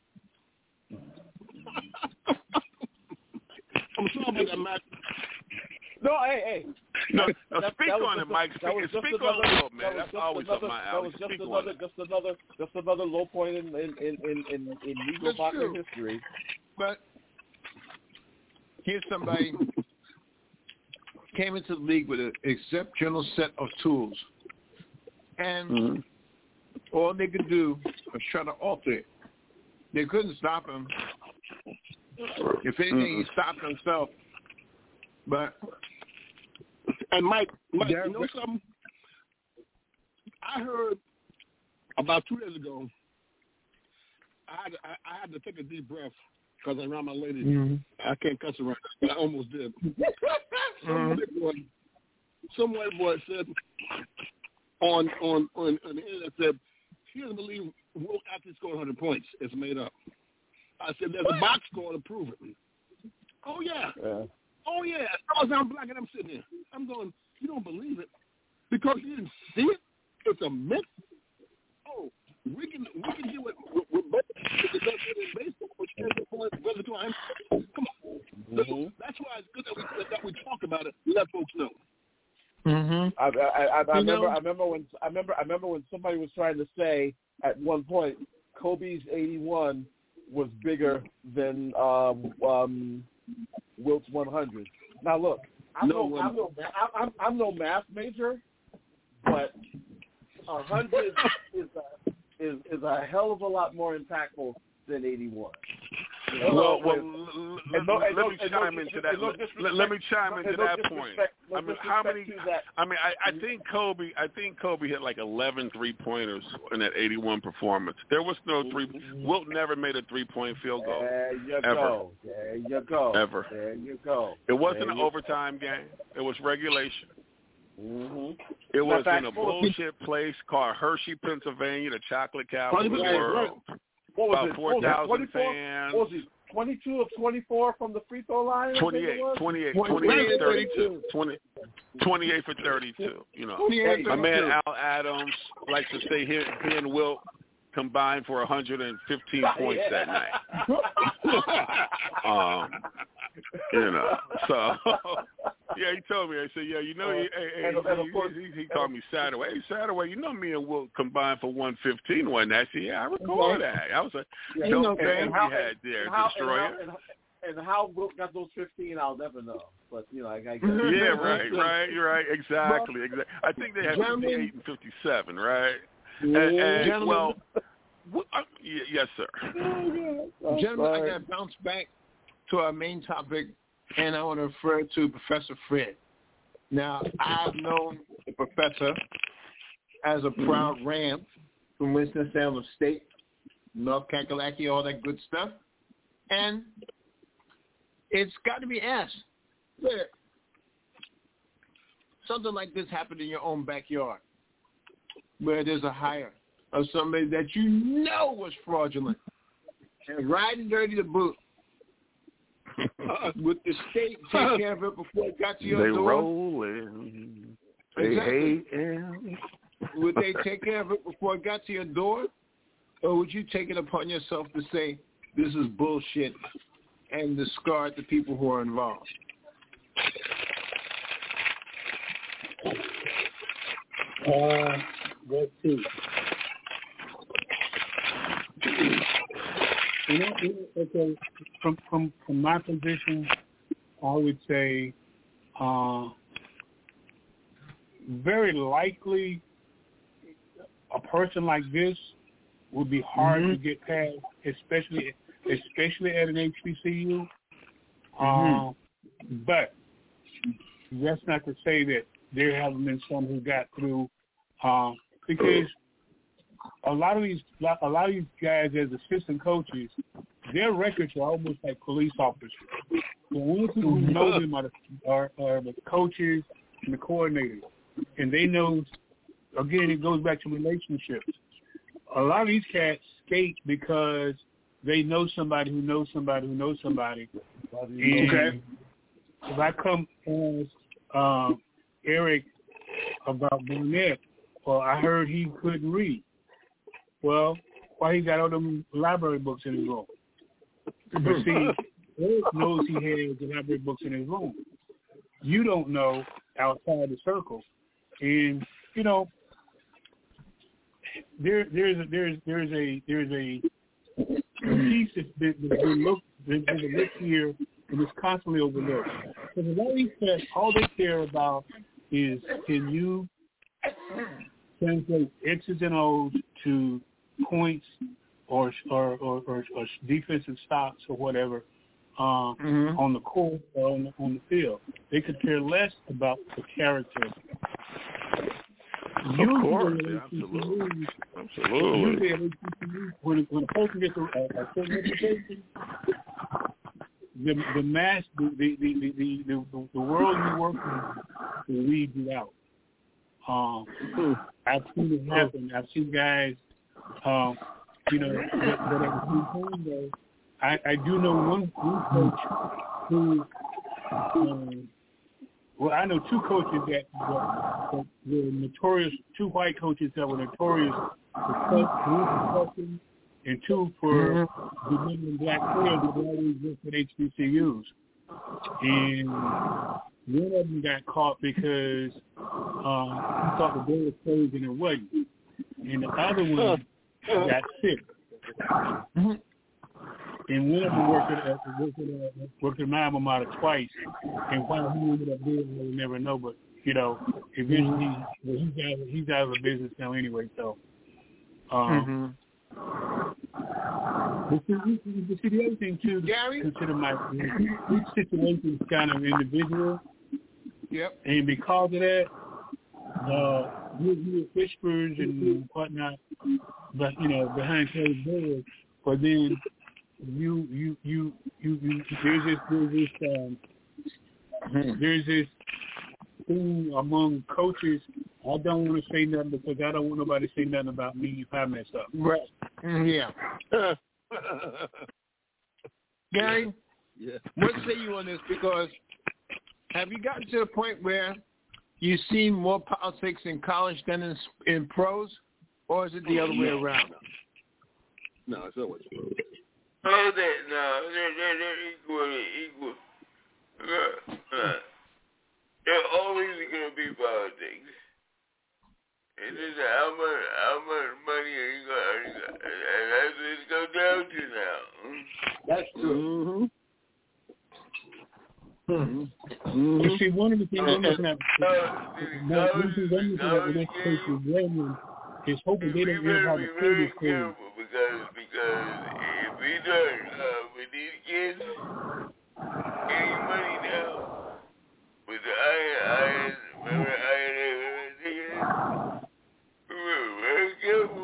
I'm sorry about that, Matt. No, hey, hey. No, no that, speak that on it, a, Mike. Speak, speak on it, little, man. That's always another, up my That alley. was just Speak another, on it. just another, just another low point in in in in, in, in legal boxing history. But here's somebody came into the league with an exceptional set of tools, and mm-hmm. all they could do was try to alter it. They couldn't stop him. If anything, mm-hmm. he stopped himself. But and Mike, Mike, yeah, you know something? I heard about two days ago. I had to, I, I had to take a deep breath because I ran my lady. Mm-hmm. I can't cuss around, but I almost did. some mm-hmm. white boy, some white boy said on on on, on the internet said he doesn't believe Wilt actually scored one hundred points. It's made up. I said there's a box score to prove it. Oh yeah. yeah. Oh, yeah. As I'm black and I'm sitting there. I'm going, you don't believe it because you didn't see it? It's a myth? Oh, we can we can do it with, with both. It's in baseball, which is the point brother time. Come on. Mm-hmm. That's why it's good that we, that we talk about it, let folks know. Mm-hmm. I, I, I, I remember. know? I remember when. I remember. I remember when somebody was trying to say at one point, Kobe's eighty-one was bigger than um, um, Wilt's one hundred. Now look, I'm no, no I'm no I'm, I'm no math major, but one hundred is a, is is a hell of a lot more impactful than eighty-one. You know, well, well, and let, no, let no, me chime no, into that. no let, let me chime into no that point. No I mean, how many? I mean, I, I think Kobe. I think Kobe hit like eleven three-pointers in that eighty-one performance. There was no three. Wilt never made a three-point field goal. There you ever. go. There you go. Ever. There you go. It wasn't there an overtime go. game. It was regulation. Mm-hmm. It was in a bullshit place called Hershey, Pennsylvania, the chocolate capital of the world. What was About it? four thousand fans. What was it? twenty-two of twenty-four from the free throw line? twenty-eight, twenty-eight, twenty-eight, thirty-two. twenty, twenty-eight for thirty-two. You know, my man Al Adams likes to say he, he and Wilt combined for one hundred fifteen points that night. um, you know, so yeah, he told me. I said, yeah, you know, he, hey, and, hey, and he, course, he, he called me Satterway. Hey, Satterway, you know me and Wilt combined for one fifteen one night. I said, yeah, I recall okay. that. I was like, yeah, no you know, game and how, we had there, and how, Destroyer. And how, and, and how Wilt got those fifteen, I'll never know. But you know, I, I guess. Yeah, right, right, you're right, exactly, exactly. I think they had fifty-eight and fifty-seven, right? And, and well, well uh, y- yes, sir. Oh, Gentlemen, I got to bounce back to our main topic, and I want to refer to Professor Fred. Now, I've known the professor as a proud Ram from Winston-Salem State, North Kakalaki, all that good stuff. And it's got to be asked, something like this happen in your own backyard, where there's a hire of somebody that you know was fraudulent and riding dirty to boot, would the state take care of it before it got to your they door? They rolling. They exactly. hating. Would they take care of it before it got to your door? Or would you take it upon yourself to say, this is bullshit, and discard the people who are involved? Uh, let's see. You know, you know, okay, from, from from my position, I would say uh, very likely a person like this would be hard mm-hmm. to get past, especially especially at an H B C U. Mm-hmm. Uh, but that's not to say that there haven't been some who got through, uh, because a lot of these a lot of these guys as assistant coaches, their records are almost like police officers. The only people who know them are the, are, are the coaches and the coordinators, and they know. Again, it goes back to relationships. A lot of these cats skate because they know somebody who knows somebody who knows somebody. And okay. If I come as um, Eric about Burnett, well, I heard he couldn't read. Well, why he got all them library books in his room? But see, Eric knows he has the library books in his room. You don't know outside the circle. And, you know, There, there's, a, there's, there's a, there's a piece that's been, that's been looked, that's been looked here, and it's constantly overlooked. Because a lot of these cats, all they care about is, can you translate X's and O's to points or or or, or, or defensive stops or whatever uh, mm-hmm. on the court or on the, on the field. They could care less about the character. Of usually course, yeah, absolutely. Absolutely. Usually, when, when a person gets a, a certain reputation, the the mass, the the the the, the, the world you work in will weed you out. Um, I've seen it happen. I've seen guys, um, you know, that, that at the same time, though, I, I do know one, one coach who. Um, Well, I know two coaches that, that, that were notorious, two white coaches that were notorious for cussing, and two for demeaning black players that always worked at H B C Us. And one of them got caught because uh, he thought the door was closed and it wasn't. And the other one got sick. And one of them worked at, worked at, worked at my alma mater twice, and why he ended up doing it, we'll never know. But, you know, eventually, well, he's, out, he's out of the business now anyway, so. Um, mm-hmm. But see, you see, the other thing, too, Gary? Consider my, each situation is kind of individual. Yep. And because of that, uh, you hear whispers and whatnot, but, you know, behind closed doors, but then You you you you, you there's this there's this um, there's this thing among coaches. I don't want to say nothing because I don't want nobody to say nothing about me if I mess up. Right. Yeah. Gary, yeah. What say you on this? Because have you gotten to the point where you see more politics in college than in, in pros, or is it the other way around? No, it's always pros. Oh, that, no, they're, they're, they're equally equal. Uh, uh, they're always going to be politics. It's just how much, how much money are you going to, and that's what it's going down to now. That's true. Mm-hmm. Mm-hmm. You see, one of the things I'm looking at, one of the things I'm looking at with this case with William is hoping they don't hear how the field is played. Because, because if we don't, uh, with these kids, getting money now, with the iron, iron, remember iron, iron, we're very careful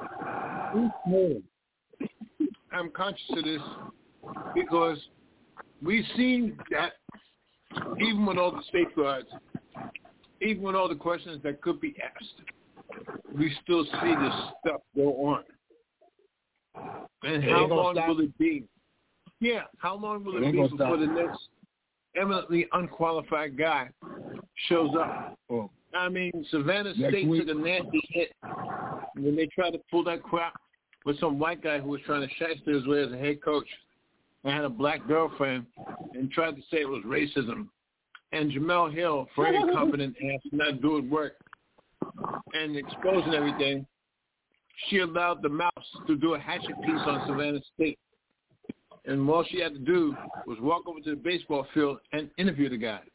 with that. I'm conscious of this because we've seen that even with all the safeguards, even with all the questions that could be asked, we still see this stuff go on. And It how ain't gonna long stop. will it be? Yeah, how long will It it ain't be gonna before stop. the next eminently unqualified guy shows up? Oh. I mean, Savannah Next State week. took a nasty hit when they tried to pull that crap with some white guy who was trying to shyster his way as a head coach and had a black girlfriend and tried to say it was racism. And Jamel Hill, for any competent ass, not doing work and exposing everything, she allowed the mouse to do a hatchet piece on Savannah State. And all she had to do was walk over to the baseball field and interview the guy.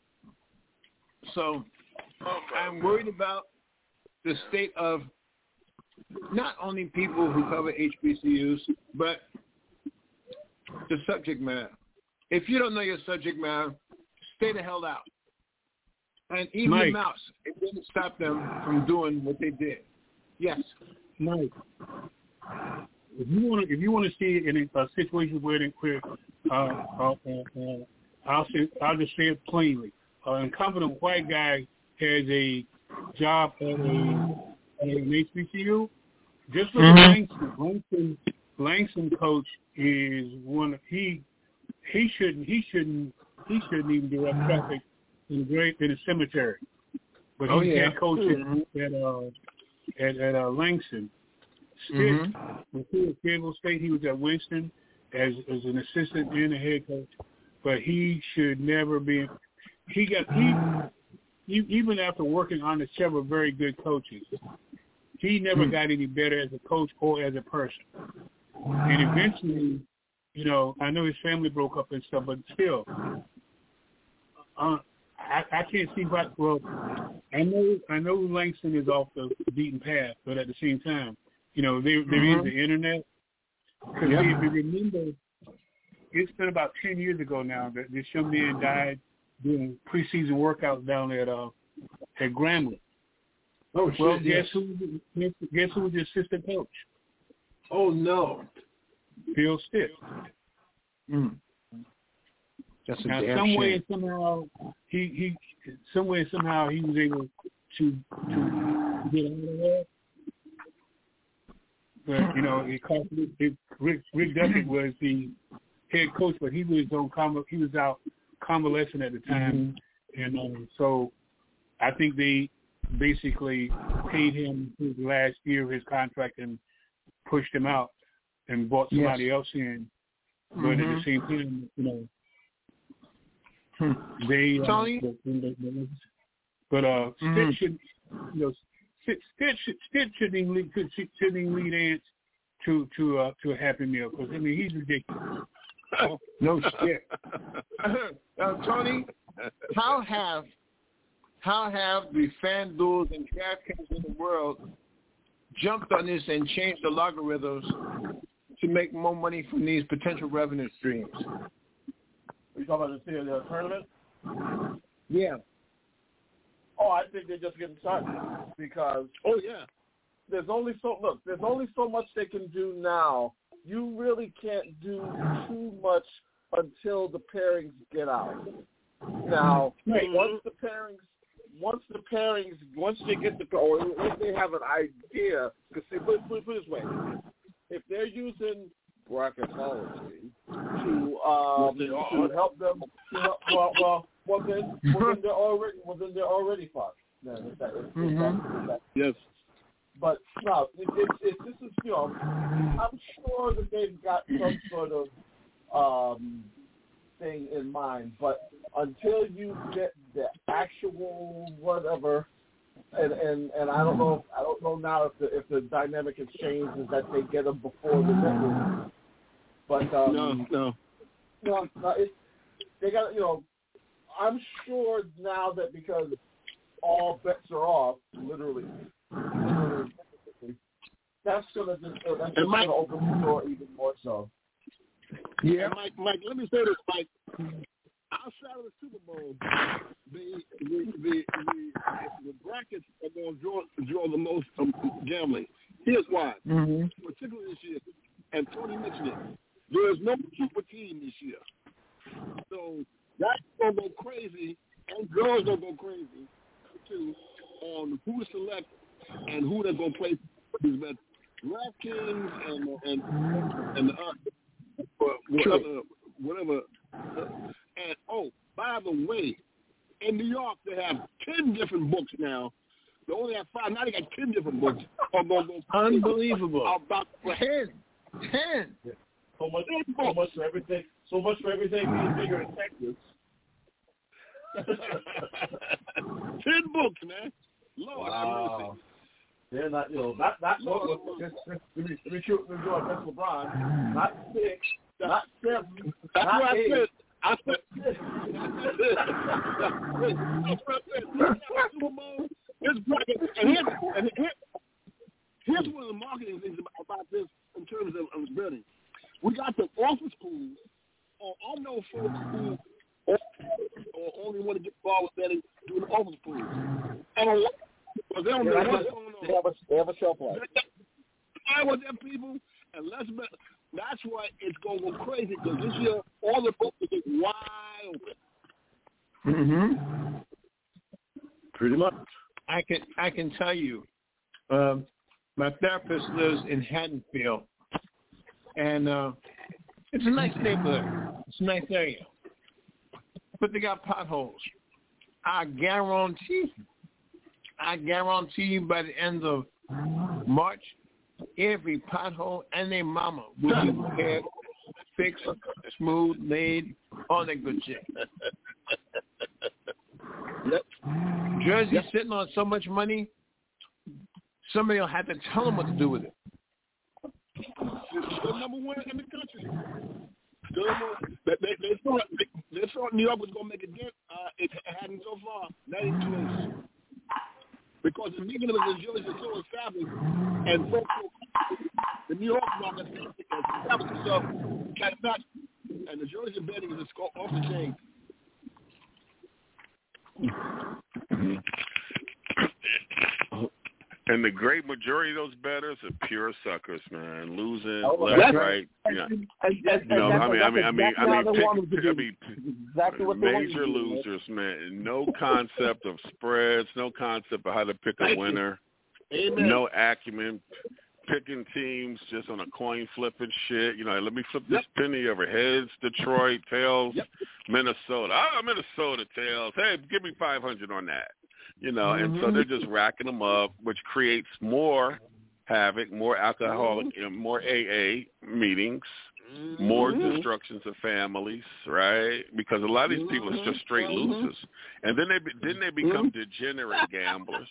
So I'm worried about the state of not only people who cover H B C Us, but the subject matter. If you don't know your subject matter, stay the hell out. And even Mike. the mouse, it didn't stop them from doing what they did. Yes. Mike, if you want to, if you want to see it in a, a situation where, they, where uh, uh, uh, uh, I'll say, I'll just say it plainly. An incompetent white guy has a job at, a, at an H B C U. Just look Mm-hmm. at Langston. Langston, Langston coach is one. He he shouldn't he shouldn't he shouldn't even direct traffic in the great in the cemetery. But Oh, he's yeah. head coach Mhm. at uh, at at uh, Langston. Stitt, Mhm. when he was at Fayetteville State, he was at Winston as as an assistant and a head coach. But he should never be. He got he, he even after working under several very good coaches, he never Hmm. got any better as a coach or as a person. And eventually, you know, I know his family broke up and stuff, but still, uh, I, I can't see why. Well, I know I know Langston is off the beaten path, but at the same time, you know, there there is Mhm. the internet. Because Yep. if you remember, it's been about ten years ago now that this young man died doing preseason workouts down at uh at Grambling. Oh, Well, shit, guess yes. who? Guess, guess who was the assistant coach? Oh, no. Phil Stitt. Mm. That's a Now, damn some way shame. and somehow he he some way and somehow he was able to to get out of that. But you know, it cost it, Rick Rick Duckett was the head coach, but he was on conval- he was out convalescent at the time, mm-hmm. and um, so I think they basically paid him his last year of his contract and pushed him out and brought somebody Yes. else in. But Mm-hmm. at the same time, you know, Hmm. they. Uh, Tony? the, the, the, but uh, Mhm. Stitt should, you know, Stitt, Stitt, should, Stitt shouldn't even lead, should, shouldn't even lead Ants to to uh, to a Happy Meal because I mean he's ridiculous. No shit. Now, Tony, how have how have the FanDuels and DraftKings in the world jumped on this and changed the logarithms to make more money from these potential revenue streams? Are you talking about the, the tournament? Yeah. Oh, I think they're just getting started because Oh yeah. there's only so look. There's only so much they can do now. You really can't do too much until the pairings get out. Now, Right. once the pairings, once the pairings, once they get the, or if they have an idea, because see, put, put, put it this way, if they're using bracketology to um to help them, to help, well, well, well then, well then they're already, well then they're already fucked. Then if that, if, if that, if that, Yes. But no, it, it, it, this is, you know, I'm sure that they've got some sort of um, thing in mind. But until you get the actual whatever, and, and, and I don't know, I don't know now if the if the dynamic has changed, is that they get them before the network. But um, No, no. no, no it's, they got, you know, I'm sure now that because all bets are off, literally. That's gonna just uh, that's just Mike, gonna open the door even more so. Yeah, and Mike. Mike, let me say this, Mike. Outside of the Super Bowl, the the the, the, the brackets are going to draw draw the most um, gambling. Here's why, Mm-hmm. particularly this year, and Tony mentioned it. There is no super team this year. So that's gonna go crazy, and girls gonna go crazy too on who to select and who they're gonna play for these bets. DraftKings and and and the uh, whatever, whatever. And oh, by the way, in New York they have ten different books now. They only have five. Now they got ten different books. Unbelievable. About ten, ten. Yeah. So much, so much for everything. So much for everything being bigger in Texas. ten books, man. Lord, wow. have mercy. They're not, you know, not, not, no, no, let me, let me shoot, let me go on, that's LeBron. Not six, not seven, that's not what eight. I said. I said, that's what I said. Super Bowl, this bracket, and here's, and here, here's one of the marketing things about, about this in terms of, of betting. We got the office pools, or I know folks who or, or only want to get involved with betting doing the office pools. And a lot Because they don't yeah, know what's going on. They have a, they have a shelf life. I with them people, and let's bet. That's why it's going to go crazy, because this year, all the books are getting wide open. Mm-hmm. Pretty much. I can I can tell you, um, my therapist lives in Haddonfield, and uh, it's a nice neighborhood. It's a nice area, but they got potholes. I guarantee, I guarantee you, by the end of March, every pothole and their mama will be repaired, fixed, smooth, made, all that good shit. Yep. Jersey's yep. sitting on so much money, somebody will have to tell them what to do with it. It's still number one in the country. Still number, they, they, they, thought, they, they thought New York was going to make a dent. Uh, it hadn't so far. Not even close. Because the beginning of the Jersey is so established, and folks, the New York market has established itself, cannot, and the Jersey betting is off the chain. And the great majority of those bettors are pure suckers, man. Losing oh, left, right. Yeah. And, and, you know, I mean, I mean, I mean, I mean, pick, I mean, exactly what major losers, man. No concept of spreads, no concept of how to pick a winner, no acumen, picking teams just on a coin flipping shit. You know, let me flip this yep. penny over heads, Detroit, tails, yep. Minnesota. Oh, Minnesota tails. Hey, give me five hundred on that. You know, mm-hmm. and so they're just racking them up, which creates more havoc, more alcoholic, mm-hmm. more A A meetings, mm-hmm. more destructions of families, right? Because a lot of these mm-hmm. people are just straight mm-hmm. losers, and then they then they become mm-hmm. degenerate gamblers.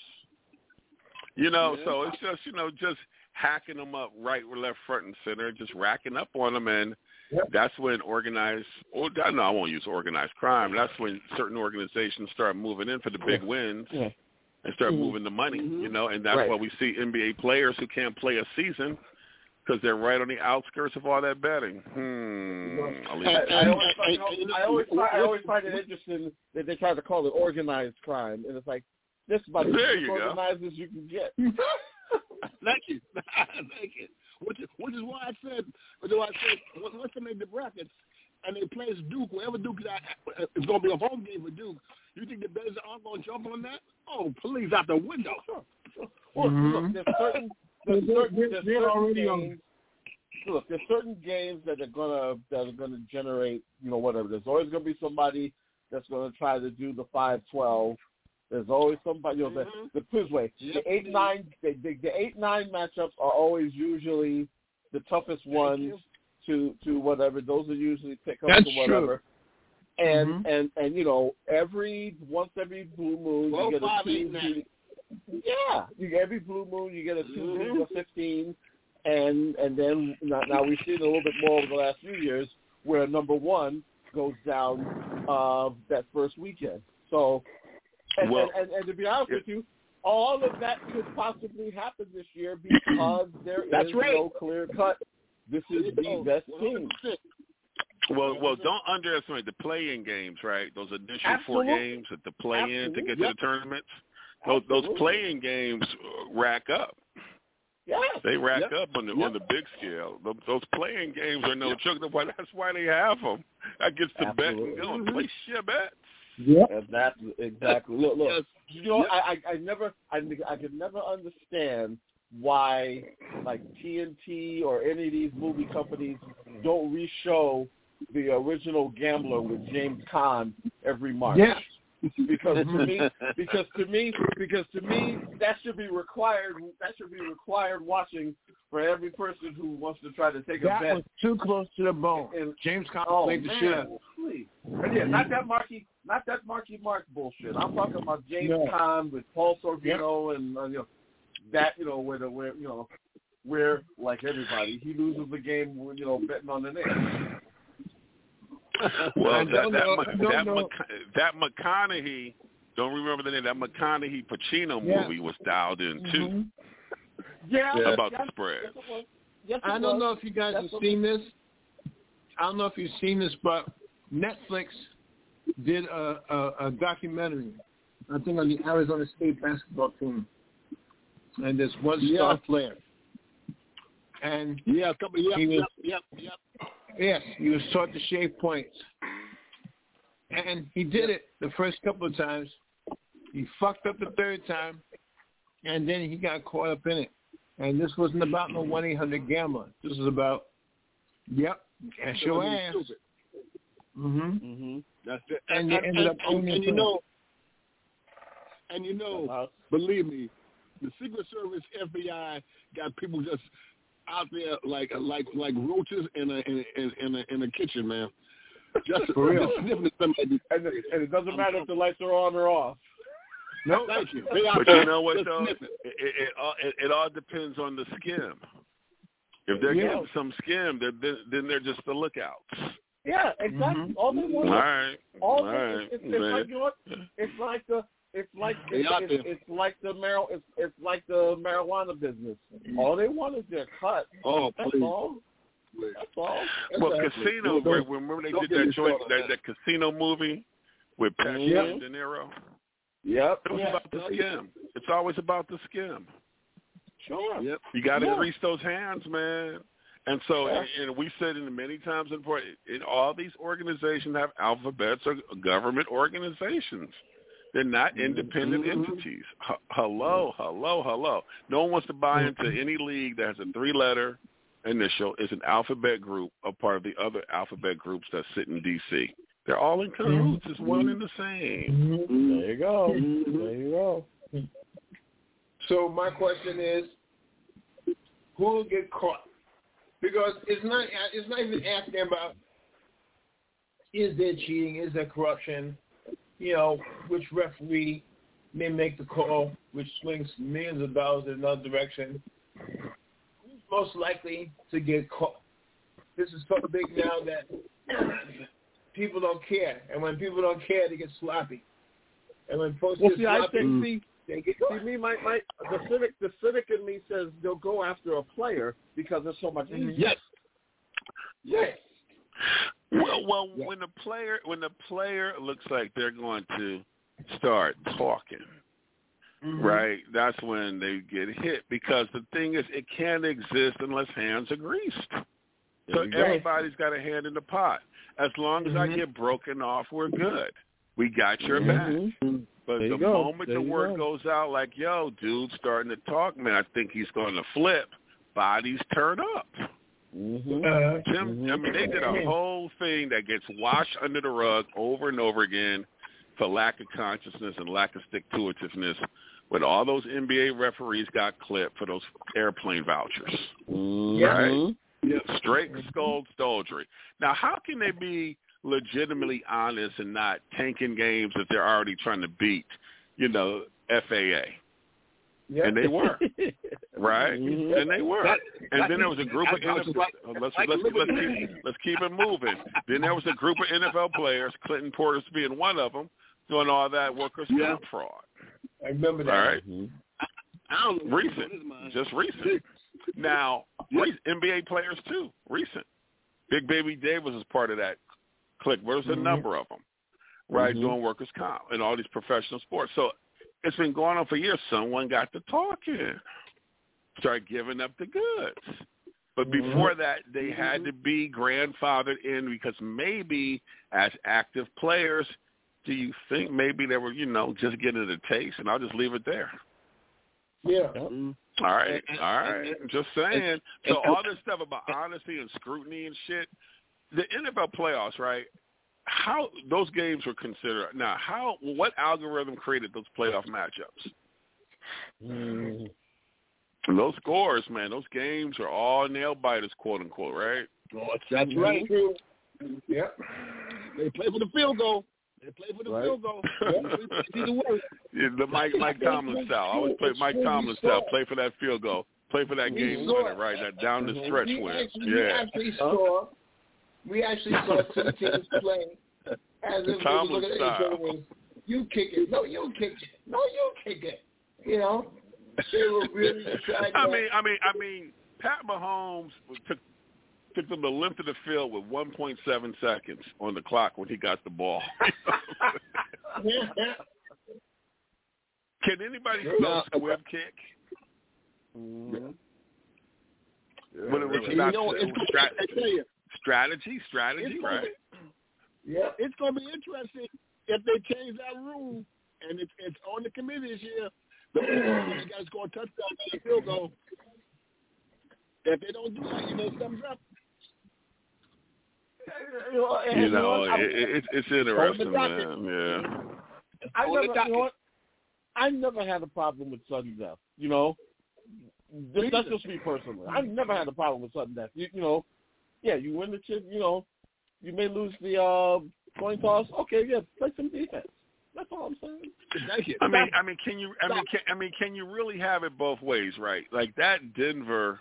You know, yeah. so it's just you know just hacking them up right, left, front, and center, just racking up on them, and yep. that's when organized, or no, I won't use organized crime. That's when certain organizations start moving in for the big wins yeah. and start mm-hmm. moving the money, mm-hmm. you know, and that's right. why we see N B A players who can't play a season because they're right on the outskirts of all that betting. Hmm. I'll leave it I, I, always find, I, always find, I always find it interesting that they try to call it organized crime, and it's like, this is about as organized as you can get. Thank you. Thank you. Which is, which is why I said, which is why I said, once they make the brackets and they play Duke, wherever Duke is at, it's going to be a home game for Duke. You think the Bears aren't going to jump on that? Oh, please, out the window. Sure, sure. Well, mm-hmm. look, there's certain, there's certain, there's certain games. Look, there's certain games that are gonna that are gonna generate, you know, whatever. There's always gonna be somebody that's gonna try to do the five twelve. There's always somebody, you know, mm-hmm. the, the this way, the eight nine, the, the, the eight nine matchups are always usually the toughest Thank ones you. to to whatever. Those are usually pickups That's or whatever. True. And mm-hmm. and and you know, every once every blue moon well, you get five, a team. Who, yeah, you get every blue moon you get a two mm-hmm. or fifteen, and and then now, now we've seen a little bit more over the last few years where number one goes down uh, that first weekend. So. And, well, and, and, and to be honest with you, all of that could possibly happen this year because there That's is right. no clear cut. This is the best team. Well, well, don't underestimate the play-in games, right? Those initial Absolutely. four games at the play-in to get yep. to the tournaments. Those, those play-in games rack up. Yeah. They rack yep. up on the yep. on the big scale. Those, those playing games are no yep. joke. That's why they have them. That gets the Absolutely. betting going. Place your bets. Yeah, that's exactly. Look, look. Yes. You know, Yep. I, I, I never, I, I could never understand why, like T N T or any of these movie companies don't re-show the original Gambler with James Caan every March. Yeah. Because to me, because to me, because to me, that should be required. That should be required watching for every person who wants to try to take that a bet. was too close to the bone. And, James Caan oh, played the man, shit out. please. And yeah, not that Marky, not that Marky Mark bullshit. I'm talking about James no. Caan with Paul Sorvino yep. and uh, you know that you know where the where you know where like everybody he loses the game you know betting on the name. Well, that that, know, that, know. that McConaughey, don't remember the name. That McConaughey Pacino yeah. movie was dialed in too. Mm-hmm. Yeah, about yes, the spread. Yes, yes, I don't was. know if you guys That's have seen this. I don't know if you've seen this, but Netflix did a, a, a documentary, I think, on the Arizona State basketball team, and there's one star yeah. player, and yeah, couple, yep, he was, yep, yep, yep. yes, he was taught to shave points, and he did it the first couple of times. He fucked up the third time, and then he got caught up in it. And this wasn't about no one eight hundred gambler. This was about, yep, cash your ass. Mm-hmm. Mm-hmm. That's it. And, and, they and, ended and, up and, owning and you it. know, and you know, believe me, the Secret Service, F B I got people just out there like like like roaches in a in a, in a, in a kitchen, man. Just for real. Just sniffing somebody. And, and it doesn't matter if the lights are on or off. No, thank you. They but you know what though? It, it, it, all, it, it all depends on the skim. If they're yeah. getting some skim, then then they're just the lookouts. Yeah, exactly. Mm-hmm. All they want. All right. All all they, right. it's, it's, it's like you know what? It's like the. It's like it's, it's, it's like the mar- it's, it's like the marijuana business. All they want is their cut. Oh, That's please. all. That's all. Well, exactly. Casino. Don't, remember they don't did that joint, that, that, that Casino movie with Pesci yep. and De Niro. Yep. It was yeah. about the skim. It's always about the skim. Sure. Yep. You got to yeah. grease those hands, man. And so, yeah. and, and we said in many times in part, in all these organizations have alphabets or government organizations. They're not independent mm-hmm. entities. H- hello, hello, hello. No one wants to buy into any league that has a three-letter initial. It's an alphabet group, a part of the other alphabet groups that sit in D C. They're all in cahoots. It's one and the same. Mm-hmm. There you go. Mm-hmm. There you go. So my question is, who will get caught? Because it's not it's not even asking about is there cheating, is there corruption, you know, which referee may make the call, which swings millions of dollars in another direction. Who's most likely to get caught? This is so big now that people don't care. And when people don't care, they get sloppy. And when folks well, get see, sloppy, I think, see, they get see, me, my, my, the cynic, the cynic in me says they'll go after a player because it's so much easier. Yes. Yes. Well, well, yeah. when the player when the player looks like they're going to start talking, mm-hmm. right? That's when they get hit because the thing is, it can't exist unless hands are greased. So everybody's got a hand in the pot. As long as mm-hmm. I get broken off, we're good. We got your mm-hmm. back. But the go. moment there the word go. goes out, like, yo, dude's starting to talk, man, I think he's going to flip. Bodies turn up. Mm-hmm. Uh, Tim, mm-hmm. I mean, they did a whole thing that gets washed under the rug over and over again for lack of consciousness and lack of stick-to-itiveness when all those N B A referees got clipped for those airplane vouchers. Mm-hmm. Right? Yeah. Straight skull stoldery. Now, how can they be legitimately honest and not tanking games if they're already trying to beat, you know, F A A? Yep. And they were, right? Mm-hmm. And they were. That, and that, then there was a group of N F L. Like, let's let's, let's, let's keep let's keep it moving. Then there was a group of N F L players, Clinton Portis being one of them, doing all that workers' comp yeah. fraud. I remember that. All right. Mm-hmm. I don't know recent, just recent. Now, yep. re- N B A players too, recent. Big Baby Davis was part of that clique. There's a mm-hmm. number of them, right, mm-hmm. doing workers' comp in all these professional sports. So it's been going on for years. Someone got to talking. start giving up the goods. But before mm-hmm. that, they mm-hmm. had to be grandfathered in because maybe as active players, do you think maybe they were, you know, just getting a taste? And I'll just leave it there. Yeah. Mm-hmm. All right, all right. Just saying. So all this stuff about honesty and scrutiny and shit, the N F L playoffs, right? How those games were considered. Now, how what algorithm created those playoff matchups? Mm. And those scores, man, those games are all nail biters, quote unquote, right? Oh, that's right. True. Yep. They play for the field goal. They play for the right. field goal. Yeah, the Mike Mike Tomlin style. I always play Mike Tomlin style. Play for that field goal. Play for that game winner, right? That down the stretch we win. Actually, yeah. We actually saw. We actually saw two teams play as if we were looking at each other and you kick it. No, you kick it. No, you kick it. You know. They were really trying. I mean, I mean, I mean, Pat Mahomes took took them the length of the field with one point seven seconds on the clock when he got the ball. Can anybody spell squib kick? Mm-hmm. Yeah, when it was really. about you know, it was strategy, strategy, strategy, right? Be, yeah, it's going to be interesting if they change that rule, and it's, it's on the committee this year. The you guys score a touchdown and a field goal. If they don't do that, you know, thumbs up. You know, it, it, it's interesting, man. Yeah. I never, you know what? I never had a problem with sudden death. You know, just, that's just me personally. I never had a problem with sudden death. You, you know, yeah, you win the chip. You know, you may lose the uh, coin toss. Okay, yeah, play some defense. That's all I'm saying. I mean, I mean, can you? I mean, can, I mean, can you really have it both ways, right? Like that Denver,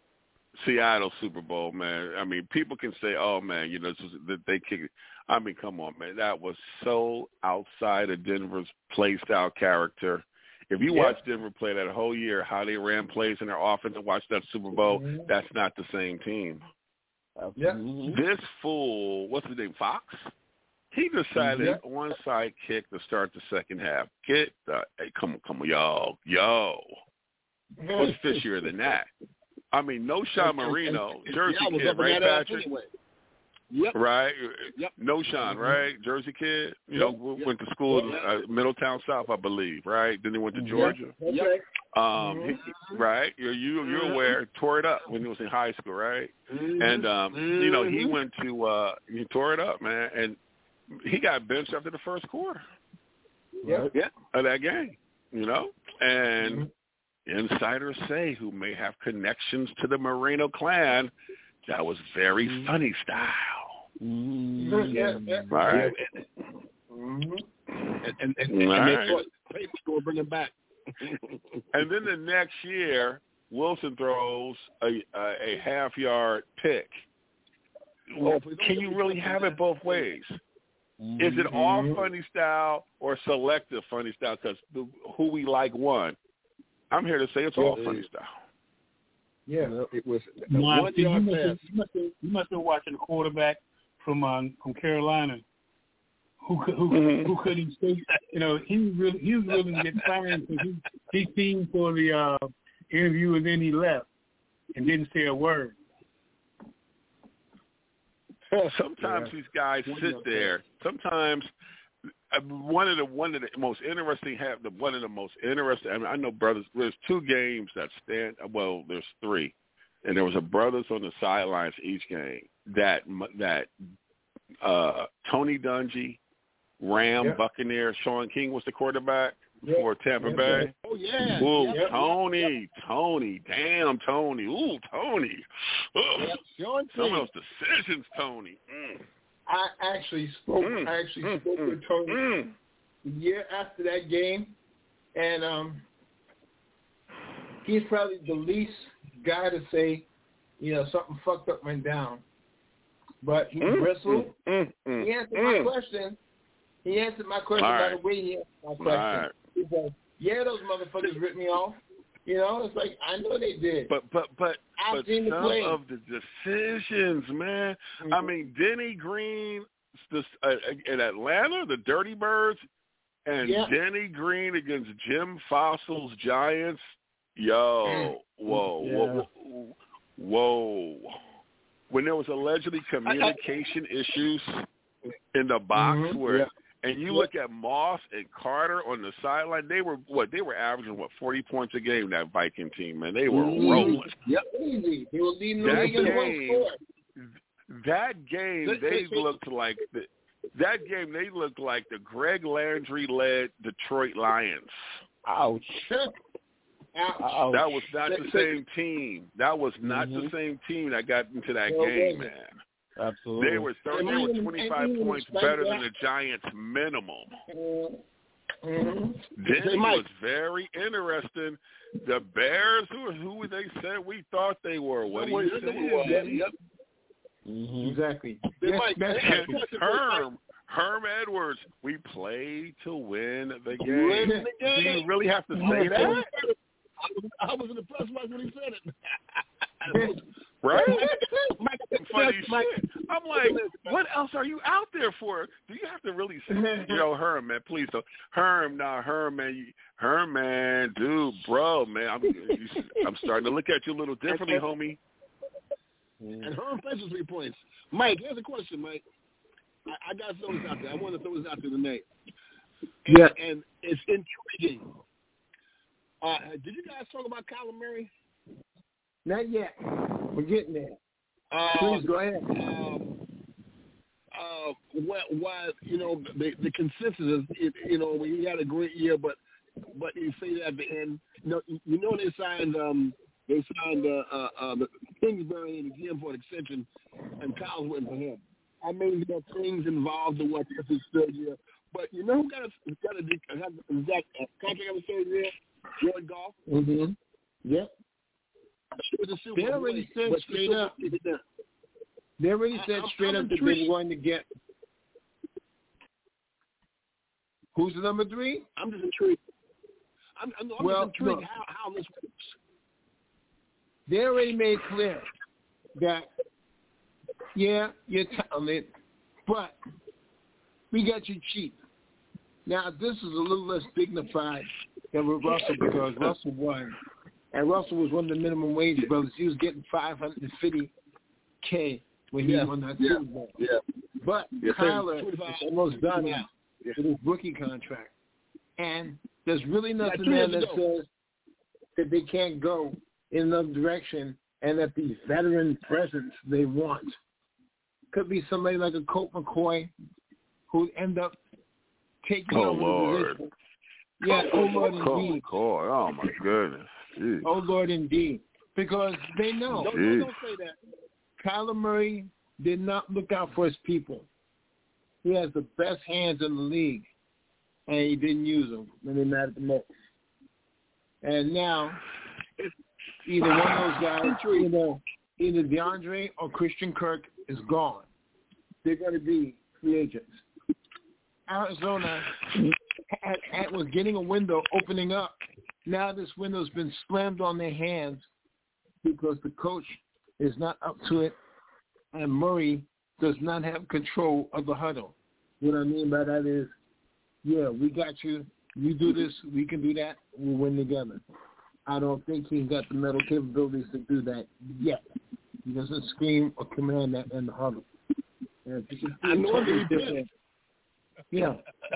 Seattle Super Bowl, man. I mean, people can say, "Oh, man, you know, that they kicked." I mean, come on, man. That was so outside of Denver's play style character. If you yeah. watch Denver play that whole year, how they ran plays in their offense and watch that Super Bowl, mm-hmm. that's not the same team. Yeah. This fool, what's his name, Fox? He decided yeah. onside kick to start the second half. Get the hey, come on, come on, yo, yo. What's fishier than that? I mean, no Sean Marino, Jersey yeah, kid, right, Patrick? Anyway. Yep. Right? Yep. No Sean, right? Jersey kid. You yep. know, yep. went to school in uh, Middletown South, I believe, right? Then he went to Georgia. Yep. Yep. Um, he, right? You're you you're aware. Tore it up when he was in high school, right? Mm-hmm. And um, mm-hmm. you know, he went to uh, he tore it up, man, and he got benched after the first quarter. Yeah, yeah, of that game, you know. And mm-hmm. insiders say, who may have connections to the Moreno clan, that was very mm-hmm. funny style. Mm-hmm. Yeah, yeah. All right. Mm-hmm. And, and, and, and right. they thought they were bringing back. And then the next year, Wilson throws a a, a half yard pick. Well, can you really have it both ways? Mm-hmm. Is it all funny style or selective funny style? Because who we like won. I'm here to say it's all funny style. Yeah, it was no, one you, yard must pass. have, you, must have, you must have been watching the quarterback from um, from Carolina, who who mm-hmm. who couldn't stay. You know, he was really he was willing to get fired because he he came for the uh, interview and then he left and didn't say a word. Sometimes yeah. these guys sit there. Sometimes uh, one of the one of the most interesting have the one of the most interesting. I mean, I know brothers. There's two games that stand. Well, there's three, and there was a brothers on the sidelines each game. That that uh, Tony Dungy, Ram yeah. Buccaneer, Sean King was the quarterback yeah. for Tampa yeah. Bay. Oh yeah. Ooh, yeah. Tony, Tony, damn Tony. Ooh, Tony. Yeah. Sean Some of those decisions, Tony. Mm. I actually spoke. Mm. I actually mm. spoke mm. with Tony mm. the year after that game, and um, he's probably the least guy to say, you know, something fucked up went down. But he mm. bristled. Mm. Mm. He answered mm. my question. He answered my question All by right. the way he answered my question. Right. He said, "Yeah, those motherfuckers ripped me off." You know, it's like I know they did. But but but I've but seen the some play. of the decisions, man. Mm-hmm. I mean, Denny Green, this, uh, in Atlanta, the Dirty Birds, and yeah. Denny Green against Jim Fossil's Giants. Yo, whoa, Yeah. whoa, whoa, whoa. When there was allegedly communication issues in the box Mm-hmm. where, yeah. and you Yeah. look at Moss and Carter on the sideline, they were, what, they were averaging, what, forty points a game, that Viking team, man. They were Mm-hmm. rolling. Yep. Easy. They were leading the That league in one game, score. that game, they looked like the, that game. They looked like the Greg Landry-led Detroit Lions. Ouch. Ouch. That was not the same team. That was not mm-hmm. the same team that got into that No, game, wasn't. man. Absolutely. They were thirty, they were twenty-five points better than the Giants minimum. Mm-hmm. Then it was very interesting. The Bears, who who they said we thought they were. What do you say? Yep. Mm-hmm. Exactly. They Yes, might- that's they right. might- Herm, Herm Edwards, we played to win the game. Win the Do game. you really have to say that? I was in the press box when he said it. Right? Mike, Funny Mike, shit. I'm like, what else are you out there for? Do you have to really say, yo, Herm, man, please don't. Herm, nah, Herm, man, you, Herm, man, dude, bro, man, I'm, you, I'm starting to look at you a little differently, homie. And Herm plays three points. Mike, here's a question, Mike. I, I got to throw this out there. I want to throw this out there tonight. And, Yeah. and it's intriguing. Uh, did you guys talk about Kyler Murray? Not yet. We're getting there. Uh, Please go ahead. Um, uh, what, what, you know, the, the consensus is, it, you know, he had a great year, but but you say that at the end. You know, you know they signed um, they signed uh, uh, uh, the Kingsbury and the G M for an extension, and Kyle's waiting for him. I mean, there are things involved in what this is third year, but you know who got a got a have that uh, contract of a third year? Jordan Goff. Mm-hmm. Yep. They They already said straight up. They already said straight up that they were going to get. Who's the number three? I'm just intrigued. I'm, I'm, I'm well, just intrigued look, how, how this works. They already made clear that, yeah, you're talented, but we got you cheap. Now, this is a little less dignified than with Russell because Russell won. And Russell was one of the minimum wage brothers. He was getting five hundred fifty K when he yeah. won that yeah. Super Bowl. Yeah. But yeah. Kyler is almost done yeah. with his rookie contract. And there's really nothing yeah, there that says that they can't go in another direction and that these veteran presence they want. Could be somebody like a Colt McCoy who'd end up taking oh, over Lord. the position. Yeah, oh, Lord, indeed. Oh, oh, my goodness. Jeez. Oh, Lord, indeed. Because they know. Don't, don't, don't say that. Kyler Murray did not look out for his people. He has the best hands in the league, and he didn't use them when they mattered the most. And now, either one of those guys, either, either DeAndre or Christian Kirk is gone. They're going to be free agents. Arizona had, had, was getting a window opening up. Now this window's been slammed on their hands because the coach is not up to it, and Murray does not have control of the huddle. What I mean by that is, yeah, we got you. You do this, we can do that. We'll win together. I don't think he's got the mental capabilities to do that yet. He doesn't scream or command that in the huddle. And if you can I know he different. Yeah.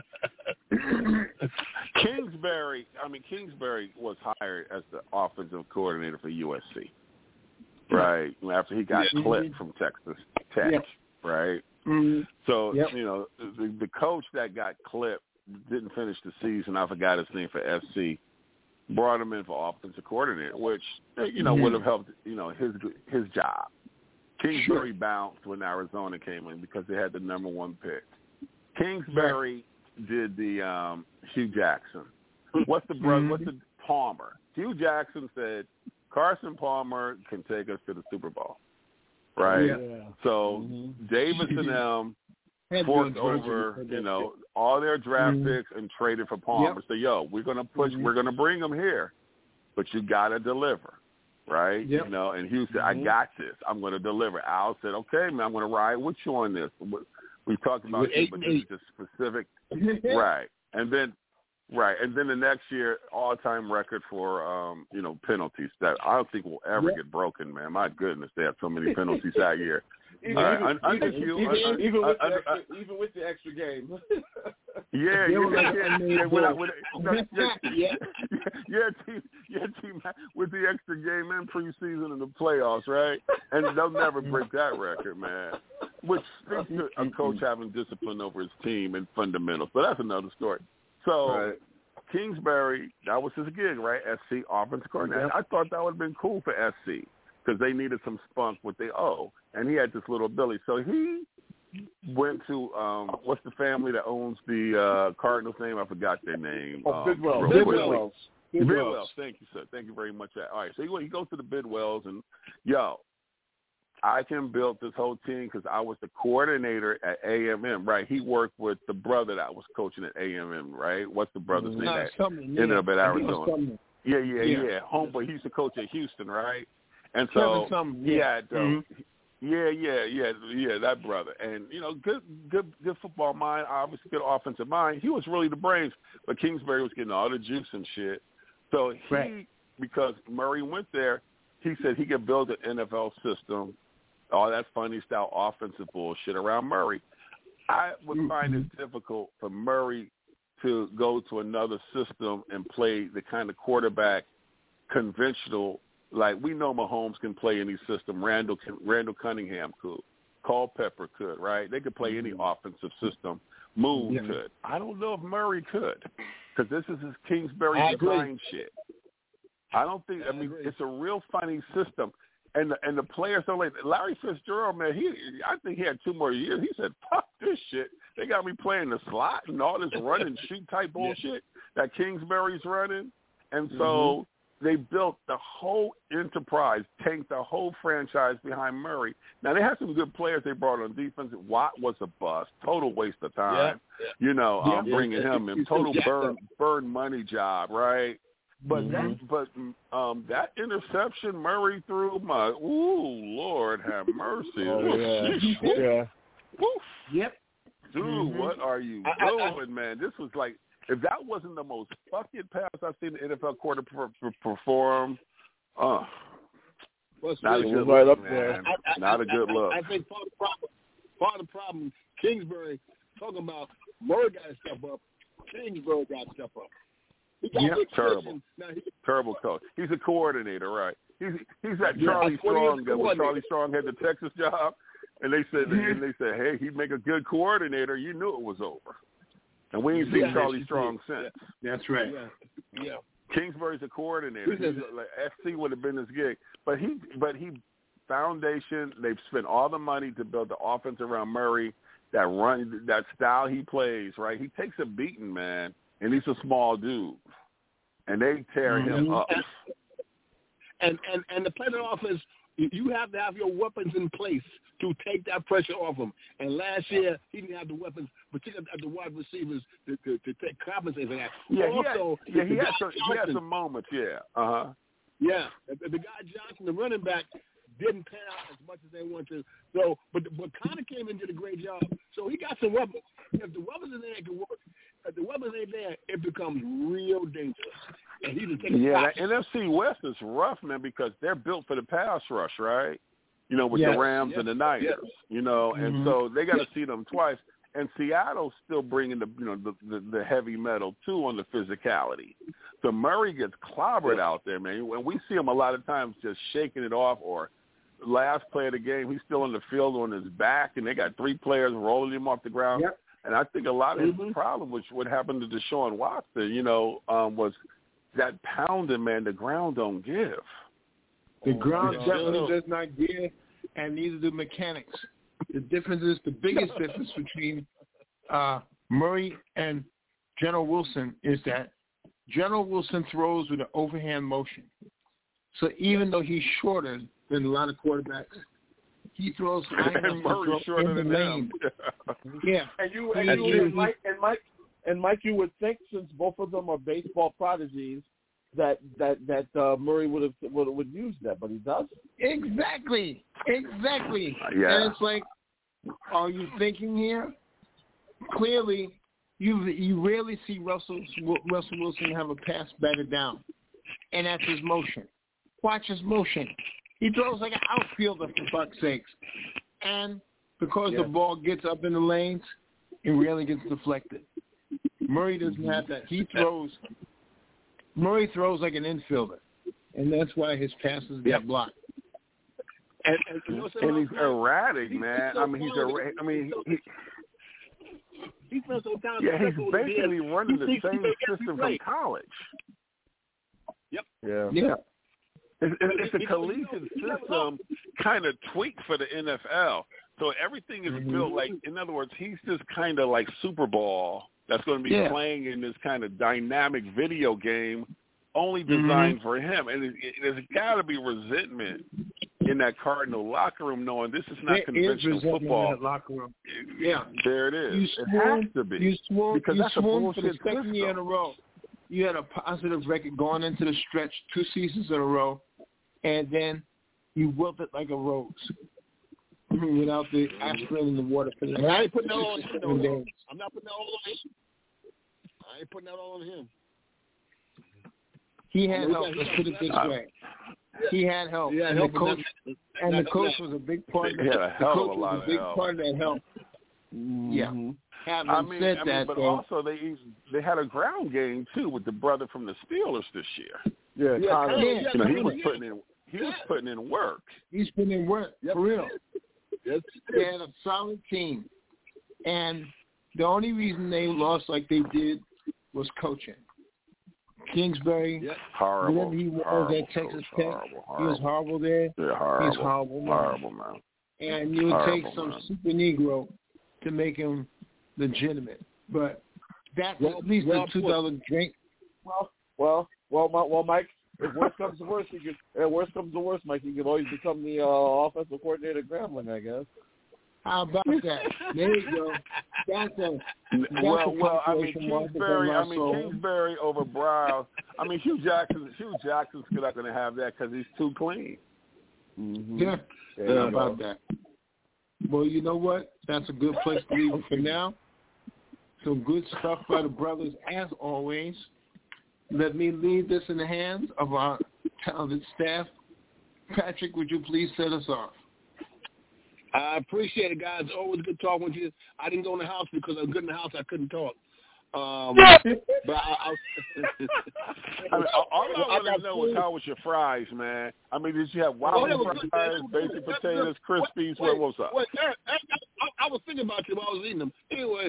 Kingsbury, I mean, Kingsbury was hired as the offensive coordinator for U S C, right, after he got yeah. clipped from Texas Tech, yeah. right? Mm-hmm. So, yep. you know, the, the coach that got clipped didn't finish the season. I forgot his name for S C. Brought him in for offensive coordinator, which, you know, mm-hmm. would have helped, you know, his his job. Kingsbury sure. bounced when Arizona came in because they had the number one pick. Kingsbury right. did the um, Hugh Jackson. What's the brother? Mm-hmm. What's the Palmer? Hugh Jackson said Carson Palmer can take us to the Super Bowl, right? Yeah. So mm-hmm. Davis and them forked over, you know, all their draft mm-hmm. picks and traded for Palmer. Yep. So, yo, we're gonna push, mm-hmm. we're gonna bring him here, but you gotta deliver, right? Yep. You know, and Hugh said, mm-hmm. I got this. I'm gonna deliver. Al said, okay, man, I'm gonna ride with you on this. We talked about it, but this is just specific, right? And then, Right, and then the next year, all-time record for um, you know penalties that I don't think will ever yeah. get broken. Man, my goodness, they have so many penalties that year. Even, All right, even, un- under even, Q, even, un- even, with un- the un- extra, even with the extra game. Yeah, yeah, yeah, yeah. With, with, with, yeah, yeah, team, yeah, team with the extra game in preseason and the playoffs, right? And they'll never break that record, man. Which speaks to a coach having discipline over his team and fundamentals. But that's another story. So, right. Kingsbury, that was his gig, right? S C offensive coordinator. Yep. I thought that would have been cool for S C because they needed some spunk with the O, and he had this little ability. So he went to um, what's the family that owns the uh, Cardinals name? I forgot their name. Oh, um, Bidwell. Bidwells. Bidwells. Bidwells. Thank you, sir. Thank you very much. All right, so he, he goes to the Bidwells, and yo, I can build this whole team because I was the coordinator at A M M, right? He worked with the brother that was coaching at A M M, right? What's the brother's name? Uh, that ended yeah. up at Arizona. Yeah, yeah, yeah, yeah. Homeboy, he used to coach at Houston, right? And Kevin so Sumner, he yeah. had, um, Mm-hmm. yeah, yeah, yeah, yeah, that brother. And, you know, good good, good football mind, obviously good offensive mind. He was really the brains, but Kingsbury was getting all the juice and shit. So he, Right. because Murray went there, he said he could build an N F L system, all that funny style offensive bullshit around Murray. I would mm-hmm. find it difficult for Murray to go to another system and play the kind of quarterback conventional. Like, we know Mahomes can play any system. Randall can, Randall Cunningham could. Culpepper could, right? They could play any offensive system. Moon yeah. could. I don't know if Murray could because this is his Kingsbury I design agree. shit. I don't think – I mean, agree. it's a real funny system. And the, and the players don't like – Larry Fitzgerald, man, he I think he had two more years. He said, fuck this shit. They got me playing the slot and all this run and shoot type bullshit that Kingsbury's running. And so mm-hmm. – they built the whole enterprise, tanked the whole franchise behind Murray. Now, they had some good players they brought on defense. Watt was a bust, total waste of time, yeah. you know, yeah. um, bringing yeah. him in, total burn burn money job, right? But mm-hmm. that, but um, that interception Murray threw, my, ooh, Lord have mercy. Oh, yeah. yeah. Woof. Yep. Dude, mm-hmm. what are you I, doing, I, I, man? This was like, if that wasn't the most fucking pass I've seen the N F L quarter per, per, perform, uh, well, not a see, good right look, up man. there. I, I, not a good I, look. I, I think part of the problem, part of the problem, Kingsbury talking about Murray got to step up. Kingsbury got to step up. He got yeah, good terrible, now, he, terrible coach. He's a coordinator, right? He's he's that yeah, Charlie Strong guy. When coordinator. Charlie Strong had the Texas job, and they said and they said, hey, he'd make a good coordinator. You knew it was over. And we ain't seen yeah, Charlie Strong since. That's right. Yeah. yeah. Kingsbury's a coordinator. He's, like, F C would have been his gig. But he but he foundation, they've spent all the money to build the offense around Murray, that run that style he plays, right? He takes a beating, man, and he's a small dude. And they tear mm-hmm. him up. And and and the play the offense, you have to have your weapons in place to take that pressure off him. And last year, he didn't have the weapons, particularly at the wide receivers, to, to, to take compensate for that. Yeah, also, he had, yeah, he, had some, Johnson, he had some moments, yeah. Uh-huh. Yeah, the, the guy Johnson, the running back, didn't pan out as much as they wanted to. So, but but Connor came in and did a great job. So he got some weapons. If the weapons are there, it can work. If the weapons ain't there, it becomes real dangerous. And he just takes yeah, shots. that N F C West is rough, man, because they're built for the pass rush, right? You know, with yes, the Rams yes, and the Niners, yes. you know, and mm-hmm. so they got to see them twice. And Seattle's still bringing the, you know, the, the, the heavy metal, too, on the physicality. So Murray gets clobbered out there, man. And we see him a lot of times just shaking it off, or last play of the game, he's still on the field on his back, and they got three players rolling him off the ground. Yep. And I think a lot of mm-hmm. his problem, which what happened to Deshaun Watson, you know, um, was that pounding, man, the ground don't give. The ground Oh, definitely no. does not give, and neither do mechanics. The difference is, the biggest difference between uh, Murray and General Wilson is that General Wilson throws with an overhand motion. So even though he's shorter than a lot of quarterbacks, he throws high enough And Murray's to throw shorter in the than lane. him. Yeah. And you and, That's you, true. and Mike and Mike and Mike, you would think, since both of them are baseball prodigies, that that that uh, Murray would have would would use that, but he doesn't. Exactly. Exactly. Yeah. And it's like, are you thinking here? Clearly, you you rarely see Russell Russell Wilson have a pass batted down, and that's his motion. Watch his motion. He throws like an outfielder, for fuck's sakes. And because yeah. the ball gets up in the lanes, it rarely gets deflected. Murray doesn't have that. He throws. Murray throws like an infielder, and that's why his passes get yep. blocked. And, and, you know and he's erratic, he's man. So I mean, he's erratic. I mean, he, he, so yeah, he's basically running the same system from college. Yep. Yeah. Yeah. It's, it's a collegiate system kind of tweaked for the N F L. So everything is mm-hmm. built like, in other words, he's just kind of like Super Bowl that's going to be yeah. playing in this kind of dynamic video game only designed mm-hmm. for him. And it, it, there's got to be resentment in that Cardinal locker room knowing this is not there conventional is football. In that locker room. Yeah. There it is. You it swung, has to be. You swung, because you that's swung a bullshit for the second system. year in a row. You had a positive record going into the stretch two seasons in a row, and then you wilted like a rose without the aspirin in the water for the next I ain't putting that all on him. days. I'm not putting that all on him. I ain't putting that all on him. He had help. Let's put it this way. He had help. Yeah, and help the coach, that, and that, the coach that. was a big part of that. He had a hell of a lot of big help. part of that help. Mm-hmm. Yeah. Having I mean, said I mean, that, but though, also they they had a ground game too with the brother from the Steelers this year. Yeah, yeah, Connor. yeah. You know, he was putting in he was putting in work. He's putting in work yep. for real. Yes. They had a solid team, and the only reason they lost like they did was coaching. Kingsbury, yep. horrible. whatever he was horrible, at Texas coach, Tech, horrible, horrible. he was horrible there. Yeah, horrible. He's horrible, man. Horrible, man. And you would horrible, take some man. super Negro to make him legitimate, but that's well, at least well, a two dollar drink. Well, well, well, my, well, Mike. If worst comes to worst, you can. If worst comes to worst, Mike, you can always become the uh, offensive coordinator at Grambling, I guess. How about that? There you go. That's a that's well, a well. I mean, Kingsbury. Kingsbury. I mean, Kingsbury over Browse. I mean, Hugh Jackson. Hugh Jackson's not going to have that because he's too clean. Mm-hmm. Yeah. Yeah. How about that? Well, you know what? That's a good place to leave it for now. Some good stuff by the brothers, as always. Let me leave this in the hands of our talented staff. Patrick, would you please set us off? I appreciate it, guys. Always good talking with you. I didn't go in the house because I was good in the house. I couldn't talk. Um, but I, I, I mean, all, all I want to know was how was your fries, man? I mean, did you have waffle well, fries, basic potatoes, Crispies? What was up? Wait, I, I, I was thinking about you while I was eating them. Anyway.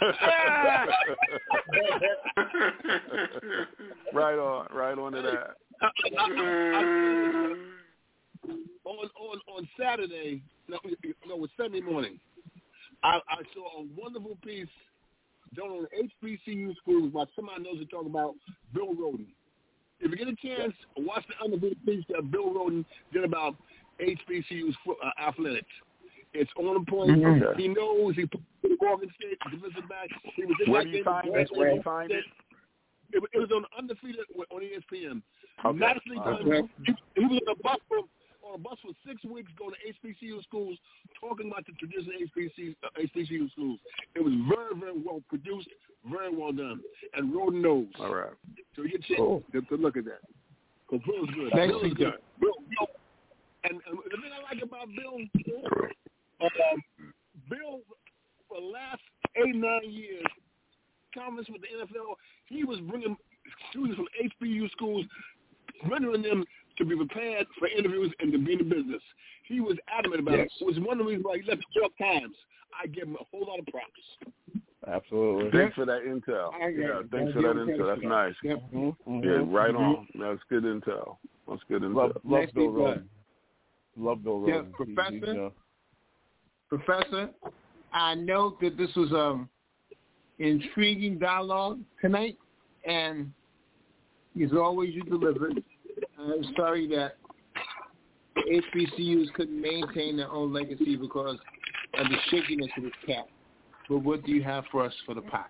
right on, right on to that. I, I, I, I, on on on Saturday, no, no, it was Sunday morning. I, I saw a wonderful piece done on H B C U schools by somebody knows to talk about Bill Rhoden. If you get a chance, watch the underrated piece that Bill Rhoden did about H B C U's uh, athletics. It's on the point. Okay. He knows. He put Morgan State defensive back. He was Where do you find it? Where do you find it? It, it was on Undefeated on E S P N. Okay. Nicely done. Okay. He, he was on a bus for on a bus for six weeks going to H B C U schools, talking about the traditional H B C uh, H B C U schools. It was very, very well produced, very well done, and Rhoden knows. All right. So you get a chance cool. to, to look at that. Because Bill's good. Nicely Bill's good. done. Bill, Bill, and, and the thing I like about Bill, um, Bill for the last eight, nine years, conference with the N F L, he was bringing students from H B C U schools, rendering them to be prepared for interviews and to be in the business. He was adamant about yes. it. It was one of the reasons why he left the New York Times. I give him a whole lot of props. Absolutely. Thanks for that intel. Yeah, thanks for that intel. That's nice. Yep. Mm-hmm. Yeah, right mm-hmm. on. That's good intel. That's good intel. Love, love Next Bill week, Rhoden. Love Bill Rhoden. Yes, Professor. He, he, uh, Professor, I know that this was um intriguing dialogue tonight, and as always, you delivered. I'm sorry that H B C Us couldn't maintain their own legacy because of the shakiness of this cap. But what do you have for us for the pot?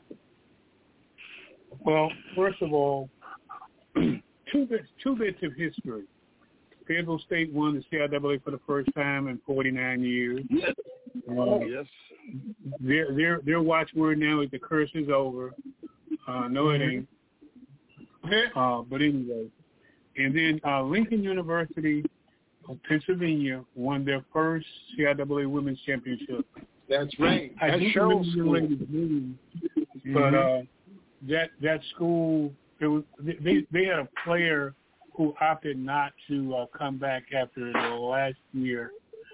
Well, first of all, two bits, two bits of history. Fayetteville State won the C I A A for the first time in forty-nine years. Yes. Uh, yes. Their their their watchword now is the curse is over. Uh, no, it ain't. Uh, but anyway, and then uh, Lincoln University of Pennsylvania won their first C I A A Women's Championship. That's right. I That's don't Cheryl's remember school. the lady's name, but uh, that that school, it was they they had a player who opted not to uh, come back after the last year,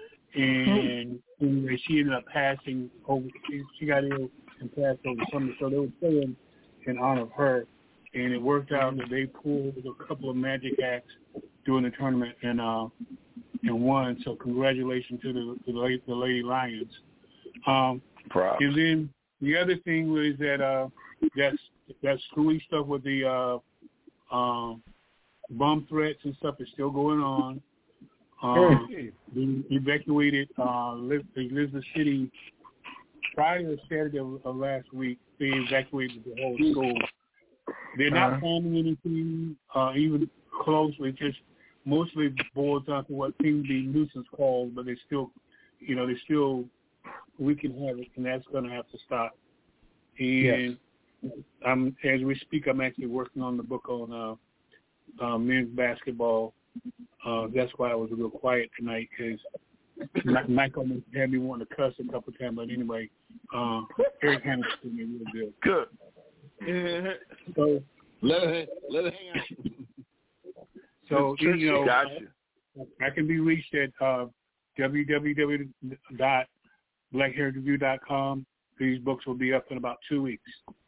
and anyway, she ended up passing over. She, she got ill and passed over summer, so they were playing in honor of her, and it worked out that they pulled a couple of magic acts during the tournament and uh and won. So congratulations to the to the Lady, the Lady Lions. Um, Props. and then the other thing was that uh that's that screwy stuff with the uh um bomb threats and stuff is still going on. Um, they evacuated uh, Elizabeth City Friday or Saturday of, of last week. They evacuated the whole school. They're not planning anything uh, even closely. Just mostly boils down to what seems to be nuisance calls, but they still, you know, they still we can have it, and that's going to have to stop. And yes. I'm, as we speak, I'm actually working on the book on uh, uh, men's basketball. Uh, that's why I was a little quiet tonight, because Michael had me wanting to cuss a couple of times. But anyway, uh, Eric handled it me real good. Good. Yeah. So let it let it hang out. So you know, gotcha. I can be reached at uh, w w w dot black heritage review dot com. These books will be up in about two weeks.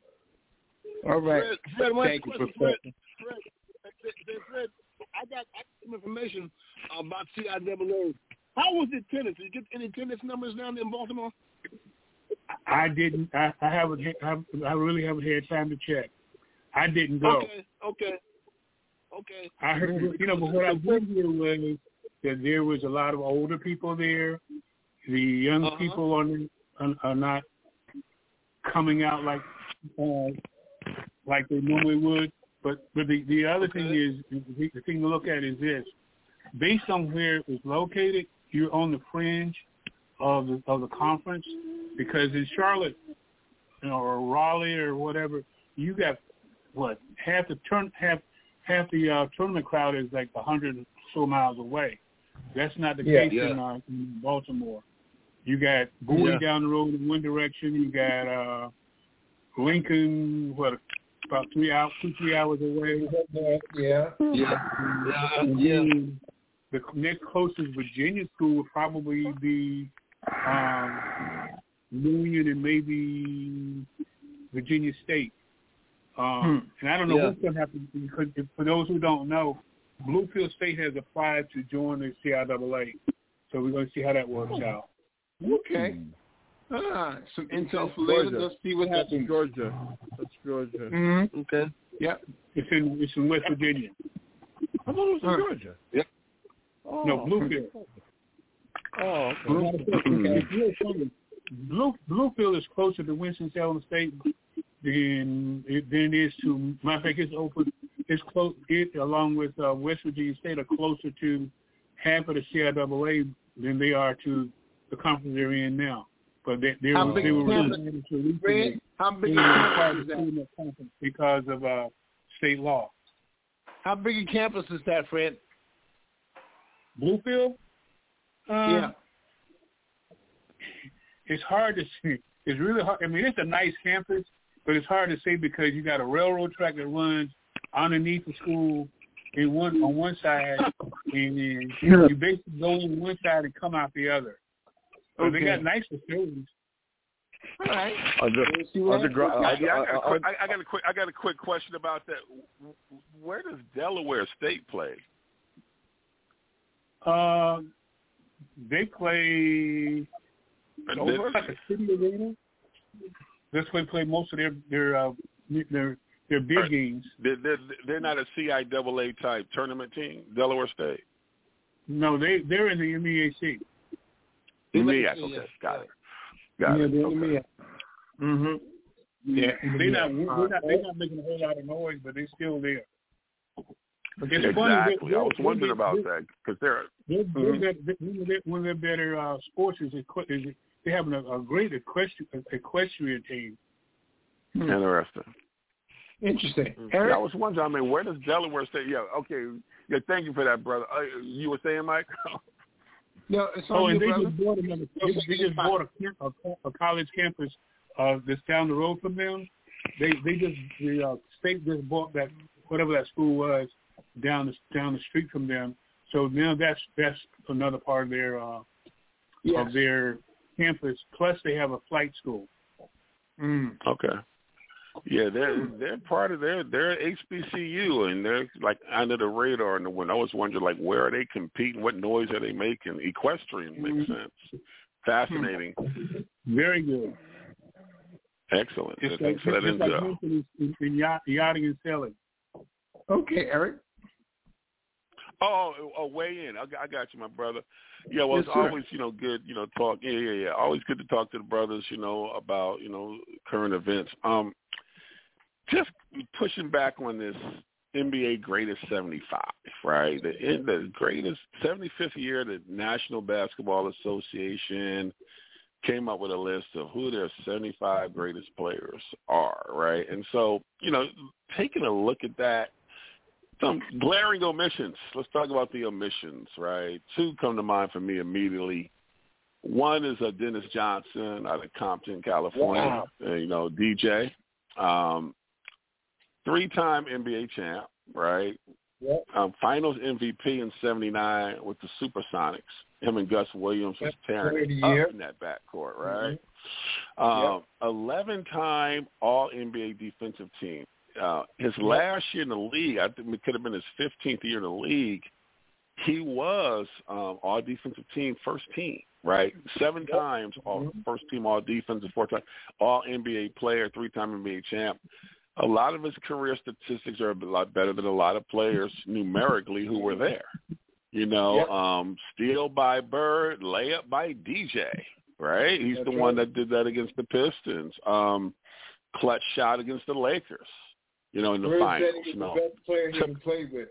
All right. Fred, Fred, Thank you, Fred, Professor. Fred, Fred, Fred, Fred, I got, I got some information about C I A A. How was the attendance? Did you get any attendance numbers down there in Baltimore? I didn't. I, I haven't. I really haven't had time to check. I didn't go. Okay. Okay. Okay. I heard. You know, but what I did hear was that there was a lot of older people there. The young uh-huh. people are, are are not coming out like uh, like they normally would. But but the, the other okay. thing is the, the thing to look at is this: based on where it's located, you're on the fringe of the of the conference. Because in Charlotte, you know, or Raleigh or whatever, you got what half the turn half half the uh, tournament crowd is like a hundred or so miles away. That's not the yeah, case yeah. in, uh, in Baltimore. You got Bowie yeah. down the road in one direction. You got uh, Lincoln, what about three hours, two three hours away. Yeah, yeah, yeah. yeah. The next closest Virginia school would probably be. Um, Union and maybe Virginia State. Um, hmm. And I don't know yeah. what's going to happen because if, for those who don't know, Bluefield State has applied to join the C I A A. So we're going to see how that works oh. out. Okay. Hmm. Ah, some intel for later. Let's see what happens. That's Georgia. That's Georgia. Mm-hmm. Okay. Yep. It's in it's in West Virginia. I thought it was in huh. Georgia. Yep. Oh. No, Bluefield. Oh, okay. Bluefield. Blue, Bluefield is closer to Winston-Salem State than, than it is to, matter of fact, it's open, it's close, it, along with uh, West Virginia State, are closer to half of the C I A A than they are to the conference they're in now. But they, they how were, big they were campus, really Fred, how big a campus is that? Conference because of uh, state law. How big a campus is that, Fred? Bluefield? Uh, yeah. It's hard to see. It's really hard. I mean, it's a nice campus, but it's hard to say because you got a railroad track that runs underneath the school in one on one side, and then you basically go in one side and come out the other. So okay. They got nice facilities. All right. Under, under, I, yeah, I, got a quick, I, I got a quick. I got a quick question about that. Where does Delaware State play? Uh, they play. So it's like a city arena. That's where they play most of their their uh, their their big right. games. They're, they're, they're not a C I A A type tournament team, Delaware State. No, they they're in the M E A C. M E A C, okay, got it, got yeah, it. Okay. Mhm. Yeah, they're not they're not they're not making a whole lot of noise, but they're still there. It's exactly. Funny, they're, I was they're, wondering they're, about they're, that because they're, they're, mm-hmm. they're, they're one of their better uh, sports is, is they're having a, a great equestrian, equestrian team. Interesting. Interesting. Eric? I was wondering, I mean, where does Delaware State? Yeah, okay. Yeah, thank you for that, brother. Uh, you were saying, Mike? No, it's on oh, and you, they brother. just bought another. They, they just bought a, a, a college campus uh, that's down the road from them. They they just the uh, state just bought that whatever that school was down the down the street from them. So now that's that's another part of their uh, yes. of their campus. Plus, they have a flight school. Mm. Okay. Yeah, they're they're part of their they're H B C U and they're like under the radar. And when I was wondering, like, where are they competing? What noise are they making? Equestrian makes sense. Fascinating. Very good. Excellent. Just Thanks like, for that just info. Like in, in yacht, yachting and sailing. Okay, Eric. Oh, oh, weigh in. I got, I got you, my brother. Yeah, well, yes, it's sir. always, you know, good, you know, talk. Yeah, yeah, yeah. Always good to talk to the brothers, you know, about, you know, current events. Um, just pushing back on this N B A greatest seventy-five, right? The, the greatest seventy-fifth year, the National Basketball Association came up with a list of who their seventy-five greatest players are, right? And so, you know, taking a look at that, some glaring omissions. Let's talk about the omissions, right? Two come to mind for me immediately. One is uh, Dennis Johnson out of Compton, California, wow. uh, you know, D J. Um, three-time N B A champ, right? Yep. Um, finals M V P in seventy-nine with the Supersonics. Him and Gus Williams was tearing it up in that backcourt, right? Mm-hmm. Um, yep. eleven-time All-N B A defensive team. Uh, his yep. last year in the league, I think it could have been his fifteenth year in the league, he was um, All-Defensive Team first team, right? Seven yep. times all first team All-Defensive, four times All-N B A player, three-time N B A champ. A lot of his career statistics are a lot better than a lot of players numerically who were there. You know, yep. um, steal by Bird, layup by D J, right? He's That's the right. one that did that against the Pistons. Um, clutch shot against the Lakers, you know, in the Bird finals. said he was You know. the best player he took, ever played with.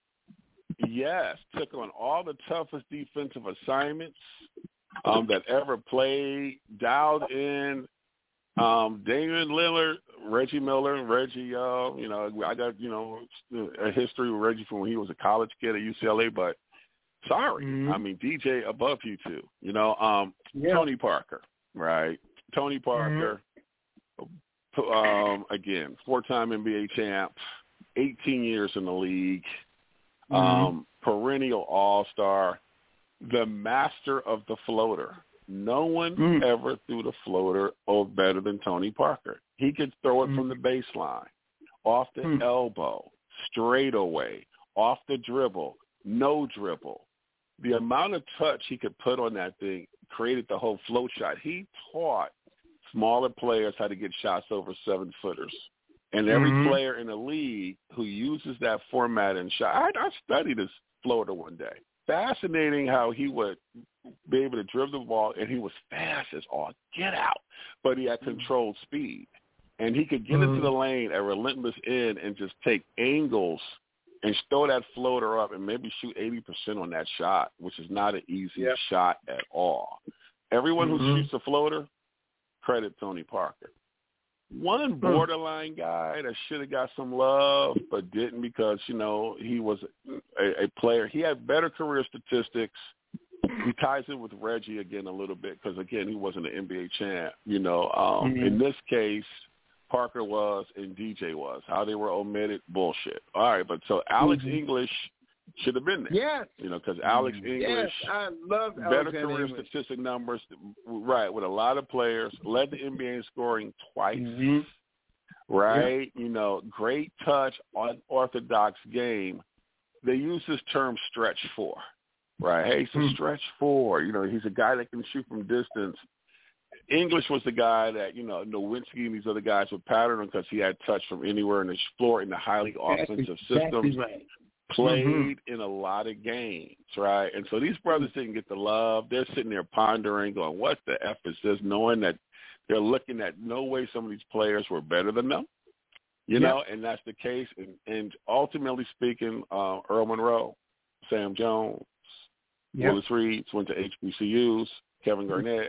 Yes, took on all the toughest defensive assignments um, that ever played, dialed in. Um, Damian Lillard, Reggie Miller, Reggie, uh, you know, I got, you know, a history with Reggie from when he was a college kid at U C L A, but sorry. Mm-hmm. I mean, D J above you two, you know, um, yeah. Tony Parker, right? Tony Parker, mm-hmm. um, again, four-time N B A champ, eighteen years in the league, mm-hmm. um, perennial all-star, the master of the floater. No one mm. ever threw the floater oh, better than Tony Parker. He could throw it mm. from the baseline, off the mm. elbow, straight away, off the dribble, no dribble. The amount of touch he could put on that thing created the whole float shot. He taught smaller players how to get shots over seven-footers. And every mm-hmm. player in the league who uses that format and shot, I, I studied this floater one day. Fascinating how he would be able to dribble the ball, and he was fast as all get out, but he had controlled speed. And he could get mm-hmm. into the lane at relentless end and just take angles and throw that floater up and maybe shoot eighty percent on that shot, which is not an easy yep. shot at all. Everyone mm-hmm. who shoots a floater, credit Tony Parker. One borderline guy that should have got some love but didn't because, you know, he was a, a player. He had better career statistics. He ties in with Reggie again a little bit because, again, he wasn't an N B A champ. You know, um, mm-hmm. in this case, Parker was and D J was. How they were omitted, bullshit. All right, but so Alex mm-hmm. English should have been there. Yes. You know, because Alex English, yes, I love better Alexander career English. statistic numbers, right, with a lot of players, led the N B A in scoring twice, mm-hmm. right? Yeah. You know, great touch, unorthodox game. They use this term stretch four, right? Hey, he's a stretch four. You know, he's a guy that can shoot from distance. English was the guy that, you know, Nowinski and these other guys would pattern him because he had touch from anywhere in the floor in the highly offensive exactly, systems. Exactly right. Played mm-hmm. in a lot of games, right? And so these brothers didn't get the love. They're sitting there pondering, going, what the F is this? Knowing that they're looking at no way some of these players were better than them, you yep. know, and that's the case. And, and ultimately speaking, uh, Earl Monroe, Sam Jones, yep. Willis Reed went to H B C Us, Kevin Garnett,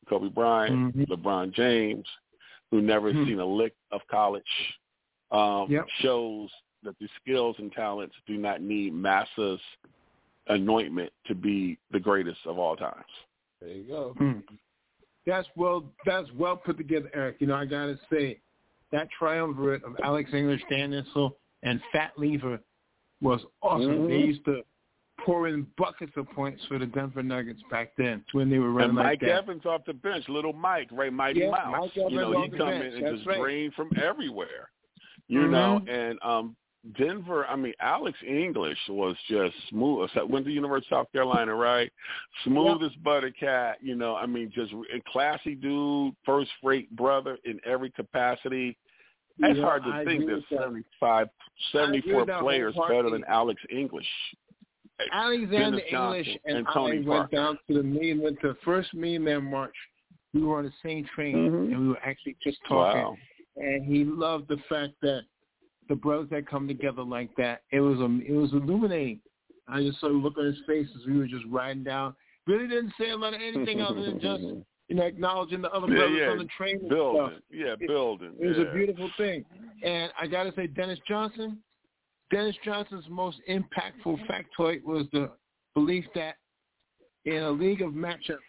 Kobe Bryant, mm-hmm. LeBron James, who never mm-hmm. seen a lick of college, um, yep. shows that the skills and talents do not need masses anointment to be the greatest of all times. There you go. Mm. That's well. That's well put together, Eric. You know, I gotta say, that triumvirate of Alex English, Dan Issel, and Fat Lever was awesome. Mm-hmm. They used to pour in buckets of points for the Denver Nuggets back then when they were running and like Mike that. Evans off the bench, little Mike, Ray Mighty yeah, Mouse. Mike Evans you know, he he come in and and just right. drain from everywhere. You mm-hmm. know, and um, Denver, I mean, Alex English was just smooth. Went to the University of South Carolina, right? Smooth yep. as butter cat, you know, I mean, just a classy dude, first-rate brother in every capacity. It's yeah, hard to I think there's that. seventy-five, seventy-four players better than Alex English. Alexander English and, and Tony I Parker. went down to the Million, went to the first Million Man March. We were on the same train, mm-hmm. and we were actually just talking. Wow. And he loved the fact that the brothers that come together like that, it was um, it was illuminating. I just saw the look on his face as we were just riding down. Really didn't say a lot of anything other than just, you know, acknowledging the other yeah, brothers yeah. on the train and building. stuff. Yeah, it, building. It was yeah. a beautiful thing. And I got to say, Dennis Johnson, Dennis Johnson's most impactful factoid was the belief that in a league of matchups,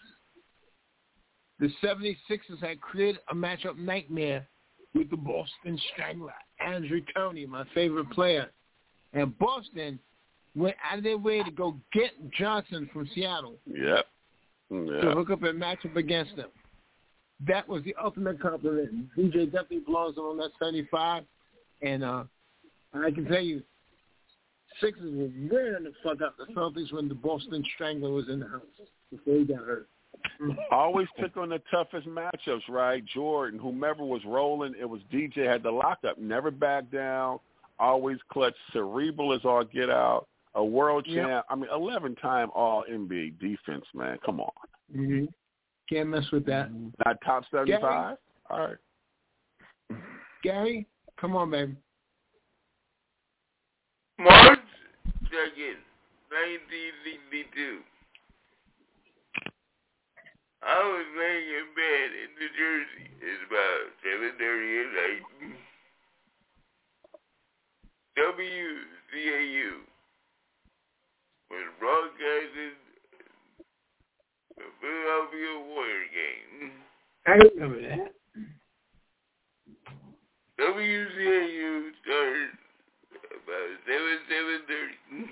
the seventy-sixers had created a matchup nightmare with the Boston Strangler, Andrew Toney, my favorite player. And Boston went out of their way to go get Johnson from Seattle. Yep. yep. To hook up and match up against them. That was the ultimate compliment. D J definitely belongs on that seventy-five. And uh, I can tell you, Sixers were wearing the fuck out the Celtics when the Boston Strangler was in the house before he got hurt. Always took on the toughest matchups, right? Jordan, whomever was rolling, it was D J had the lockup. Never back down. Always clutch. Cerebral as all get out. A world champ. Yep. I mean, eleven-time all N B A defense, man. Come on. Mm-hmm. Can't mess with that. Not top seventy-five? Gary? All right. Gary, come on, baby. March second, nineteen sixty-two. I was laying in bed in New Jersey. It's about seven thirty at night. W C A U was broadcasting the Philadelphia Warrior game. I remember that. W C A U started about seven, seven thirty.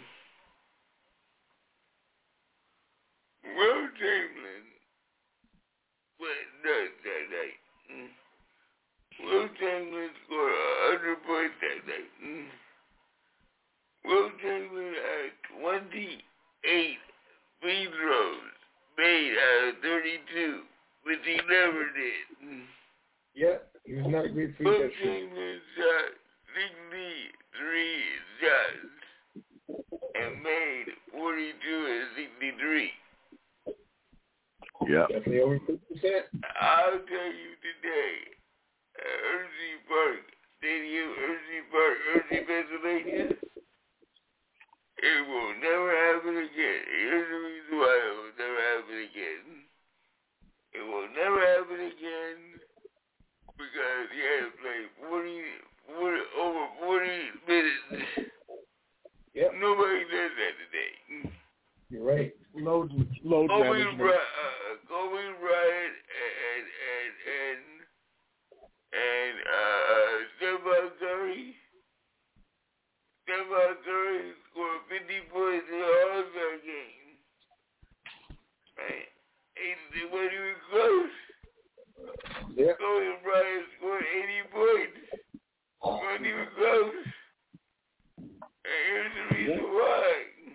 Will Chamberlain went nuts that night. Will Chamberlain scored one hundred points that night. Will Chamberlain had twenty-eight free throws made out of thirty-two, which he never did. Yeah, he was not a great free Will Chamberlain shot sixty-three shots and made forty-two and sixty-three. Yeah. Definitely over fifty percent. I'll tell you today, at Hershey Park Stadium, Hershey Park, Hershey, Pennsylvania, it will never happen again. Here's the reason why it will never happen again. It will never happen again because he had to play forty, forty, over forty minutes. Yep. Nobody does that today. You're right. Load, load Kobe management. Bryant, uh, Kobe Bryant and and and and uh, Stephen Curry. Stephen Curry scored fifty points in the All-Star game. Right? It wasn't even close. Yeah. Kobe Bryant scored eighty points. Wasn't even close. And here's the reason why.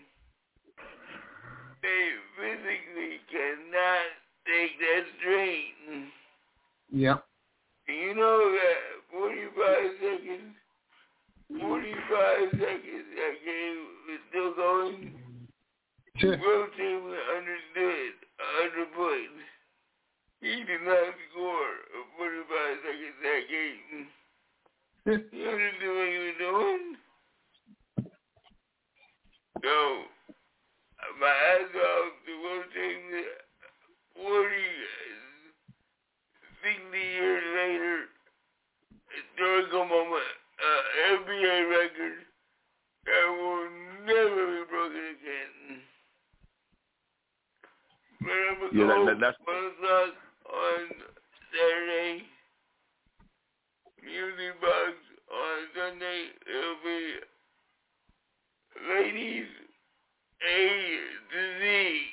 They physically cannot take that strain. Yep. You know that forty-five seconds, forty-five seconds that game was still going. Will Chamberlain understood one hundred points. He did not score forty-five seconds that game. He understood what he was doing. So, my hats off to Will Chamberlain. forty, that will never be broken again. But I'm going to yeah, go that, that, that's one o'clock on Saturday. Music Box on Sunday. It'll be Ladies A to Z.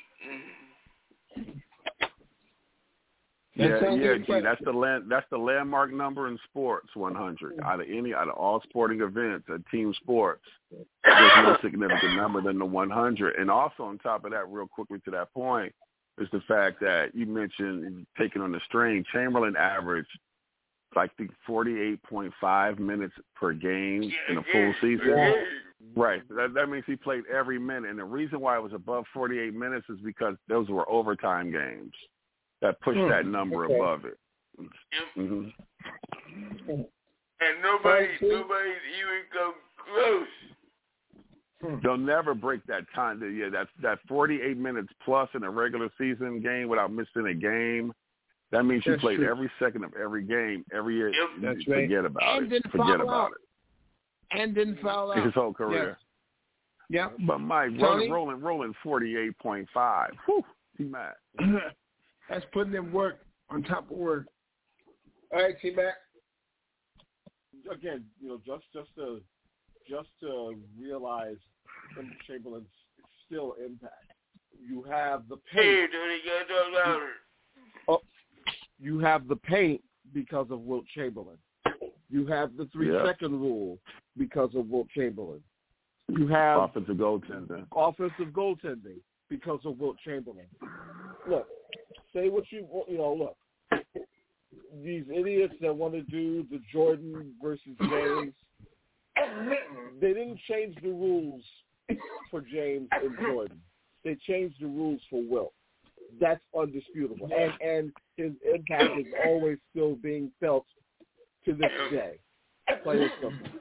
Yeah, That sounds yeah, like G. fun. That's the land. That's the landmark number in sports. one hundred out of any out of all sporting events, at team sports, there's no significant number than the one hundred. And also on top of that, real quickly to that point, is the fact that you mentioned taking on the string. Chamberlain averaged like the forty-eight point five minutes per game in a full season. Yeah. Right. That, that means he played every minute. And the reason why it was above forty-eight minutes is because those were overtime games that pushed Hmm. that number Okay. above it. Yep. Mm-hmm. And nobody, nobody's even come close. They'll never break that time. Yeah, that that forty-eight minutes plus in a regular season game without missing a game. That means you That's played true. every second of every game every year. Yep. You That's right. Forget about And it. didn't Forget foul about out. And didn't foul it. out. His whole career. Yeah. But Mike, Tony? rolling, rolling, rolling forty-eight point five. Whew, he mad. That's putting in work on top of work. All right, T-Mac. Again, you know, just just to just to realize Tim Chamberlain's still impact. You have the Hey, paint. Tony, you gotta talk louder. Oh, you have the paint because of Wilt Chamberlain. You have the three-second Yeah. rule because of Wilt Chamberlain. You have Offensive goaltender. offensive goaltending because of Wilt Chamberlain. Look, say what you you know. Look, these idiots that want to do the Jordan versus James, they didn't change the rules for James and Jordan. They changed the rules for Wilt. That's undisputable, and and his impact is always still being felt to this day. Plain and simple.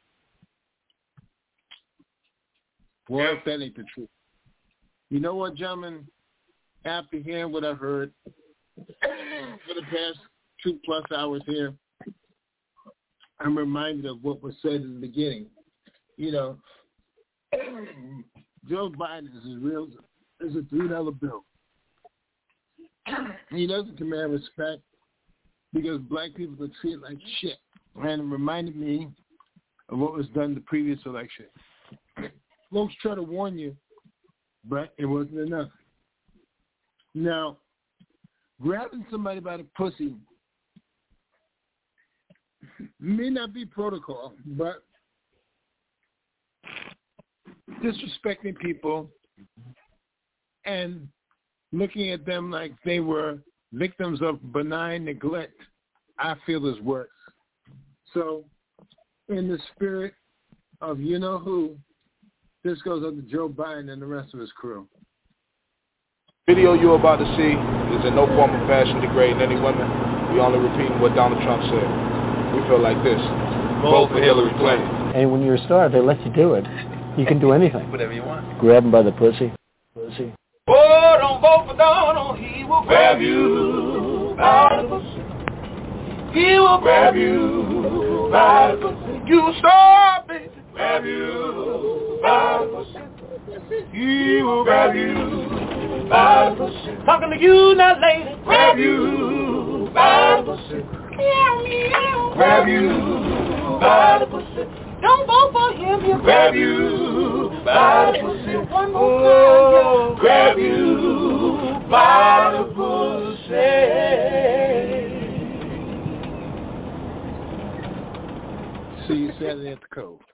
Boy, if that ain't the truth. You know what, gentlemen? After hearing what I heard for the past two plus hours here, I'm reminded of what was said in the beginning. You know, Joe Biden is as real as a three dollar bill. He doesn't command respect because black people are treated like shit. And it reminded me of what was done the previous election. Folks try to warn you, but it wasn't enough. Now, grabbing somebody by the pussy may not be protocol, but disrespecting people and looking at them like they were victims of benign neglect, I feel is worse. So, in the spirit of you-know-who, this goes up to Joe Biden and the rest of his crew. Video you're about to see is in no form or fashion degrading any women. We only repeating what Donald Trump said. We feel like this. Vote for Hillary Clinton. And when you're a star, they let you do it. You can do anything. Whatever you want. Grab him by the pussy. Pussy. Oh, don't vote for Donald. He will grab you by the pussy. He will grab you by the pussy. You stop it. Grab you by the pussy. He will grab you by the pussy. Talking to you now, lady. Grab you by the pussy. Meow, meow. Grab you by the pussy. Don't vote for him. He'll grab you by the pussy. One more time, grab you by the pussy. See you Saturday at the Cove.